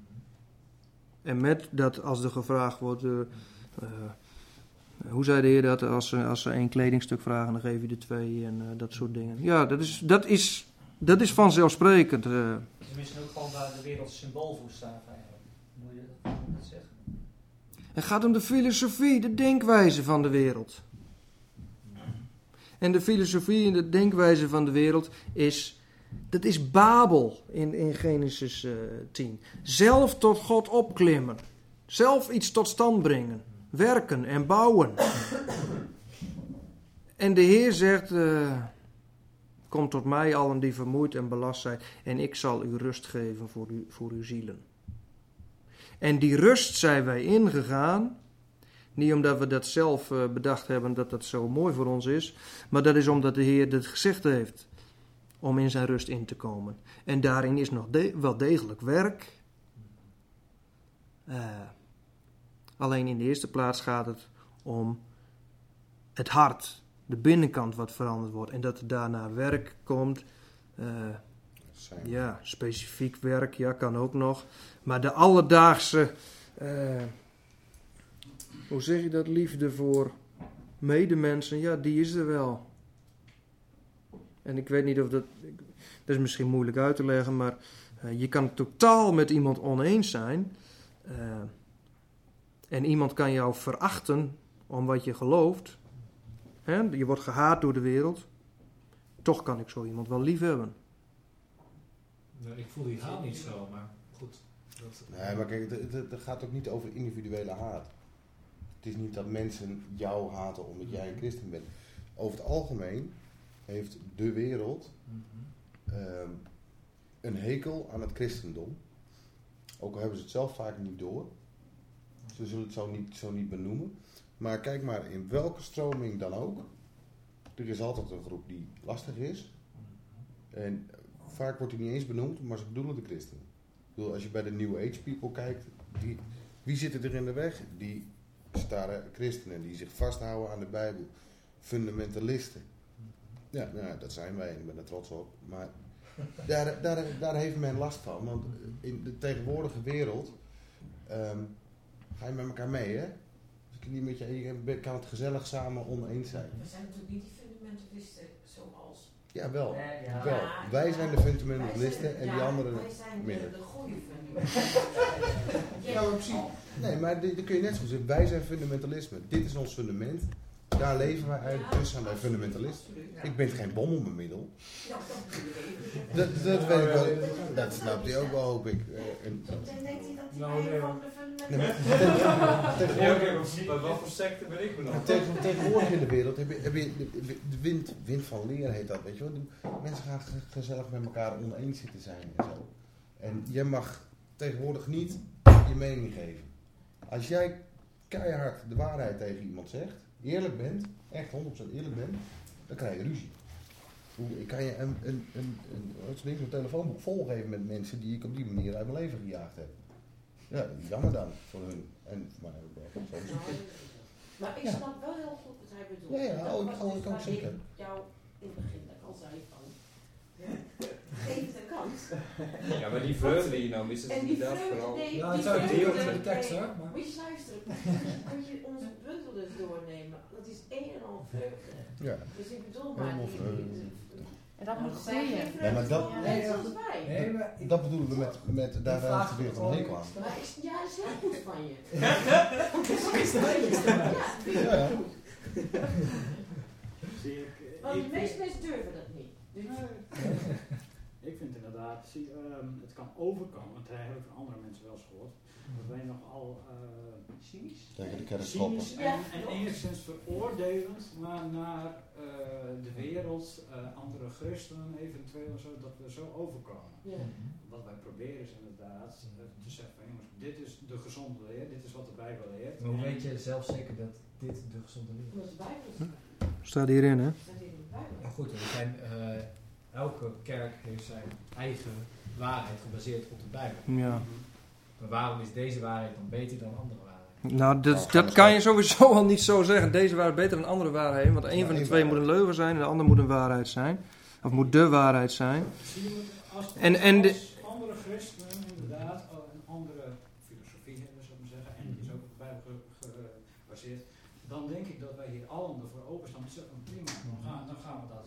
En met dat als er gevraagd wordt, uh, uh, hoe zei de Heer dat, als ze, als ze één kledingstuk vragen, dan geef je er twee en uh, dat soort dingen. Ja, dat is, dat is, dat is vanzelfsprekend. Uh. Het is misschien ook gewoon waar de wereld symbool voor staat eigenlijk. Moet je dat zeggen? Het gaat om de filosofie, de denkwijze van de wereld. En de filosofie en de denkwijze van de wereld is, dat is Babel in, in Genesis uh, tien. Zelf tot God opklimmen. Zelf iets tot stand brengen. Werken en bouwen. En de Heer zegt, uh, kom tot mij allen die vermoeid en belast zijn en ik zal u rust geven voor, u, voor uw zielen. En die rust zijn wij ingegaan. Niet omdat we dat zelf uh, bedacht hebben dat dat zo mooi voor ons is. Maar dat is omdat de Heer het gezegd heeft. Om in zijn rust in te komen. En daarin is nog de- wel degelijk werk. Uh, alleen in de eerste plaats gaat het om het hart. De binnenkant wat veranderd wordt. En dat er daarna werk komt. Uh, ja, specifiek werk. Ja, kan ook nog. Maar de alledaagse... Uh, Hoe zeg je dat? Liefde voor medemensen, ja, die is er wel. En ik weet niet of dat... Dat is misschien moeilijk uit te leggen, maar uh, je kan totaal met iemand oneens zijn. Uh, en iemand kan jou verachten om wat je gelooft. Hè? Je wordt gehaat door de wereld. Toch kan ik zo iemand wel lief hebben. Nou, ik voel die haat niet zo, maar goed. Dat... Nee, maar kijk, het, het, het gaat ook niet over individuele haat. Het is niet dat mensen jou haten omdat jij een christen bent. Over het algemeen heeft de wereld mm-hmm. um, een hekel aan het christendom. Ook al hebben ze het zelf vaak niet door. Ze zullen het zo niet, zo niet benoemen. Maar kijk maar, in welke stroming dan ook. Er is altijd een groep die lastig is. En vaak wordt die niet eens benoemd, maar ze bedoelen de christenen. Ik bedoel, als je bij de New Age people kijkt, die, wie zitten er in de weg? Die starre christenen die zich vasthouden aan de Bijbel. Fundamentalisten. Ja, nou, dat zijn wij en ik ben er trots op. Maar daar, daar, daar heeft men last van. Want in de tegenwoordige wereld um, ga je met elkaar mee, hè? Als ik niet met je, je kan het gezellig samen oneens zijn. We zijn natuurlijk niet die fundamentalisten zoals... Ja, wel. Uh, ja. wel. Ja, wij ja, zijn de fundamentalisten zijn, en ja, die anderen wij zijn minder. de, de goede fundamentalisten. Ja, maar precies. Nee, maar dan kun je net zo zeggen. Wij zijn fundamentalisme. Dit is ons fundament. Daar leven wij uit. Ja, dus zijn wij fundamentalisten. Ja. Ik ben geen bom op mijn middel. Ja, dat, dat weet ik wel. Dat snapt hij ook wel, hoop ik. En dan denkt hij dat hij nou, nee, van de fundamentalisten... Bij wat voor secte ben ik bedoeld? Tegen, tegenwoordig in de wereld heb je, heb je de, de wind, wind van leer heet dat, weet je wel. Mensen gaan gezellig met elkaar oneens zitten zijn en zo. En jij mag tegenwoordig niet je mening geven. Als jij keihard de waarheid tegen iemand zegt, eerlijk bent, echt honderd procent eerlijk bent, dan krijg je ruzie. Ik kan je een, een, een, een, een, een telefoonboek volgeven met mensen die ik op die manier uit mijn leven gejaagd heb. Ja, jammer dan voor hun. En voor mij ook wel. Soms. Nou, maar ik ja. snap wel heel goed wat hij bedoelt. Ja, ja, dat oh, was ik, oh, dus ik ook waar zeker. ik jou in het begin al zei van... Geef het een kans. Ja, maar die vreugde die je nou mist, is En die inderdaad vreugde, vooral... nee, Ja, die het zou vreugde, deel van de tekst, nee, hoor. Maar... Moet je eens luisteren. Moet je onze bundel dus doornemen. Dat is een en al vreugde. Ja. Dus ik bedoel maar... Helemaal Die, vreugde. die, En dat moet zijn groeien. geen Ja, maar dat- vreugde, nee, net zoals wij. Nee, maar ik... Dat bedoelen we met, met daar heeft de wereld een hekel aan. Maar ik, ja, dat is heel goed van je. Ja, Ja, ja. Zie ik, Want ik de meeste mensen durven dat niet. Dus Ik vind inderdaad, zie, um, het kan overkomen, want dat heb ik van andere mensen wel eens gehoord, dat wij nogal uh, cynisch, Tegen de kerk schoppen. cynisch en, en enigszins veroordelend naar, naar uh, de wereld, uh, andere christenen eventueel, zo, dat we zo overkomen. ja. Wat wij proberen is inderdaad uh, te zeggen van jongens, dit is de gezonde leer, dit is wat de Bijbel leert. Maar hoe En- weet je zelf zeker dat dit de gezonde leer is? Dat is de Bijbel. Staat hierin, hè? Dat staat in de Bijbel. Maar goed, er zijn, uh, elke kerk heeft zijn eigen waarheid gebaseerd op de Bijbel. Ja. Maar waarom is deze waarheid dan beter dan andere waarheid? Nou, dat, dat kan je sowieso al niet zo zeggen. Deze waarheid beter dan andere waarheden. Want een van de twee moet een leugen zijn en de ander moet een waarheid zijn. Of moet de waarheid zijn. Zie je, als, En- en de- als andere christenen inderdaad een andere filosofie hebben, zou ik maar zeggen, en die is ook op de Bijbel ge- ge- gebaseerd, dan denk ik dat wij hier allen ervoor openstaan. Zo, prima, dan gaan, dan gaan we dat eens bekijken.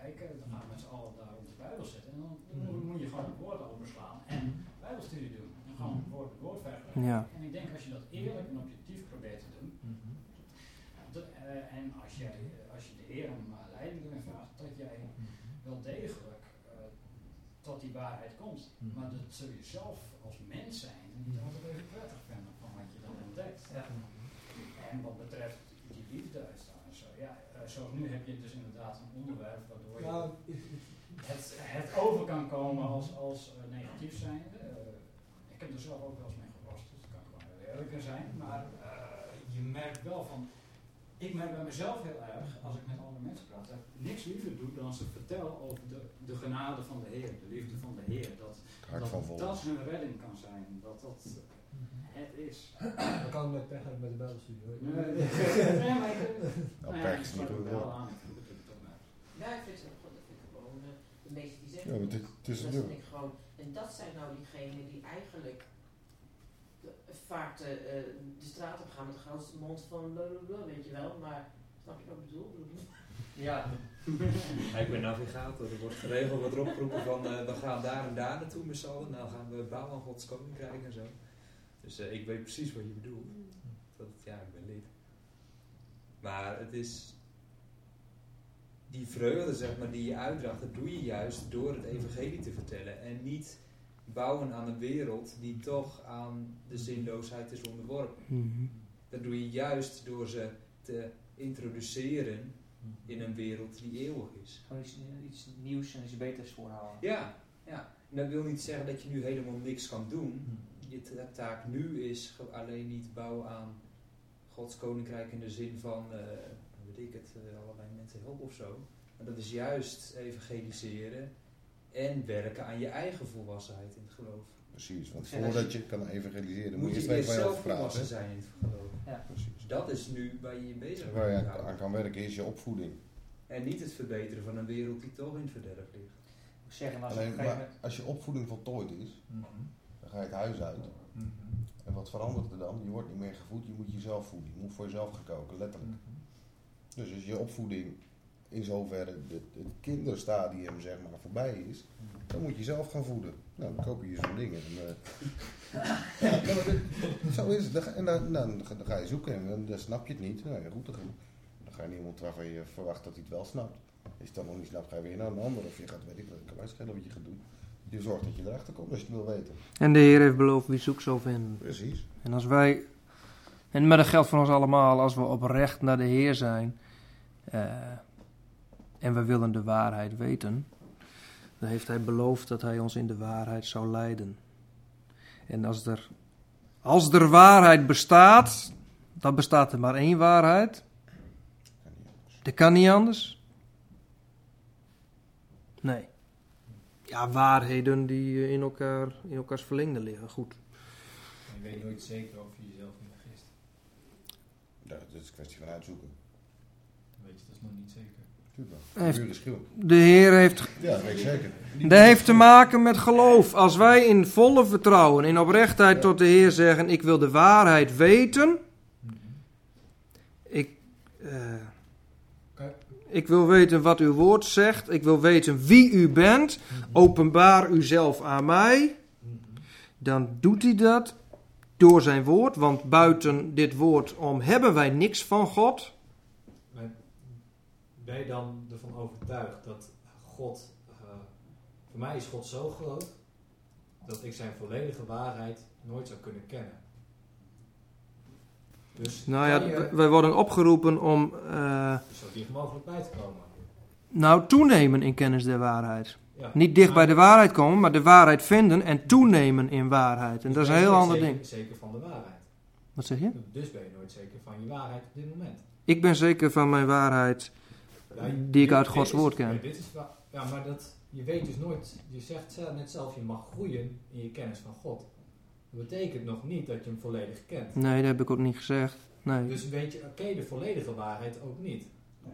kijken, dan gaan we met z'n allen daar op de Bijbel zitten. En dan, dan moet je gewoon het woord overslaan en Bijbelstudie doen. En gewoon woord voor woord vergelijken. Ja. En ik denk als je dat eerlijk en objectief probeert te doen, Mhm. dat, uh, en als, jij, als je de Heer om uh, leiding erin vraagt, dat jij wel degelijk uh, tot die waarheid komt. Mhm. Maar dat zul je zelf als mens zijn niet altijd even prettig vinden van wat je dan ontdekt. Ja. En wat betreft die liefde uitstaan en zo, ja, uh, zoals nu heb je dus inderdaad een onderwerp waardoor je Nou, het, het over kan komen als, als uh, negatief zijnde. Uh, ik heb er zelf ook wel eens mee geworsteld, dus dat kan gewoon heel eerlijk in zijn. Maar uh, je merkt wel van, ik merk bij mezelf heel erg, als ik met andere mensen praat, dat ik niks liever doe dan als ik vertel over de, de genade van de Heer, de liefde van de Heer. Dat Hart dat, van vol. dat hun redding kan zijn, dat dat het is. dat kan met pech hebben met de Bijbelstudie hoor. Nee, nee, maar ik, Nou, nou ja, pech ik is sluit niet me goed, wel ja. aan. Ik vind het toch maar. Ja, ik vind het, dat vind ik gewoon, uh, de meesten die zeggen, Ja, maar dit- het is dat het vind nu. ik gewoon, en dat zijn nou diegenen die eigenlijk de, vaak de, uh, de straat op gaan met de grootste mond van blablabla, weet je wel, maar snap je wat ik bedoel? Ja. Ja, ik ben navigator. Er wordt geregeld wat opgeroepen van uh, we gaan daar en daar naartoe met z'n allen. Nou gaan we bouwen aan Gods Koninkrijk en zo. Dus uh, ik weet precies wat je bedoelt. Dat, ja, ik ben lid. Maar het is... Die vreugde, zeg maar, die je uitdraagt, dat doe je juist door het evangelie te vertellen. En niet bouwen aan een wereld die toch aan de zinloosheid is onderworpen. Mhm. Dat doe je juist door ze te introduceren in een wereld die eeuwig is. Gewoon iets, iets nieuws en iets beters voorhouden. Ja, ja. En dat wil niet zeggen dat je nu helemaal niks kan doen. Je ta- taak nu is ge- alleen niet bouwen aan Gods Koninkrijk in de zin van, uh, weet ik het, uh, allerlei mensen helpen of zo. Maar dat is juist evangeliseren en werken aan je eigen volwassenheid in het geloof. Precies, want Ja, voordat als je kan evangeliseren moet Moet je je eerst even eerst van zelf jezelf volwassen praten. zijn in het geloof. Ja. Precies. Dus dat is nu waar je je bezig Waar je moet aan, houden. aan kan werken is je opvoeding. En niet het verbeteren van een wereld die toch in het verderf ligt. Ik zeg maar, als op een Alleen, gegeven maar moment... als je opvoeding voltooid is, Mhm. dan ga je het huis uit. Mhm. En wat verandert er dan? Je wordt niet meer gevoed, je moet jezelf voeden. Je moet voor jezelf gaan koken, letterlijk. Mhm. Dus als je opvoeding in zoverre het, het kinderstadium zeg maar voorbij is, dan moet je zelf gaan voeden. Nou, dan koop je je zo'n ding. En, uh, ja, nou, maar dit- zo is het. Dan ga- En dan, dan, dan ga je zoeken en dan, dan snap je het niet. Nou ja, goed, dan, dan ga je niet iemand waarvan je verwacht dat hij het wel snapt. Als je het dan nog niet snapt, ga je weer naar een ander. Of je gaat, weet ik wat, ik kan mij schelen wat je gaat doen. Je zorgt dat je erachter komt als je het wil weten. En de Heer heeft beloofd, wie zoekt zal vinden. Precies. En als wij, en maar dat geldt voor ons allemaal, als we oprecht naar de Heer zijn uh, en we willen de waarheid weten, dan heeft Hij beloofd dat Hij ons in de waarheid zou leiden. En als er, als er waarheid bestaat, dan bestaat er maar één waarheid. Kan niet anders. Dat kan niet anders. Nee. Ja, waarheden die uh, in, elkaar, in elkaars verlengde liggen, goed. Je weet nooit zeker of je jezelf niet vergist. Ja, dat is een kwestie van uitzoeken. Dan weet je dat is nog niet zeker. Tuurlijk. Heeft- Puur is schil. De Heer heeft Ja, dat weet ik zeker. Dat heeft te maken met geloof. Als wij in volle vertrouwen, in oprechtheid tot de Heer zeggen, ik wil de waarheid weten. Ik, uh, Oké. ik wil weten wat uw woord zegt. Ik wil weten wie u bent. Openbaar uzelf aan mij. Dan doet hij dat door zijn woord. Want buiten dit woord om hebben wij niks van God. Maar ben je dan ervan overtuigd dat God, uh, voor mij is God zo groot, dat ik zijn volledige waarheid nooit zou kunnen kennen? Dus Nou ja, kan je, wij worden opgeroepen om uh, zo dicht mogelijk bij te komen. nou toenemen in kennis der waarheid. Ja. Niet dicht Maar- bij de waarheid komen, maar de waarheid vinden en toenemen in waarheid. En dat is een ben je heel nooit ander zeker, ding. Zeker van de waarheid. Wat zeg je? Dus ben je nooit zeker van je waarheid op dit moment. Ik ben zeker van mijn waarheid Ja, je- die ik dit- uit dit Gods is- woord ken. Ja, dit is wa- ja, maar dat, je weet dus nooit, je zegt zelf- net zelf, je mag groeien in je kennis van God. Dat betekent nog niet dat je hem volledig kent. Nee, dat heb ik ook niet gezegd. Nee. Dus weet je, oké, de volledige waarheid ook niet.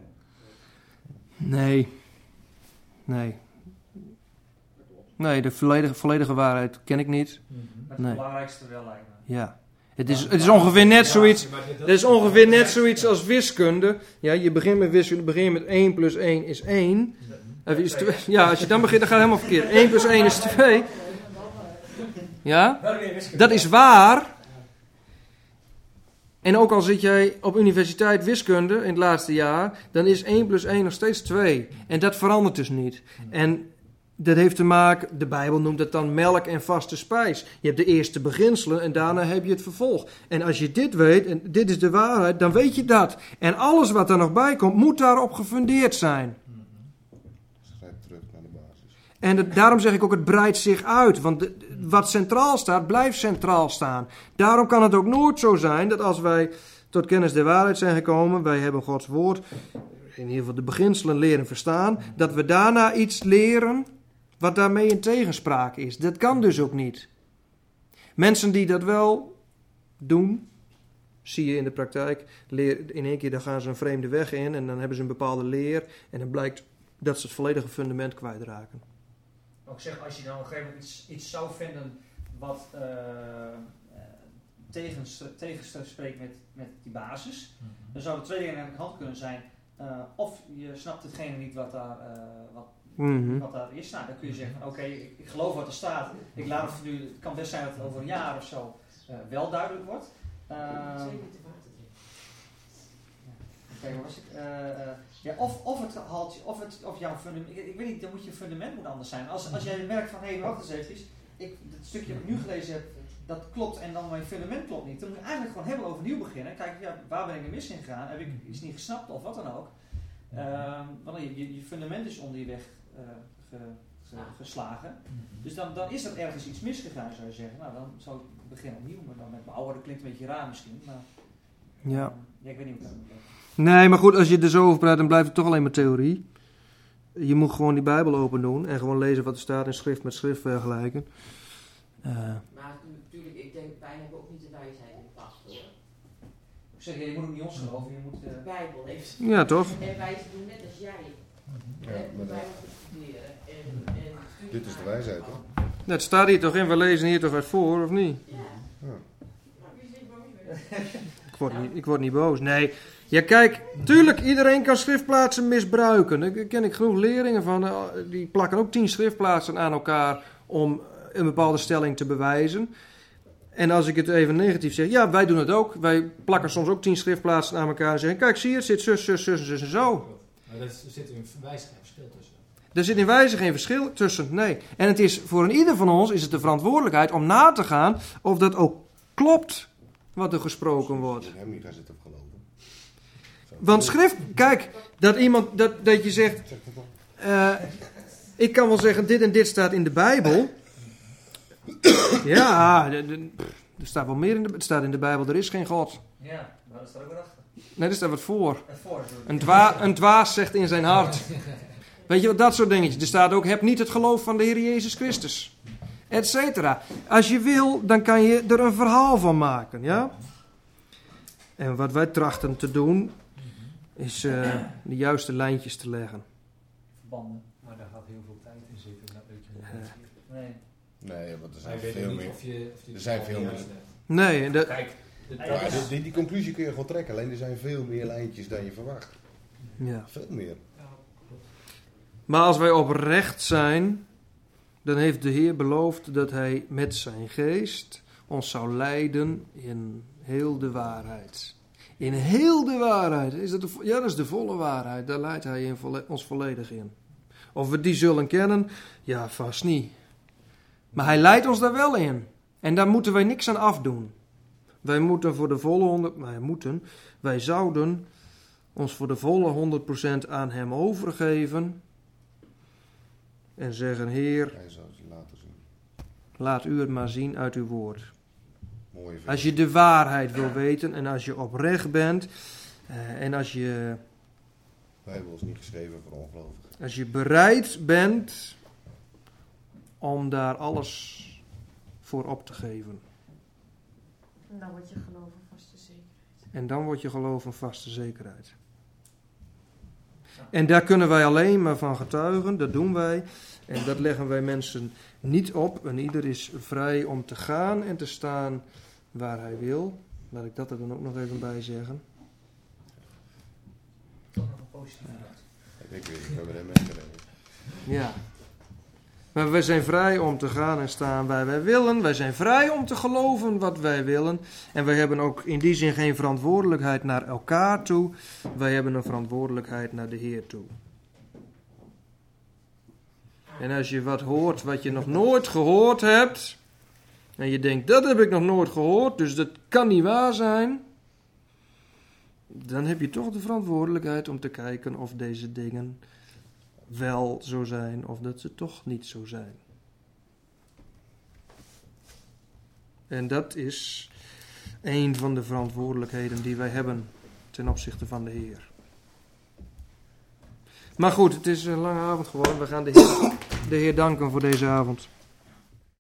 Nee. Nee. Nee, de volledige, volledige waarheid ken ik niet. Maar het Nee. belangrijkste wel lijkt me. Ja. Het is, het is ongeveer net Ja, zoiets... maar dit- dat- Het is ongeveer net zoiets als wiskunde. Ja, je begint met wiskunde, begin je met één plus één is één. Even is twee. Ja, als je dan begint, dan gaat het helemaal verkeerd. één plus één is twee. Ja, dat is waar. En ook al zit jij op universiteit wiskunde in het laatste jaar, dan is één plus één nog steeds twee. En dat verandert dus niet. En dat heeft te maken, de Bijbel noemt het dan melk en vaste spijs. Je hebt de eerste beginselen en daarna heb je het vervolg. En als je dit weet, en dit is de waarheid, dan weet je dat. En alles wat er nog bij komt, moet daarop gefundeerd zijn. Schrijf terug naar de basis. En het, daarom zeg ik ook, het breidt zich uit. Want de, wat centraal staat, blijft centraal staan. Daarom kan het ook nooit zo zijn dat als wij tot kennis der waarheid zijn gekomen, wij hebben Gods woord, in ieder geval de beginselen leren verstaan, dat we daarna iets leren wat daarmee in tegenspraak is. Dat kan dus ook niet. Mensen die dat wel doen, zie je in de praktijk, leer, in één keer dan gaan ze een vreemde weg in en dan hebben ze een bepaalde leer en dan blijkt dat ze het volledige fundament kwijtraken. Ik zeg, als je dan op een gegeven moment iets, iets zou vinden wat uh, tegen, tegenspreekt met, met die basis, mm-hmm. dan zouden twee dingen aan de hand kunnen zijn. Uh, of je snapt hetgene niet wat daar, uh, wat, mm-hmm. wat daar is. Nou, dan kun je zeggen van oké, okay, ik, ik geloof wat er staat. Ik laat het nu, het kan best zijn dat het over een jaar of zo uh, wel duidelijk wordt. Uh, Oké, waar was ik? Uh, uh, ja, of, of het halt, of, het, of jouw fundament, ik, ik weet niet, dan moet je fundament moet anders zijn. Als, als jij merkt van, hé, hey, wacht eens even, ik, het stukje dat ik nu gelezen heb, dat klopt en dan mijn fundament klopt niet. Dan moet je eigenlijk gewoon helemaal overnieuw beginnen. Kijken, ja, waar ben ik er mis in gegaan? Heb ik iets niet gesnapt of wat dan ook? Uh, want je, je, je fundament is onder je weg uh, ge, ge, geslagen. Dus dan, dan is er ergens iets misgegaan, zou je zeggen. Nou, dan zou ik beginnen opnieuw, maar dan met bouwen. Dat klinkt een beetje raar misschien, maar uh, ja. ja, ik weet niet hoe ik dat moet doen. Nee, maar goed, als je er zo over praat, dan blijft het toch alleen maar theorie. Je moet gewoon die Bijbel open doen en gewoon lezen wat er staat en schrift met schrift vergelijken. Uh. Maar natuurlijk, ik denk, wij hebben ook niet de wijsheid in pas, hoor. Ik zeg, je moet ook niet ons geloven, je moet... Uh... De Bijbel heeft... Ja, toch? En wij doen net als jij. Ja, de Bijbel te studeren. En, en dit is de wijsheid, hoor. Het staat hier toch in, we lezen hier toch uit voor, of niet? Ja. Ja. Maar wie is niet boos? Ik word niet, ik word niet boos, nee. Ja, kijk, tuurlijk, iedereen kan schriftplaatsen misbruiken. Daar ken ik genoeg leerlingen van. Die plakken ook tien schriftplaatsen aan elkaar om een bepaalde stelling te bewijzen. En als ik het even negatief zeg, ja, wij doen het ook. Wij plakken soms ook tien schriftplaatsen aan elkaar en zeggen, kijk, zie je, het zit zus, zus, zus, zus en zo. Maar er zit in wijze geen verschil tussen. Er zit in wijze geen verschil tussen, nee. En het is voor een ieder van ons is het de verantwoordelijkheid om na te gaan of dat ook klopt wat er gesproken wordt. Ik heb niet gaan zitten geloven. Want schrift, kijk, dat iemand, dat, dat je zegt, uh, ik kan wel zeggen, dit en dit staat in de Bijbel. Ja, de, de, er staat wel meer in de, het staat in de Bijbel, er is geen God. Ja, maar dat staat ook weer achter. Nee, er staat wat voor. voor een, dwa, een dwaas zegt in zijn hart. Weet je wat, dat soort dingetjes. Er staat ook, heb niet het geloof van de Heer Jezus Christus. Etcetera. Als je wil, dan kan je er een verhaal van maken, ja. En wat wij trachten te doen, is uh, de juiste lijntjes te leggen. Verbanden. Maar daar gaat heel veel tijd in zitten. Dat weet je niet. Uh, nee. Nee, want er zijn Maar veel meer. Of je, of je er zijn veel meer. Nee, de, Kijk, de, ja, die, die, die conclusie kun je gewoon trekken. Alleen er zijn veel meer lijntjes dan je verwacht. Ja. Veel meer. Maar als wij oprecht zijn, dan heeft de Heer beloofd dat Hij met zijn geest ons zou leiden in heel de waarheid. In heel de waarheid. Is dat de, ja, dat is de volle waarheid. Daar leidt Hij in volle, ons volledig in. Of we die zullen kennen? Ja, vast niet. Maar Hij leidt ons daar wel in. En daar moeten wij niks aan afdoen. Wij moeten voor de volle honderd... Wij moeten... Wij zouden ons voor de volle honderd procent aan Hem overgeven. En zeggen, Heer, Hij zal het laten zien. Laat u het maar zien uit uw woord. Mooie vers. Als je de waarheid wil weten en als je oprecht bent uh, en als je, De Bijbel is niet geschreven voor ongelovigen. als je bereid bent om daar alles voor op te geven. En dan wordt je geloof een vaste zekerheid. En dan wordt je geloof een vaste zekerheid. En daar kunnen wij alleen maar van getuigen, dat doen wij. En dat leggen wij mensen niet op. En ieder is vrij om te gaan en te staan waar hij wil. Laat ik dat er dan ook nog even bij zeggen. Toch nog een positieve noot. Ik weet niet, ik ben er mee gereden. Ja. Maar wij zijn vrij om te gaan en staan waar wij willen. Wij zijn vrij om te geloven wat wij willen. En wij hebben ook in die zin geen verantwoordelijkheid naar elkaar toe. Wij hebben een verantwoordelijkheid naar de Heer toe. En als je wat hoort wat je nog nooit gehoord hebt, en je denkt, dat heb ik nog nooit gehoord, dus dat kan niet waar zijn, dan heb je toch de verantwoordelijkheid om te kijken of deze dingen wel zo zijn of dat ze toch niet zo zijn. En dat is een van de verantwoordelijkheden die wij hebben ten opzichte van de Heer. Maar goed, het is een lange avond geworden. We gaan de Heer, de Heer danken voor deze avond.